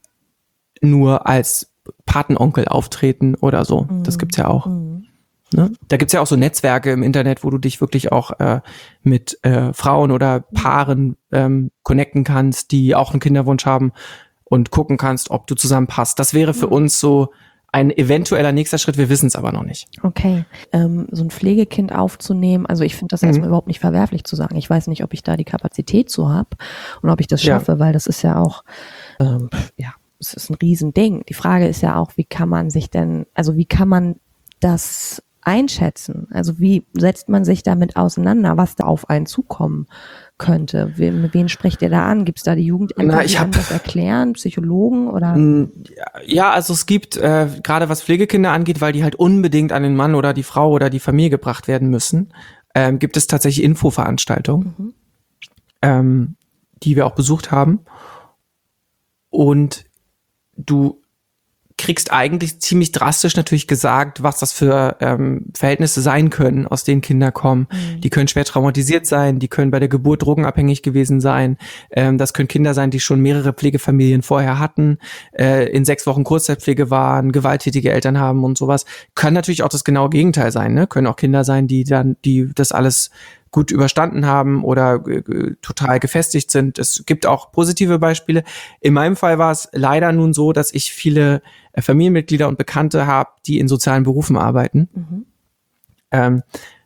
nur als Patenonkel auftreten oder so. Mhm. Das gibt's ja auch. Mhm. Ne? Da gibt's ja auch so Netzwerke im Internet, wo du dich wirklich auch äh, mit äh, Frauen oder Paaren ähm, connecten kannst, die auch einen Kinderwunsch haben und gucken kannst, ob du zusammenpasst. Das wäre für mhm. uns so ein eventueller nächster Schritt, wir wissen es aber noch nicht. Okay, ähm, so ein Pflegekind aufzunehmen, also ich finde das mhm. erstmal überhaupt nicht verwerflich zu sagen. Ich weiß nicht, ob ich da die Kapazität zu habe und ob ich das schaffe, ja. weil das ist ja auch, ähm, ja, es ist ein Riesending. Die Frage ist ja auch, wie kann man sich denn, also wie kann man das einschätzen? Also wie setzt man sich damit auseinander, was da auf einen zukommen könnte? Wen, wen spricht ihr da an? Gibt es da die Jugendämter, Na, ich die hab, einem das erklären? Psychologen oder? Ja, also es gibt, äh, gerade was Pflegekinder angeht, weil die halt unbedingt an den Mann oder die Frau oder die Familie gebracht werden müssen, ähm, gibt es tatsächlich Infoveranstaltungen, mhm. ähm, die wir auch besucht haben. Und du kriegst eigentlich ziemlich drastisch natürlich gesagt, was das für ähm, Verhältnisse sein können, aus denen Kinder kommen. Mhm. Die können schwer traumatisiert sein, die können bei der Geburt drogenabhängig gewesen sein. Ähm, das können Kinder sein, die schon mehrere Pflegefamilien vorher hatten, äh, in sechs Wochen Kurzzeitpflege waren, gewalttätige Eltern haben und sowas. Kann natürlich auch das genaue Gegenteil sein, ne? Können auch Kinder sein, die dann, die das alles gut überstanden haben oder äh, total gefestigt sind. Es gibt auch positive Beispiele. In meinem Fall war es leider nun so, dass ich viele äh, Familienmitglieder und Bekannte habe, die in sozialen Berufen arbeiten. Mhm. Ähm,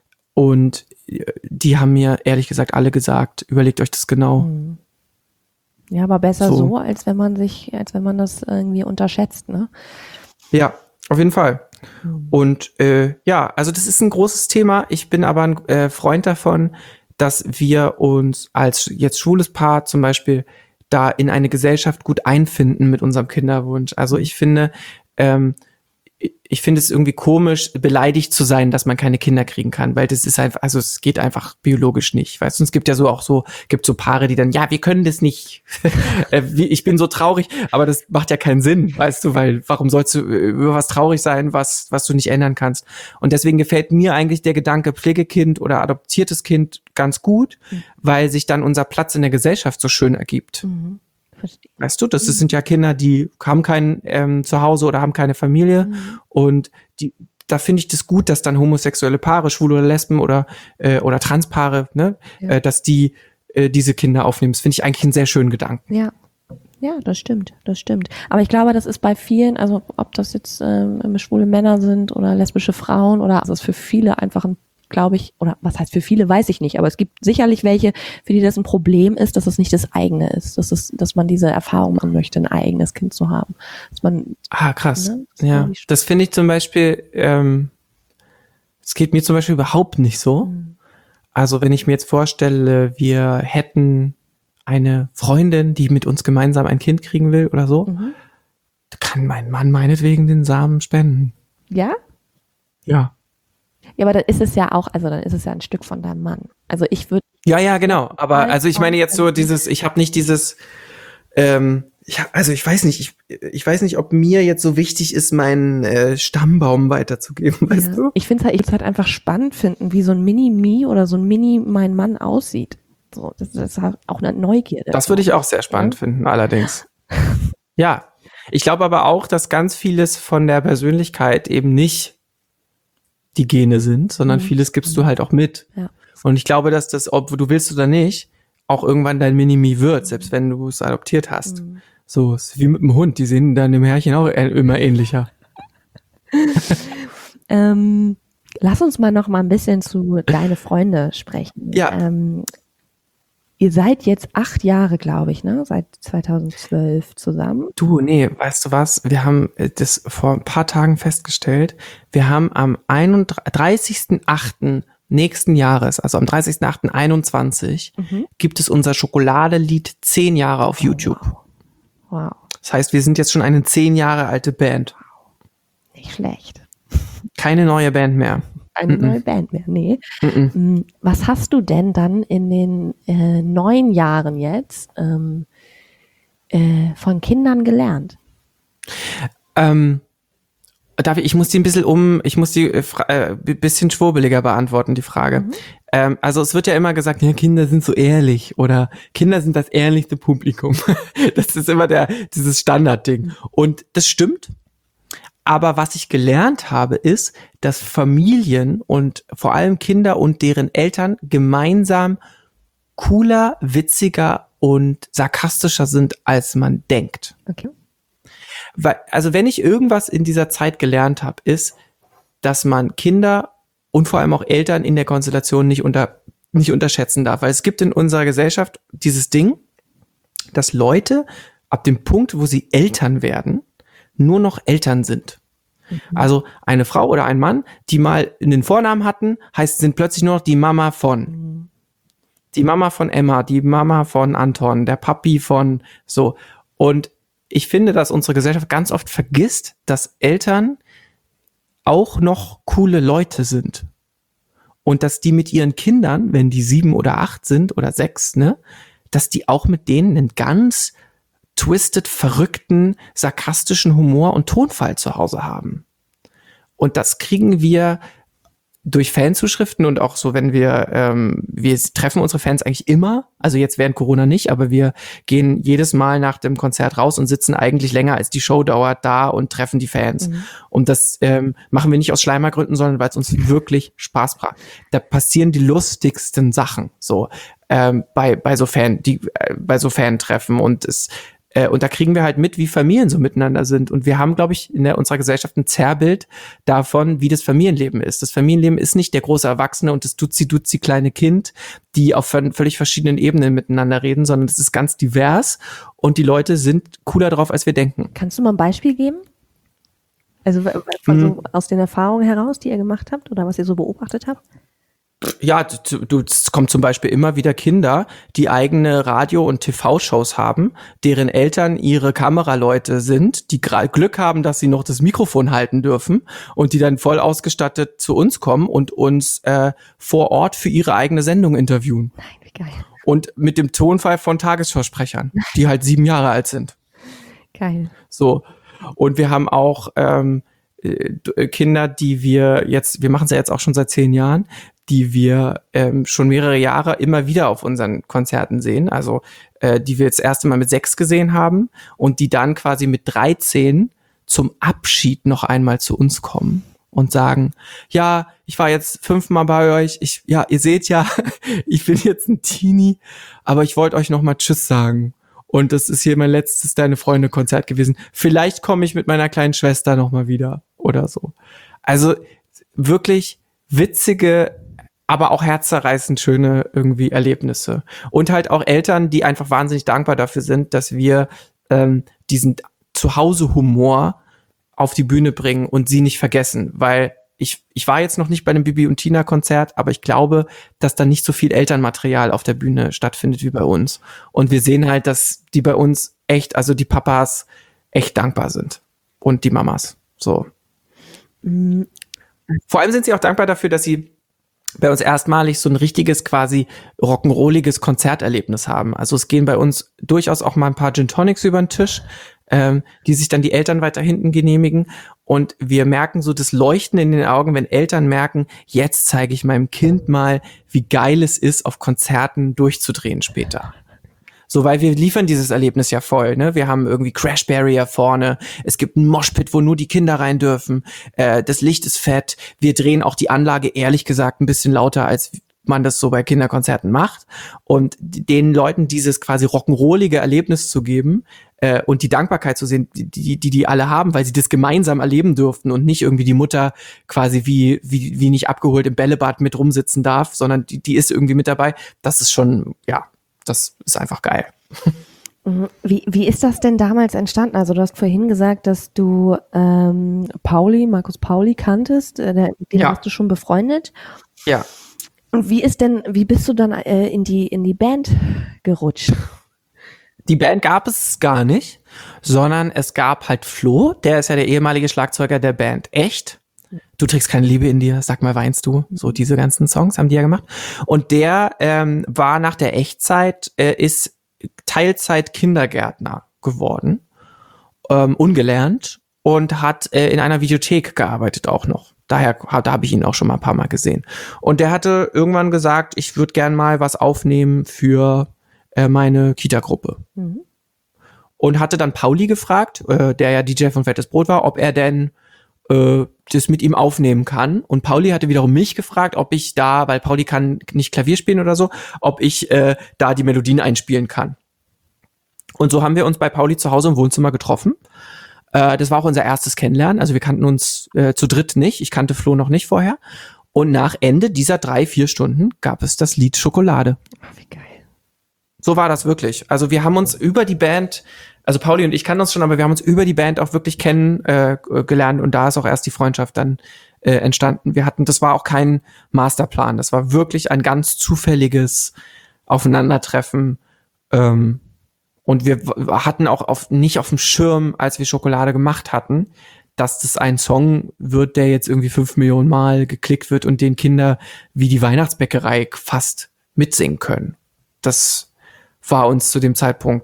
und die haben mir ehrlich gesagt alle gesagt, überlegt euch das genau. Mhm. Ja, aber besser so. So. als wenn man sich, als wenn man das irgendwie unterschätzt, ne? Ja, auf jeden Fall. Und äh, ja, also das ist ein großes Thema. Ich bin aber ein äh, Freund davon, dass wir uns als jetzt schwules Paar zum Beispiel da in eine Gesellschaft gut einfinden mit unserem Kinderwunsch. Also ich finde, ähm, ich finde es irgendwie komisch, beleidigt zu sein, dass man keine Kinder kriegen kann, weil das ist einfach, also es geht einfach biologisch nicht, weißt du, es gibt ja so auch so, gibt so Paare, die dann, ja, wir können das nicht, ich bin so traurig, aber das macht ja keinen Sinn, weißt du, weil warum sollst du über was traurig sein, was, was du nicht ändern kannst? Und deswegen gefällt mir eigentlich der Gedanke Pflegekind oder adoptiertes Kind ganz gut, mhm. weil sich dann unser Platz in der Gesellschaft so schön ergibt. Mhm. Verstehe. Weißt du, das, das sind ja Kinder, die haben kein ähm, Zuhause oder haben keine Familie mhm. und die, da finde ich das gut, dass dann homosexuelle Paare, Schwule oder Lesben oder äh, oder Transpaare, ne, ja. äh, dass die äh, diese Kinder aufnehmen. Das finde ich eigentlich einen sehr schönen Gedanken. Ja, ja, das stimmt, das stimmt. Aber ich glaube, das ist bei vielen, also ob das jetzt ähm, schwule Männer sind oder lesbische Frauen oder also es ist für viele einfach ein, glaube ich, oder was heißt für viele, weiß ich nicht, aber es gibt sicherlich welche, für die das ein Problem ist, dass es nicht das eigene ist, dass es, dass man diese Erfahrung machen möchte, ein eigenes Kind zu haben. Dass man, ah, krass. Ne, das ja, das finde ich zum Beispiel, ähm, es geht mir zum Beispiel überhaupt nicht so. Mhm. Also wenn ich mir jetzt vorstelle, wir hätten eine Freundin, die mit uns gemeinsam ein Kind kriegen will oder so, mhm. kann mein Mann meinetwegen den Samen spenden. Ja? Ja. Ja, aber dann ist es ja auch, also dann ist es ja ein Stück von deinem Mann. Also ich würde. Ja, ja, genau. Aber also ich meine jetzt so dieses, ich habe nicht dieses, ähm, ich hab, also ich weiß nicht, ich, ich weiß nicht, ob mir jetzt so wichtig ist, meinen äh, Stammbaum weiterzugeben, weißt ja. du? Ich finde es halt, ich halt einfach spannend finden, wie so ein Mini-Me oder so ein Mini-Mein Mann aussieht. So, das ist halt auch eine Neugierde. Das würde ich auch sehr spannend ja. finden, allerdings. Ja, ich glaube aber auch, dass ganz vieles von der Persönlichkeit eben nicht die Gene sind, sondern mhm. vieles gibst du halt auch mit. Ja. Und ich glaube, dass das, ob du willst oder nicht, auch irgendwann dein Mini-Me wird, selbst wenn du es adoptiert hast. Mhm. So, ist wie mit dem Hund, die sehen dann dem Herrchen auch immer ähnlicher. ähm, lass uns mal noch mal ein bisschen zu deine Freunde sprechen. Ja. Ähm, ihr seid jetzt acht Jahre, glaube ich, ne? Seit zweitausendzwölf zusammen. Du, nee, weißt du was? Wir haben das vor ein paar Tagen festgestellt. Wir haben am dreißigsten achten nächsten Jahres, also am dreißigsten achten einundzwanzig, mhm. gibt es unser Schokoladelied zehn Jahre auf YouTube. Wow. Wow. Das heißt, wir sind jetzt schon eine zehn Jahre alte Band. Nicht schlecht. Keine neue Band mehr. Eine neue Band mehr, nee. Mm-mm. Was hast du denn dann in den äh, neun Jahren jetzt ähm, äh, von Kindern gelernt? Ähm, darf ich, ich muss die ein bisschen um, ich muss die äh, bisschen schwurbeliger beantworten, die Frage. Mhm. Ähm, also es wird ja immer gesagt, ja, Kinder sind so ehrlich oder Kinder sind das ehrlichste Publikum. Das ist immer der dieses Standardding. Mhm. Und das stimmt. Aber was ich gelernt habe, ist, dass Familien und vor allem Kinder und deren Eltern gemeinsam cooler, witziger und sarkastischer sind, als man denkt. Okay. Weil, also wenn ich irgendwas in dieser Zeit gelernt habe, ist, dass man Kinder und vor allem auch Eltern in der Konstellation nicht unter nicht unterschätzen darf. Weil es gibt in unserer Gesellschaft dieses Ding, dass Leute ab dem Punkt, wo sie Eltern werden, nur noch Eltern sind. Mhm. Also eine Frau oder ein Mann, die mal einen Vornamen hatten, heißt, sind plötzlich nur noch die Mama von. Mhm. Die Mama von Emma, die Mama von Anton, der Papi von so. Und ich finde, dass unsere Gesellschaft ganz oft vergisst, dass Eltern auch noch coole Leute sind. Und dass die mit ihren Kindern, wenn die sieben oder acht sind oder sechs, ne, dass die auch mit denen einen ganz twisted, verrückten, sarkastischen Humor und Tonfall zu Hause haben. Und das kriegen wir durch Fanzuschriften und auch so, wenn wir, ähm, wir treffen unsere Fans eigentlich immer, also jetzt während Corona nicht, aber wir gehen jedes Mal nach dem Konzert raus und sitzen eigentlich länger als die Show dauert da und treffen die Fans. Mhm. Und das ähm, machen wir nicht aus Schleimergründen, sondern weil es uns wirklich Spaß macht. Da passieren die lustigsten Sachen, so ähm, bei bei so Fan, die äh, bei so Fan-Treffen und es Äh, und da kriegen wir halt mit, wie Familien so miteinander sind. Und wir haben, glaube ich, in der, unserer Gesellschaft ein Zerrbild davon, wie das Familienleben ist. Das Familienleben ist nicht der große Erwachsene und das Duzi-Duzi kleine Kind, die auf völlig verschiedenen Ebenen miteinander reden, sondern es ist ganz divers und die Leute sind cooler drauf, als wir denken. Kannst du mal ein Beispiel geben? Also also mhm. aus den Erfahrungen heraus, die ihr gemacht habt oder was ihr so beobachtet habt? Ja, du, du, es kommt zum Beispiel immer wieder Kinder, die eigene Radio- und T V-Shows haben, deren Eltern ihre Kameraleute sind, die gra- Glück haben, dass sie noch das Mikrofon halten dürfen und die dann voll ausgestattet zu uns kommen und uns äh, vor Ort für ihre eigene Sendung interviewen. Nein, wie geil. Und mit dem Tonfall von Tagesschausprechern, die halt sieben Jahre alt sind. Geil. So. Und wir haben auch ähm, äh, Kinder, die wir jetzt, wir machen es ja jetzt auch schon seit zehn Jahren, die wir ähm, schon mehrere Jahre immer wieder auf unseren Konzerten sehen, also äh, die wir jetzt das erste Mal mit sechs gesehen haben und die dann quasi mit dreizehn zum Abschied noch einmal zu uns kommen und sagen, ja, ich war jetzt fünfmal bei euch, ich, ja, ihr seht ja, ich bin jetzt ein Teenie, aber ich wollte euch noch mal Tschüss sagen. Und das ist hier mein letztes Deine-Freunde-Konzert gewesen. Vielleicht komme ich mit meiner kleinen Schwester noch mal wieder oder so. Also wirklich witzige, aber auch herzzerreißend schöne irgendwie Erlebnisse. Und halt auch Eltern, die einfach wahnsinnig dankbar dafür sind, dass wir ähm, diesen Zuhause-Humor auf die Bühne bringen und sie nicht vergessen. Weil ich ich war jetzt noch nicht bei einem Bibi und Tina-Konzert, aber ich glaube, dass da nicht so viel Elternmaterial auf der Bühne stattfindet wie bei uns. Und wir sehen halt, dass die bei uns echt, also die Papas echt dankbar sind. Und die Mamas. So. Mhm. Vor allem sind sie auch dankbar dafür, dass sie bei uns erstmalig so ein richtiges, quasi rock'n'rolliges Konzerterlebnis haben. Also es gehen bei uns durchaus auch mal ein paar Gin Tonics über den Tisch, ähm, die sich dann die Eltern weiter hinten genehmigen. Und wir merken so das Leuchten in den Augen, wenn Eltern merken, jetzt zeige ich meinem Kind mal, wie geil es ist, auf Konzerten durchzudrehen später. So, weil wir liefern dieses Erlebnis ja voll, ne? Wir haben irgendwie Crash Barrier vorne, es gibt einen Moshpit, wo nur die Kinder rein dürfen, äh, das Licht ist fett, wir drehen auch die Anlage ehrlich gesagt ein bisschen lauter, als man das so bei Kinderkonzerten macht. Und den Leuten dieses quasi rock'n'rollige Erlebnis zu geben äh, und die Dankbarkeit zu sehen, die, die die die alle haben, weil sie das gemeinsam erleben durften und nicht irgendwie die Mutter quasi wie wie wie nicht abgeholt im Bällebad mit rumsitzen darf, sondern die die ist irgendwie mit dabei. Das ist schon, ja, das ist einfach geil. Wie, wie ist das denn damals entstanden? Also du hast vorhin gesagt, dass du ähm, Pauli, Markus Pauli kanntest, äh, der, den ja. warst du schon befreundet. Ja. Und wie ist denn, wie bist du dann äh, in die in die Band gerutscht? Die Band gab es gar nicht, sondern es gab halt Flo, der ist ja der ehemalige Schlagzeuger der Band Echt. Du trägst keine Liebe in dir, sag mal, weinst du? So diese ganzen Songs haben die ja gemacht. Und der ähm, war nach der Echtzeit, äh, ist Teilzeit-Kindergärtner geworden, ähm, ungelernt und hat äh, in einer Videothek gearbeitet auch noch. Daher, da habe ich ihn auch schon mal ein paar Mal gesehen. Und der hatte irgendwann gesagt, ich würde gern mal was aufnehmen für äh, meine Kita-Gruppe. Mhm. Und hatte dann Pauli gefragt, äh, der ja D J von Fettes Brot war, ob er denn äh, das mit ihm aufnehmen kann. Und Pauli hatte wiederum mich gefragt, ob ich da, weil Pauli kann nicht Klavier spielen oder so, ob ich äh, da die Melodien einspielen kann. Und so haben wir uns bei Pauli zu Hause im Wohnzimmer getroffen. Äh, das war auch unser erstes Kennenlernen. Also wir kannten uns äh, zu dritt nicht. Ich kannte Flo noch nicht vorher. Und nach Ende dieser drei, vier Stunden gab es das Lied Schokolade. Ach, wie geil. So war das wirklich. Also wir haben uns über die Band, also Pauli und ich kannten uns schon, aber wir haben uns über die Band auch wirklich kennen äh, gelernt und da ist auch erst die Freundschaft dann äh, entstanden. Wir hatten, das war auch kein Masterplan, das war wirklich ein ganz zufälliges Aufeinandertreffen ähm, und wir w- hatten auch auf, nicht auf dem Schirm, als wir Schokolade gemacht hatten, dass das ein Song wird, der jetzt irgendwie fünf Millionen Mal geklickt wird und den Kinder wie die Weihnachtsbäckerei fast mitsingen können. Das war uns zu dem Zeitpunkt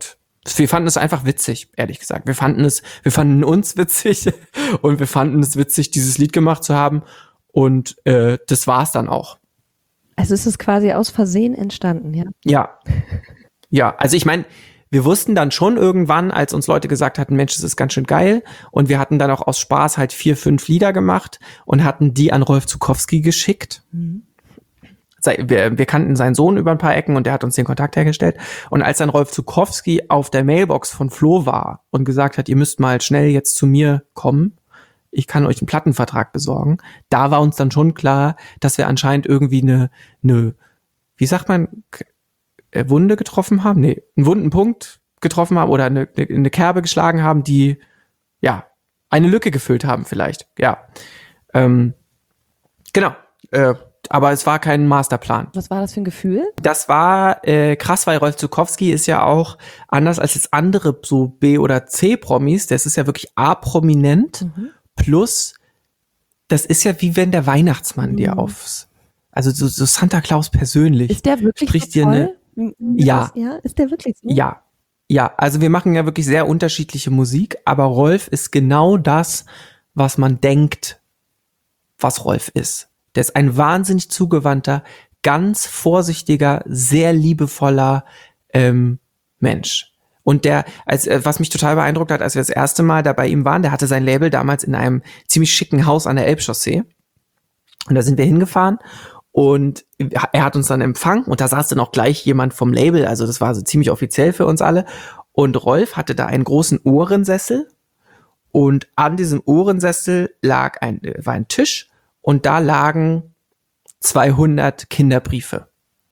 Wir fanden es einfach witzig, ehrlich gesagt. Wir fanden es, wir fanden uns witzig und wir fanden es witzig, dieses Lied gemacht zu haben. Und äh, das war's dann auch. Also es ist quasi aus Versehen entstanden, ja? Ja. Ja, also ich meine, wir wussten dann schon irgendwann, als uns Leute gesagt hatten, Mensch, das ist ganz schön geil. Und wir hatten dann auch aus Spaß halt vier, fünf Lieder gemacht und hatten die an Rolf Zukowski geschickt. Mhm. Wir, wir kannten seinen Sohn über ein paar Ecken und der hat uns den Kontakt hergestellt. Und als dann Rolf Zukowski auf der Mailbox von Flo war und gesagt hat, ihr müsst mal schnell jetzt zu mir kommen, ich kann euch einen Plattenvertrag besorgen, da war uns dann schon klar, dass wir anscheinend irgendwie eine, eine wie sagt man, Wunde getroffen haben? Nee, einen wunden Punkt getroffen haben oder eine, eine Kerbe geschlagen haben, die, ja, eine Lücke gefüllt haben vielleicht. Ja, ähm, genau, äh, aber es war kein Masterplan. Was war das für ein Gefühl? Das war äh, krass, weil Rolf Zukowski ist ja auch anders als jetzt andere so B- oder C-Promis. Das ist ja wirklich A-prominent mhm. plus, das ist ja wie wenn der Weihnachtsmann mhm. dir aufs, also so, so Santa Claus persönlich. Ist der wirklich spricht so dir toll? Eine, ja. ja. Ist der wirklich so? Ja. Ja, also wir machen ja wirklich sehr unterschiedliche Musik, aber Rolf ist genau das, was man denkt, was Rolf ist. Der ist ein wahnsinnig zugewandter, ganz vorsichtiger, sehr liebevoller ähm, Mensch. Und der, als, was mich total beeindruckt hat, als wir das erste Mal da bei ihm waren, der hatte sein Label damals in einem ziemlich schicken Haus an der Elbchaussee. Und da sind wir hingefahren und er hat uns dann empfangen und da saß dann auch gleich jemand vom Label, also das war so ziemlich offiziell für uns alle. Und Rolf hatte da einen großen Ohrensessel und an diesem Ohrensessel lag ein, war ein Tisch. Und da lagen zweihundert Kinderbriefe.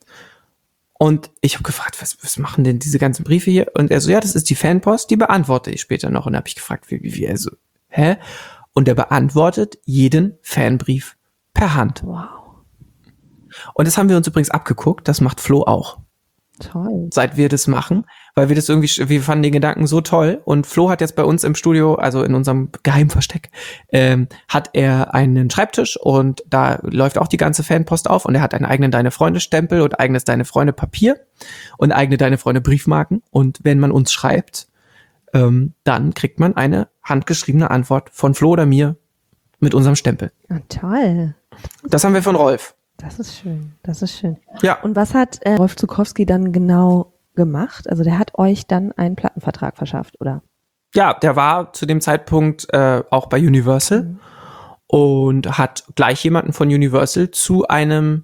Und ich habe gefragt, was, was machen denn diese ganzen Briefe hier? Und er so, ja, das ist die Fanpost, die beantworte ich später noch. Und da habe ich gefragt, wie, wie, wie, also, hä? Und er beantwortet jeden Fanbrief per Hand. Wow. Und das haben wir uns übrigens abgeguckt, das macht Flo auch. Toll. Seit wir das machen, weil wir das irgendwie, wir fanden den Gedanken so toll und Flo hat jetzt bei uns im Studio, also in unserem Geheimversteck, ähm, hat er einen Schreibtisch und da läuft auch die ganze Fanpost auf und er hat einen eigenen Deine Freunde Stempel und eigenes Deine Freunde Papier und eigene Deine Freunde Briefmarken und wenn man uns schreibt, ähm, dann kriegt man eine handgeschriebene Antwort von Flo oder mir mit unserem Stempel. Ah, toll. Das haben wir von Rolf. Das ist schön, das ist schön. Ja. Und was hat äh, Rolf Zukowski dann genau gemacht? Also der hat euch dann einen Plattenvertrag verschafft, oder? Ja, der war zu dem Zeitpunkt äh, auch bei Universal mhm. und hat gleich jemanden von Universal zu einem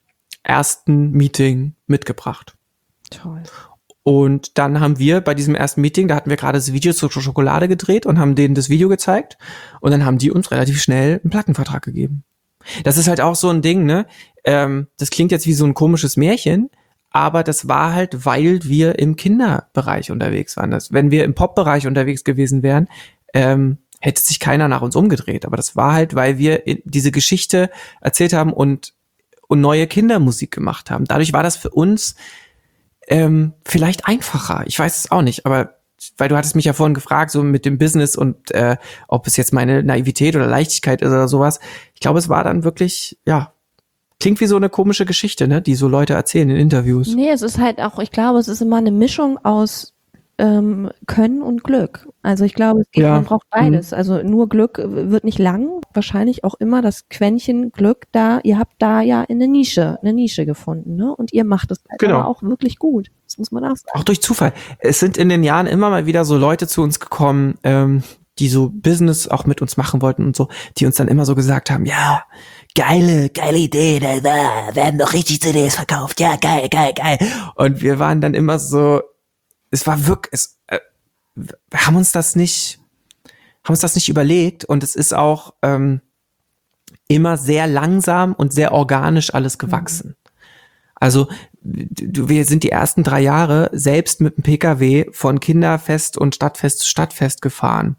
ersten Meeting mitgebracht. Toll. Und dann haben wir bei diesem ersten Meeting, da hatten wir gerade das Video zur Schokolade gedreht und haben denen das Video gezeigt und dann haben die uns relativ schnell einen Plattenvertrag gegeben. Das ist halt auch so ein Ding, ne? Ähm, das klingt jetzt wie so ein komisches Märchen, aber das war halt, weil wir im Kinderbereich unterwegs waren. Das, wenn wir im Pop-Bereich unterwegs gewesen wären, ähm, hätte sich keiner nach uns umgedreht. Aber das war halt, weil wir diese Geschichte erzählt haben und, und neue Kindermusik gemacht haben. Dadurch war das für uns ähm, vielleicht einfacher. Ich weiß es auch nicht, aber weil du hattest mich ja vorhin gefragt, so mit dem Business und äh, ob es jetzt meine Naivität oder Leichtigkeit ist oder sowas. Ich glaube, es war dann wirklich, ja, klingt wie so eine komische Geschichte, ne, die so Leute erzählen in Interviews. Nee, es ist halt auch, ich glaube, es ist immer eine Mischung aus ähm, Können und Glück. Also ich glaube, es geht, Ja. man braucht beides. Mhm. Also nur Glück wird nicht lang. Wahrscheinlich auch immer das Quäntchen Glück da. Ihr habt da ja eine Nische, eine Nische gefunden, ne? Und ihr macht es halt Genau. aber auch wirklich gut. Das muss man auch sagen. Auch durch Zufall. Es sind in den Jahren immer mal wieder so Leute zu uns gekommen, ähm, die so Business auch mit uns machen wollten und so, die uns dann immer so gesagt haben, ja, geile, geile Idee, da da werden doch richtig C Ds verkauft, ja, geil, geil, geil. Und wir waren dann immer so, es war wirklich, es, äh, wir haben uns das nicht, haben uns das nicht überlegt und es ist auch ähm, immer sehr langsam und sehr organisch alles gewachsen. Also du, wir sind die ersten drei Jahre selbst mit dem P K W von Kinderfest und Stadtfest zu Stadtfest gefahren.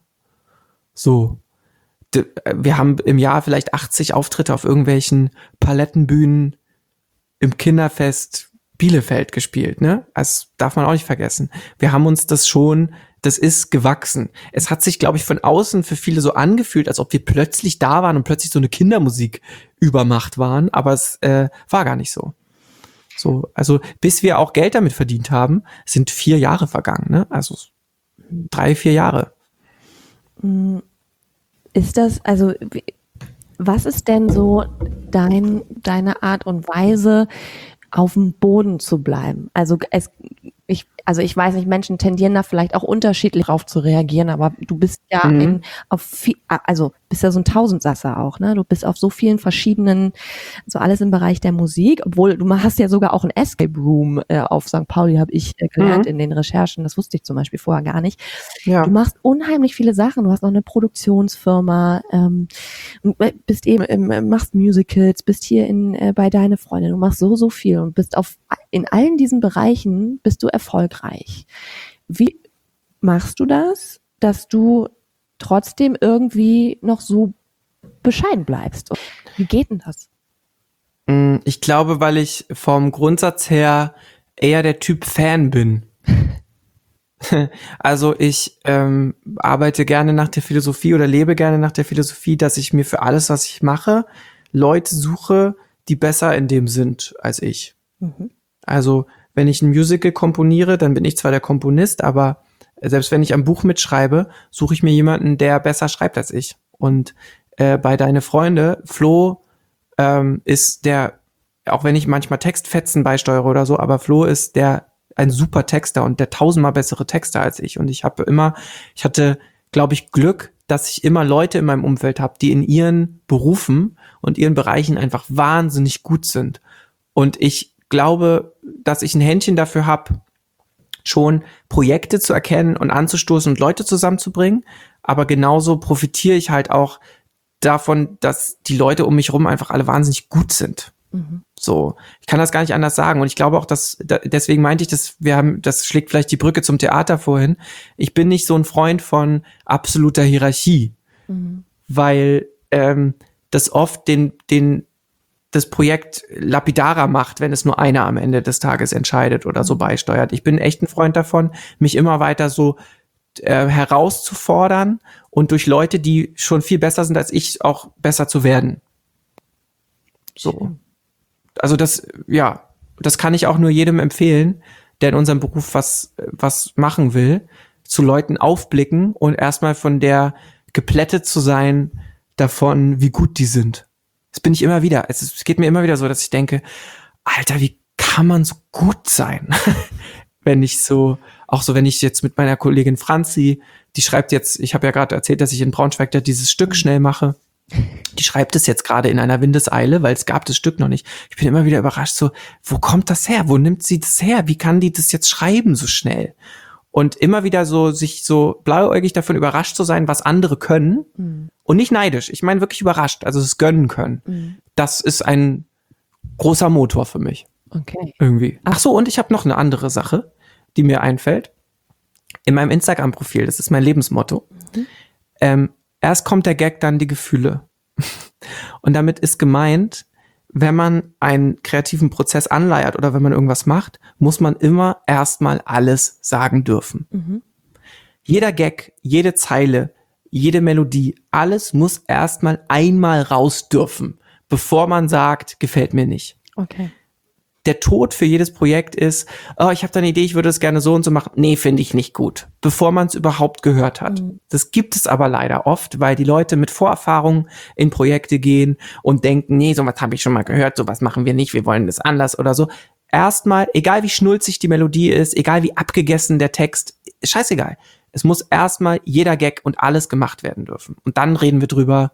So. D- Wir haben im Jahr vielleicht achtzig Auftritte auf irgendwelchen Palettenbühnen im Kinderfest Bielefeld gespielt, ne? Das darf man auch nicht vergessen. Wir haben uns das schon, das ist gewachsen. Es hat sich, glaube ich, von außen für viele so angefühlt, als ob wir plötzlich da waren und plötzlich so eine Kindermusik Übermacht waren, aber es äh, war gar nicht so. So, also bis wir auch Geld damit verdient haben, sind vier Jahre vergangen, ne? Also drei, vier Jahre. Ist das, also wie- was ist denn so dein, deine Art und Weise, auf dem Boden zu bleiben? Also es, ich, also ich weiß nicht, Menschen tendieren da vielleicht auch unterschiedlich drauf zu reagieren, aber du bist ja Mhm. in, auf viel, also bist ja so ein Tausendsasser auch, ne? Du bist auf so vielen verschiedenen, so alles im Bereich der Musik, obwohl du hast ja sogar auch ein Escape Room äh, auf Sankt Pauli, habe ich äh, gelernt Mhm. in den Recherchen. Das wusste ich zum Beispiel vorher gar nicht. Ja. Du machst unheimlich viele Sachen. Du hast noch eine Produktionsfirma, ähm, und bist eben, ähm, machst Musicals, bist hier in, äh, bei deine Freundin. Du machst so, so viel und bist auf, in allen diesen Bereichen bist du erfolgreich. Wie machst du das, dass du trotzdem irgendwie noch so bescheiden bleibst? Und wie geht denn das? Mm, Ich glaube, weil ich vom Grundsatz her eher der Typ Fan bin. Also ich ähm, arbeite gerne nach der Philosophie oder lebe gerne nach der Philosophie, dass ich mir für alles, was ich mache, Leute suche, die besser in dem sind als ich. Mhm. Also wenn ich ein Musical komponiere, dann bin ich zwar der Komponist, aber selbst wenn ich am Buch mitschreibe, suche ich mir jemanden, der besser schreibt als ich. Und äh, bei Deine Freunde, Flo ähm, ist der, auch wenn ich manchmal Textfetzen beisteuere oder so, aber Flo ist der ein super Texter und der tausendmal bessere Texter als ich. Und ich habe immer, ich hatte, glaube ich, Glück, dass ich immer Leute in meinem Umfeld habe, die in ihren Berufen und ihren Bereichen einfach wahnsinnig gut sind. Und ich glaube, dass ich ein Händchen dafür habe, schon Projekte zu erkennen und anzustoßen und Leute zusammenzubringen. Aber genauso profitiere ich halt auch davon, dass die Leute um mich rum einfach alle wahnsinnig gut sind. Mhm. So, ich kann das gar nicht anders sagen. Und ich glaube auch, dass, da, deswegen meinte ich, dass wir haben, das schlägt vielleicht die Brücke zum Theater vorhin. Ich bin nicht so ein Freund von absoluter Hierarchie, Mhm. weil ähm, das oft den, den, das Projekt lapidarer macht, wenn es nur einer am Ende des Tages entscheidet oder so beisteuert. Ich bin echt ein Freund davon, mich immer weiter so äh, herauszufordern und durch Leute, die schon viel besser sind als ich, auch besser zu werden. So. Also das, ja, das kann ich auch nur jedem empfehlen, der in unserem Beruf was, was machen will, zu Leuten aufblicken und erstmal von der geplättet zu sein davon, wie gut die sind. Das bin ich immer wieder. Es, es geht mir immer wieder so, dass ich denke, Alter, wie kann man so gut sein? Wenn ich so, auch so, wenn ich jetzt mit meiner Kollegin Franzi, die schreibt jetzt, ich habe ja gerade erzählt, dass ich in Braunschweig da dieses Stück schnell mache. Die schreibt es jetzt gerade in einer Windeseile, weil es gab das Stück noch nicht. Ich bin immer wieder überrascht, so, wo kommt das her? Wo nimmt sie das her? Wie kann die das jetzt schreiben so schnell? Und immer wieder so, sich so blauäugig davon überrascht zu sein, was andere können. Mhm. Und nicht neidisch. Ich meine wirklich überrascht, also es gönnen können. Mhm. Das ist ein großer Motor für mich. Okay. Irgendwie. Ach so, und ich habe noch eine andere Sache, die mir einfällt. In meinem Instagram-Profil, das ist mein Lebensmotto. Mhm. Ähm, erst kommt der Gag, dann die Gefühle. Und damit ist gemeint, wenn man einen kreativen Prozess anleiert oder wenn man irgendwas macht, muss man immer erstmal alles sagen dürfen. Mhm. Jeder Gag, jede Zeile, jede Melodie, alles muss erstmal einmal raus dürfen, bevor man sagt, gefällt mir nicht. Okay. Der Tod für jedes Projekt ist, oh, ich habe da eine Idee, ich würde es gerne so und so machen. Nee, finde ich nicht gut. Bevor man es überhaupt gehört hat. Mhm. Das gibt es aber leider oft, weil die Leute mit Vorerfahrung in Projekte gehen und denken, nee, sowas habe ich schon mal gehört, sowas machen wir nicht, wir wollen das anders oder so. Erstmal, egal wie schnulzig die Melodie ist, egal wie abgegessen der Text, scheißegal. Es muss erstmal jeder Gag und alles gemacht werden dürfen. Und dann reden wir drüber,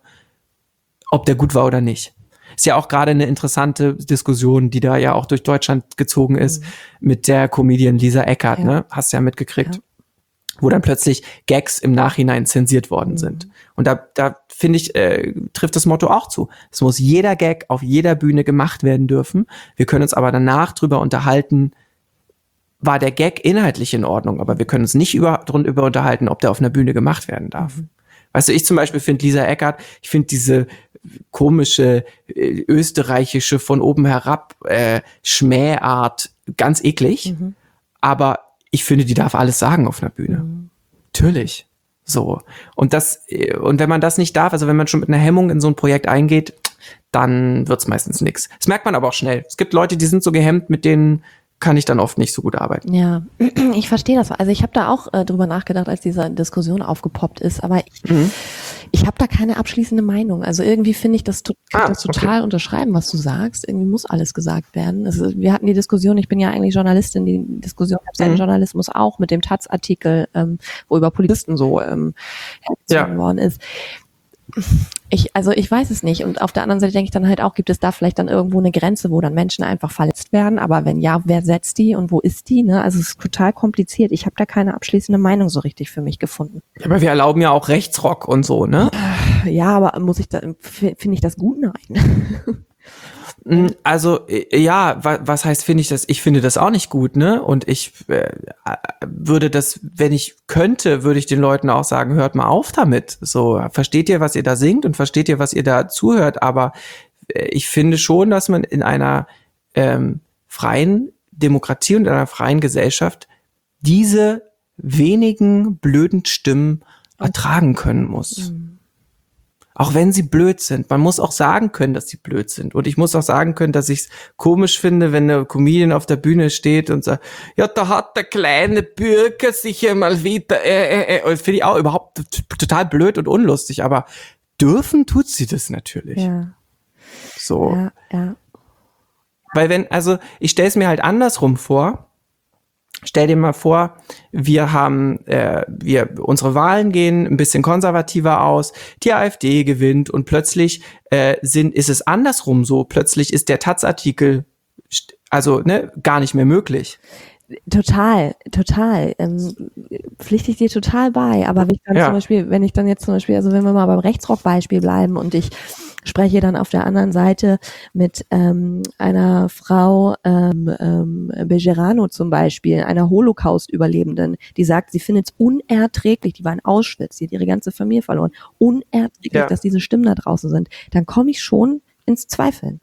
ob der gut war oder nicht. Ist ja auch gerade eine interessante Diskussion, die da ja auch durch Deutschland gezogen ist, mhm. mit der Comedian Lisa Eckert, ja. ne? Hast du ja mitgekriegt. Ja. Wo dann plötzlich Gags im Nachhinein zensiert worden mhm. sind. Und da, da finde ich, äh, trifft das Motto auch zu. Es muss jeder Gag auf jeder Bühne gemacht werden dürfen. Wir können uns aber danach drüber unterhalten, war der Gag inhaltlich in Ordnung, aber wir können uns nicht über, drüber unterhalten, ob der auf einer Bühne gemacht werden darf. Mhm. Weißt du, ich zum Beispiel finde Lisa Eckert, ich finde diese komische, äh, österreichische, von oben herab äh, Schmähart ganz eklig, mhm. aber ich finde, die darf alles sagen auf einer Bühne. Mhm. Natürlich. So. Und das, und wenn man das nicht darf, also wenn man schon mit einer Hemmung in so ein Projekt eingeht, dann wird's meistens nix. Das merkt man aber auch schnell. Es gibt Leute, die sind so gehemmt, mit denen kann ich dann oft nicht so gut arbeiten. Ja, ich verstehe das. Also ich habe da auch äh, drüber nachgedacht, als diese Diskussion aufgepoppt ist, aber ich, Mhm. ich habe da keine abschließende Meinung. Also irgendwie finde ich das, to- kann Ah, ich das okay. total unterschreiben, was du sagst. Irgendwie muss alles gesagt werden. Also wir hatten die Diskussion, ich bin ja eigentlich Journalistin, die Diskussion gab es ja im Mhm. Journalismus auch mit dem Taz-Artikel, ähm, wo über Polizisten so ähm, hergezogen Ja. worden ist. Ich, also ich weiß es nicht. Und auf der anderen Seite denke ich dann halt auch, gibt es da vielleicht dann irgendwo eine Grenze, wo dann Menschen einfach verletzt werden? Aber wenn ja, wer setzt die und wo ist die? Ne? Also es ist total kompliziert. Ich habe da keine abschließende Meinung so richtig für mich gefunden. Aber wir erlauben ja auch Rechtsrock und so, ne? Ja, aber muss ich da, f- finde ich das gut? Nein. Mm, Also, äh, ja, wa was heißt, finde ich das? Ich finde das auch nicht gut, ne? Und ich äh, würde das, wenn ich könnte, würde ich den Leuten auch sagen, hört mal auf damit. So, versteht ihr, was ihr da singt und versteht ihr, was ihr da zuhört? Aber äh, ich finde schon, dass man in einer ähm, freien Demokratie und in einer freien Gesellschaft diese wenigen blöden Stimmen ertragen können muss. Auch wenn sie blöd sind. Man muss auch sagen können, dass sie blöd sind. Und ich muss auch sagen können, dass ich es komisch finde, wenn eine Comedian auf der Bühne steht und sagt, ja, da hat der kleine Bürger sich ja mal wieder, äh, äh, äh. Finde ich auch überhaupt t- total blöd und unlustig. Aber dürfen tut sie das natürlich. Ja, So. ja, ja. Weil wenn, also ich stelle es mir halt andersrum vor. Stell dir mal vor, wir haben, äh, wir unsere Wahlen gehen ein bisschen konservativer aus, die AfD gewinnt und plötzlich äh, sind, ist es andersrum so. Plötzlich ist der Taz-Artikel st- also ne gar nicht mehr möglich. Total, total. Ähm, pflichte ich dir total bei. Aber wenn ich dann Ja. zum Beispiel, wenn ich dann jetzt zum Beispiel, also wenn wir mal beim Rechtsrock-Beispiel bleiben und ich spreche dann auf der anderen Seite mit ähm, einer Frau ähm, ähm, Bejerano zum Beispiel, einer Holocaust-Überlebenden, die sagt, sie findet es unerträglich, die war in Auschwitz, sie hat ihre ganze Familie verloren, unerträglich, Ja. dass diese Stimmen da draußen sind, dann komme ich schon ins Zweifeln,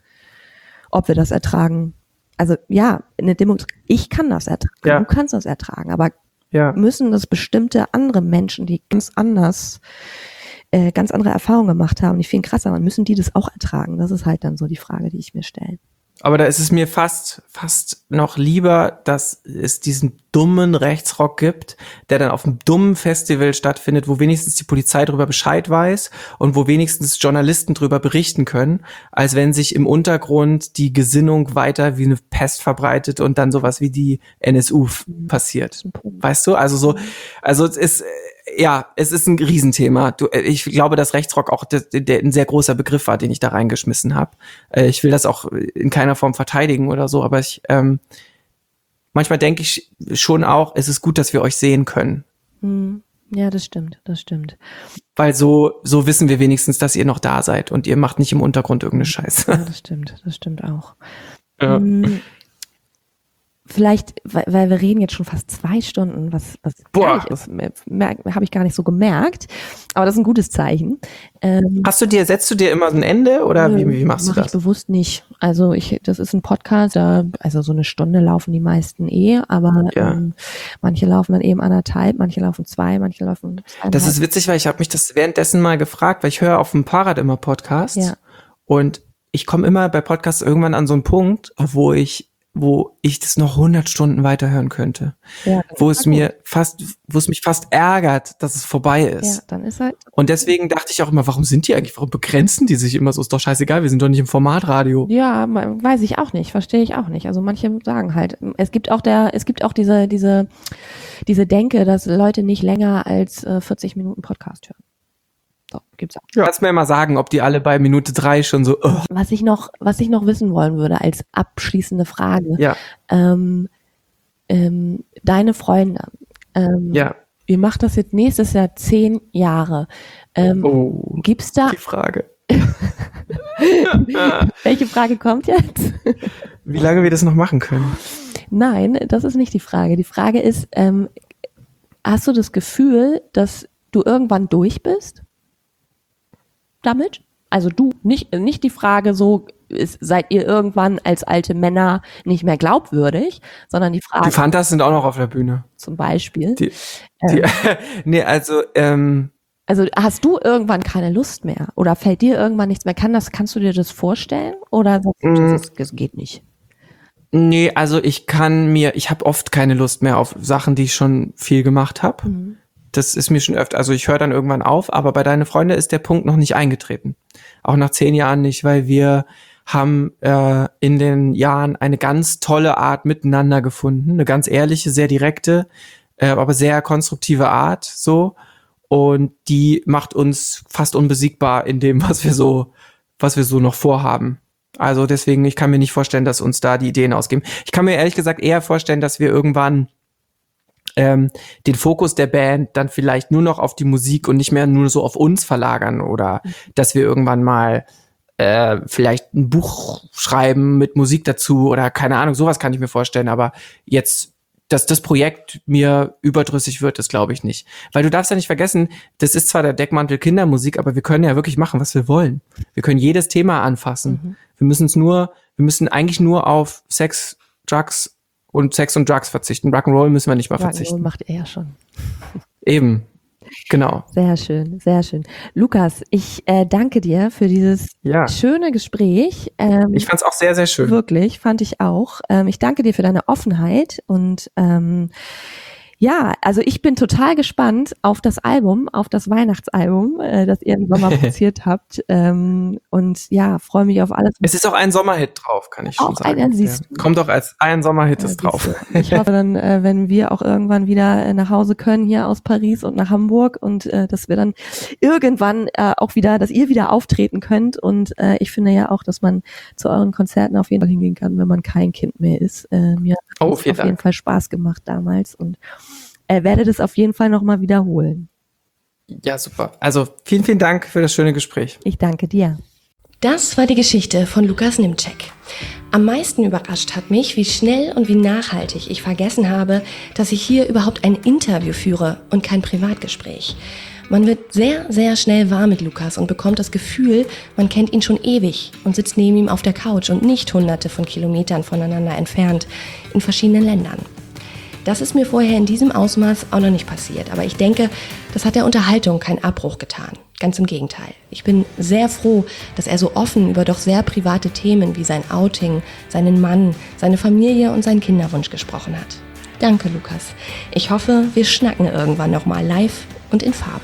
ob wir das ertragen. Also ja, eine Demokratie, ich kann das ertragen, Ja. du kannst das ertragen, aber Ja. müssen das bestimmte andere Menschen, die ganz anders, äh, ganz andere Erfahrungen gemacht haben, die viel krasser waren, müssen die das auch ertragen? Das ist halt dann so die Frage, die ich mir stelle. Aber da ist es mir fast, fast noch lieber, dass es diesen dummen Rechtsrock gibt, der dann auf einem dummen Festival stattfindet, wo wenigstens die Polizei drüber Bescheid weiß und wo wenigstens Journalisten drüber berichten können, als wenn sich im Untergrund die Gesinnung weiter wie eine Pest verbreitet und dann sowas wie die N S U f- passiert. Weißt du? Also so, also es ist, äh, ja, es ist ein Riesenthema. Du, äh, ich glaube, dass Rechtsrock auch der, der ein sehr großer Begriff war, den ich da reingeschmissen habe. Äh, ich will das auch in keiner Form verteidigen oder so, aber ich ähm, manchmal denke ich schon auch, es ist gut, dass wir euch sehen können. Hm. Ja, das stimmt, das stimmt. Weil so, so wissen wir wenigstens, dass ihr noch da seid und ihr macht nicht im Untergrund irgendeine Scheiße. Ja, das stimmt, das stimmt auch. Ja. Hm. Vielleicht, weil, weil wir reden jetzt schon fast zwei Stunden, was, was Boah. gar nicht ist, habe ich gar nicht so gemerkt, aber das ist ein gutes Zeichen. Ähm, Hast du dir, setzt du dir immer ein Ende oder wie, wie machst du mach ich das? bewusst nicht. Also ich, das ist ein Podcast, da, also so eine Stunde laufen die meisten eh, aber Ja. ähm, manche laufen dann eben anderthalb, manche laufen zwei, manche laufen zweieinhalb. Das ist witzig, weil ich habe mich das währenddessen mal gefragt, weil ich höre auf dem Fahrrad immer Podcasts Ja. und ich komme immer bei Podcasts irgendwann an so einen Punkt, wo ich wo ich das noch hundert Stunden weiterhören könnte. ja, Wo es mir fast, wo es mich fast ärgert, dass es vorbei ja, ist. dann ist halt, Und deswegen dachte ich auch immer, warum sind die eigentlich, warum begrenzen die sich immer so? Ist doch scheißegal, wir sind doch nicht im Formatradio. ja, ma- weiß ich auch nicht, verstehe ich auch nicht. Also manche sagen halt, es gibt auch der, es gibt auch diese, diese, diese Denke, dass Leute nicht länger als äh, vierzig Minuten Podcast hören. So, gibt's auch. Ja. Kannst mir mal sagen, ob die alle bei Minute drei schon so, oh, Was ich noch, was ich noch wissen wollen würde als abschließende Frage, ja, ähm, ähm, deine Freunde, ähm, ja. ihr macht das jetzt nächstes Jahr zehn Jahre. Ähm, Oh, Gibt's da, die Frage. welche Frage kommt jetzt? Wie lange wir das noch machen können? Nein, das ist nicht die Frage. Die Frage ist, ähm, hast du das Gefühl, dass du irgendwann durch bist damit? Also du, nicht, nicht die Frage so, ist, seid ihr irgendwann als alte Männer nicht mehr glaubwürdig, sondern die Frage Die Fantas sind auch noch auf der Bühne. zum Beispiel, Die, die, nee, also, ähm, Also hast du irgendwann keine Lust mehr oder fällt dir irgendwann nichts mehr? Kann das, kannst du dir das vorstellen oder sagst du, das, ist, das geht nicht? Nee, also ich kann mir, ich habe oft keine Lust mehr auf Sachen, die ich schon viel gemacht habe. Mhm. Das ist mir schon öfter, also ich höre dann irgendwann auf, aber bei Deine Freunde ist der Punkt noch nicht eingetreten. Auch nach zehn Jahren nicht, weil wir haben äh, in den Jahren eine ganz tolle Art miteinander gefunden, eine ganz ehrliche, sehr direkte, äh, aber sehr konstruktive Art so. Und die macht uns fast unbesiegbar in dem, was wir so, was wir so noch vorhaben. Also deswegen, ich kann mir nicht vorstellen, dass uns da die Ideen ausgehen. Ich kann mir ehrlich gesagt eher vorstellen, dass wir irgendwann ähm, den Fokus der Band dann vielleicht nur noch auf die Musik und nicht mehr nur so auf uns verlagern oder dass wir irgendwann mal äh, vielleicht ein Buch schreiben mit Musik dazu oder keine Ahnung, sowas kann ich mir vorstellen. Aber jetzt dass das Projekt mir überdrüssig wird, das glaube ich nicht. Weil du darfst ja nicht vergessen, das ist zwar der Deckmantel Kindermusik, aber wir können ja wirklich machen, was wir wollen. Wir können jedes Thema anfassen. Mhm. Wir müssen es nur, wir müssen eigentlich nur auf Sex, Drugs und Sex und Drugs verzichten. Rock'n'Roll müssen wir nicht mal Rock'n'Roll verzichten. macht er ja schon. Eben. Genau. Sehr schön, sehr schön. Lukas, ich äh, danke dir für dieses ja. schöne Gespräch. Ähm, ich fand es auch sehr, sehr schön. Wirklich, fand ich auch. Ähm, ich danke dir für deine Offenheit und ähm, ja, also ich bin total gespannt auf das Album, auf das Weihnachtsalbum, äh, das ihr im Sommer produziert habt. Ähm, und ja, freue mich auf alles. Es ist auch ein Sommerhit drauf, kann ich schon auch sagen. Ein, siehst ja. Kommt auch als ein Sommerhit ja, ist drauf. Ich hoffe dann, äh, wenn wir auch irgendwann wieder äh, nach Hause können, hier aus Paris und nach Hamburg und äh, dass wir dann irgendwann äh, auch wieder, dass ihr wieder auftreten könnt. Und äh, ich finde ja auch, dass man zu euren Konzerten auf jeden Fall hingehen kann, wenn man kein Kind mehr ist. Äh, mir hat oh, es auf Dank. jeden Fall Spaß gemacht damals und er werde das auf jeden Fall nochmal wiederholen. Ja, super. Also vielen, vielen Dank für das schöne Gespräch. Ich danke dir. Das war die Geschichte von Lukas Nimczek. Am meisten überrascht hat mich, wie schnell und wie nachhaltig ich vergessen habe, dass ich hier überhaupt ein Interview führe und kein Privatgespräch. Man wird sehr, sehr schnell warm mit Lukas und bekommt das Gefühl, man kennt ihn schon ewig und sitzt neben ihm auf der Couch und nicht hunderte von Kilometern voneinander entfernt in verschiedenen Ländern. Das ist mir vorher in diesem Ausmaß auch noch nicht passiert, aber ich denke, das hat der Unterhaltung keinen Abbruch getan. Ganz im Gegenteil. Ich bin sehr froh, dass er so offen über doch sehr private Themen wie sein Outing, seinen Mann, seine Familie und seinen Kinderwunsch gesprochen hat. Danke, Lukas. Ich hoffe, wir schnacken irgendwann nochmal live und in Farbe.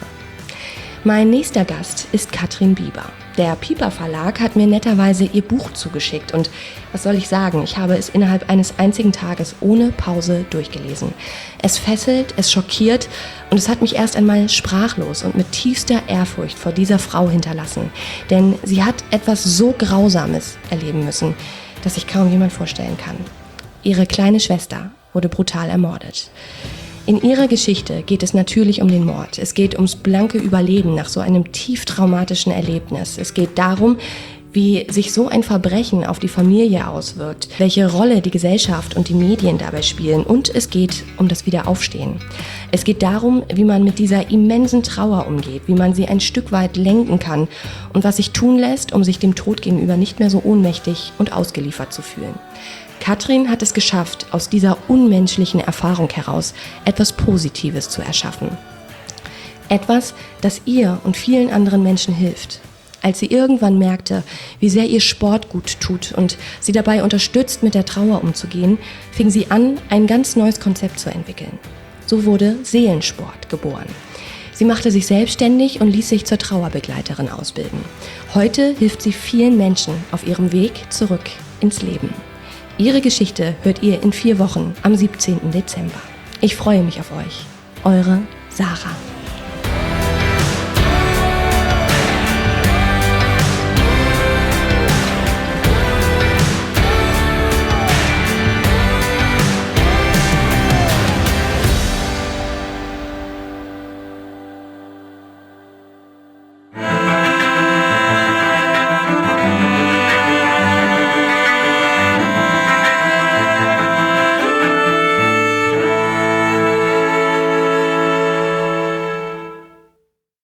Mein nächster Gast ist Katrin Bieber. Der Piper Verlag hat mir netterweise ihr Buch zugeschickt und was soll ich sagen, ich habe es innerhalb eines einzigen Tages ohne Pause durchgelesen. Es fesselt, es schockiert und es hat mich erst einmal sprachlos und mit tiefster Ehrfurcht vor dieser Frau hinterlassen. Denn sie hat etwas so Grausames erleben müssen, das sich kaum jemand vorstellen kann. Ihre kleine Schwester wurde brutal ermordet. In ihrer Geschichte geht es natürlich um den Mord. Es geht ums blanke Überleben nach so einem tief traumatischen Erlebnis. Es geht darum, wie sich so ein Verbrechen auf die Familie auswirkt, welche Rolle die Gesellschaft und die Medien dabei spielen und es geht um das Wiederaufstehen. Es geht darum, wie man mit dieser immensen Trauer umgeht, wie man sie ein Stück weit lenken kann und was sich tun lässt, um sich dem Tod gegenüber nicht mehr so ohnmächtig und ausgeliefert zu fühlen. Katrin hat es geschafft, aus dieser unmenschlichen Erfahrung heraus etwas Positives zu erschaffen. Etwas, das ihr und vielen anderen Menschen hilft. Als sie irgendwann merkte, wie sehr ihr Sport gut tut und sie dabei unterstützt, mit der Trauer umzugehen, fing sie an, ein ganz neues Konzept zu entwickeln. So wurde Seelensport geboren. Sie machte sich selbstständig und ließ sich zur Trauerbegleiterin ausbilden. Heute hilft sie vielen Menschen auf ihrem Weg zurück ins Leben. Ihre Geschichte hört ihr in vier Wochen am siebzehnten Dezember. Ich freue mich auf euch. Eure Sarah.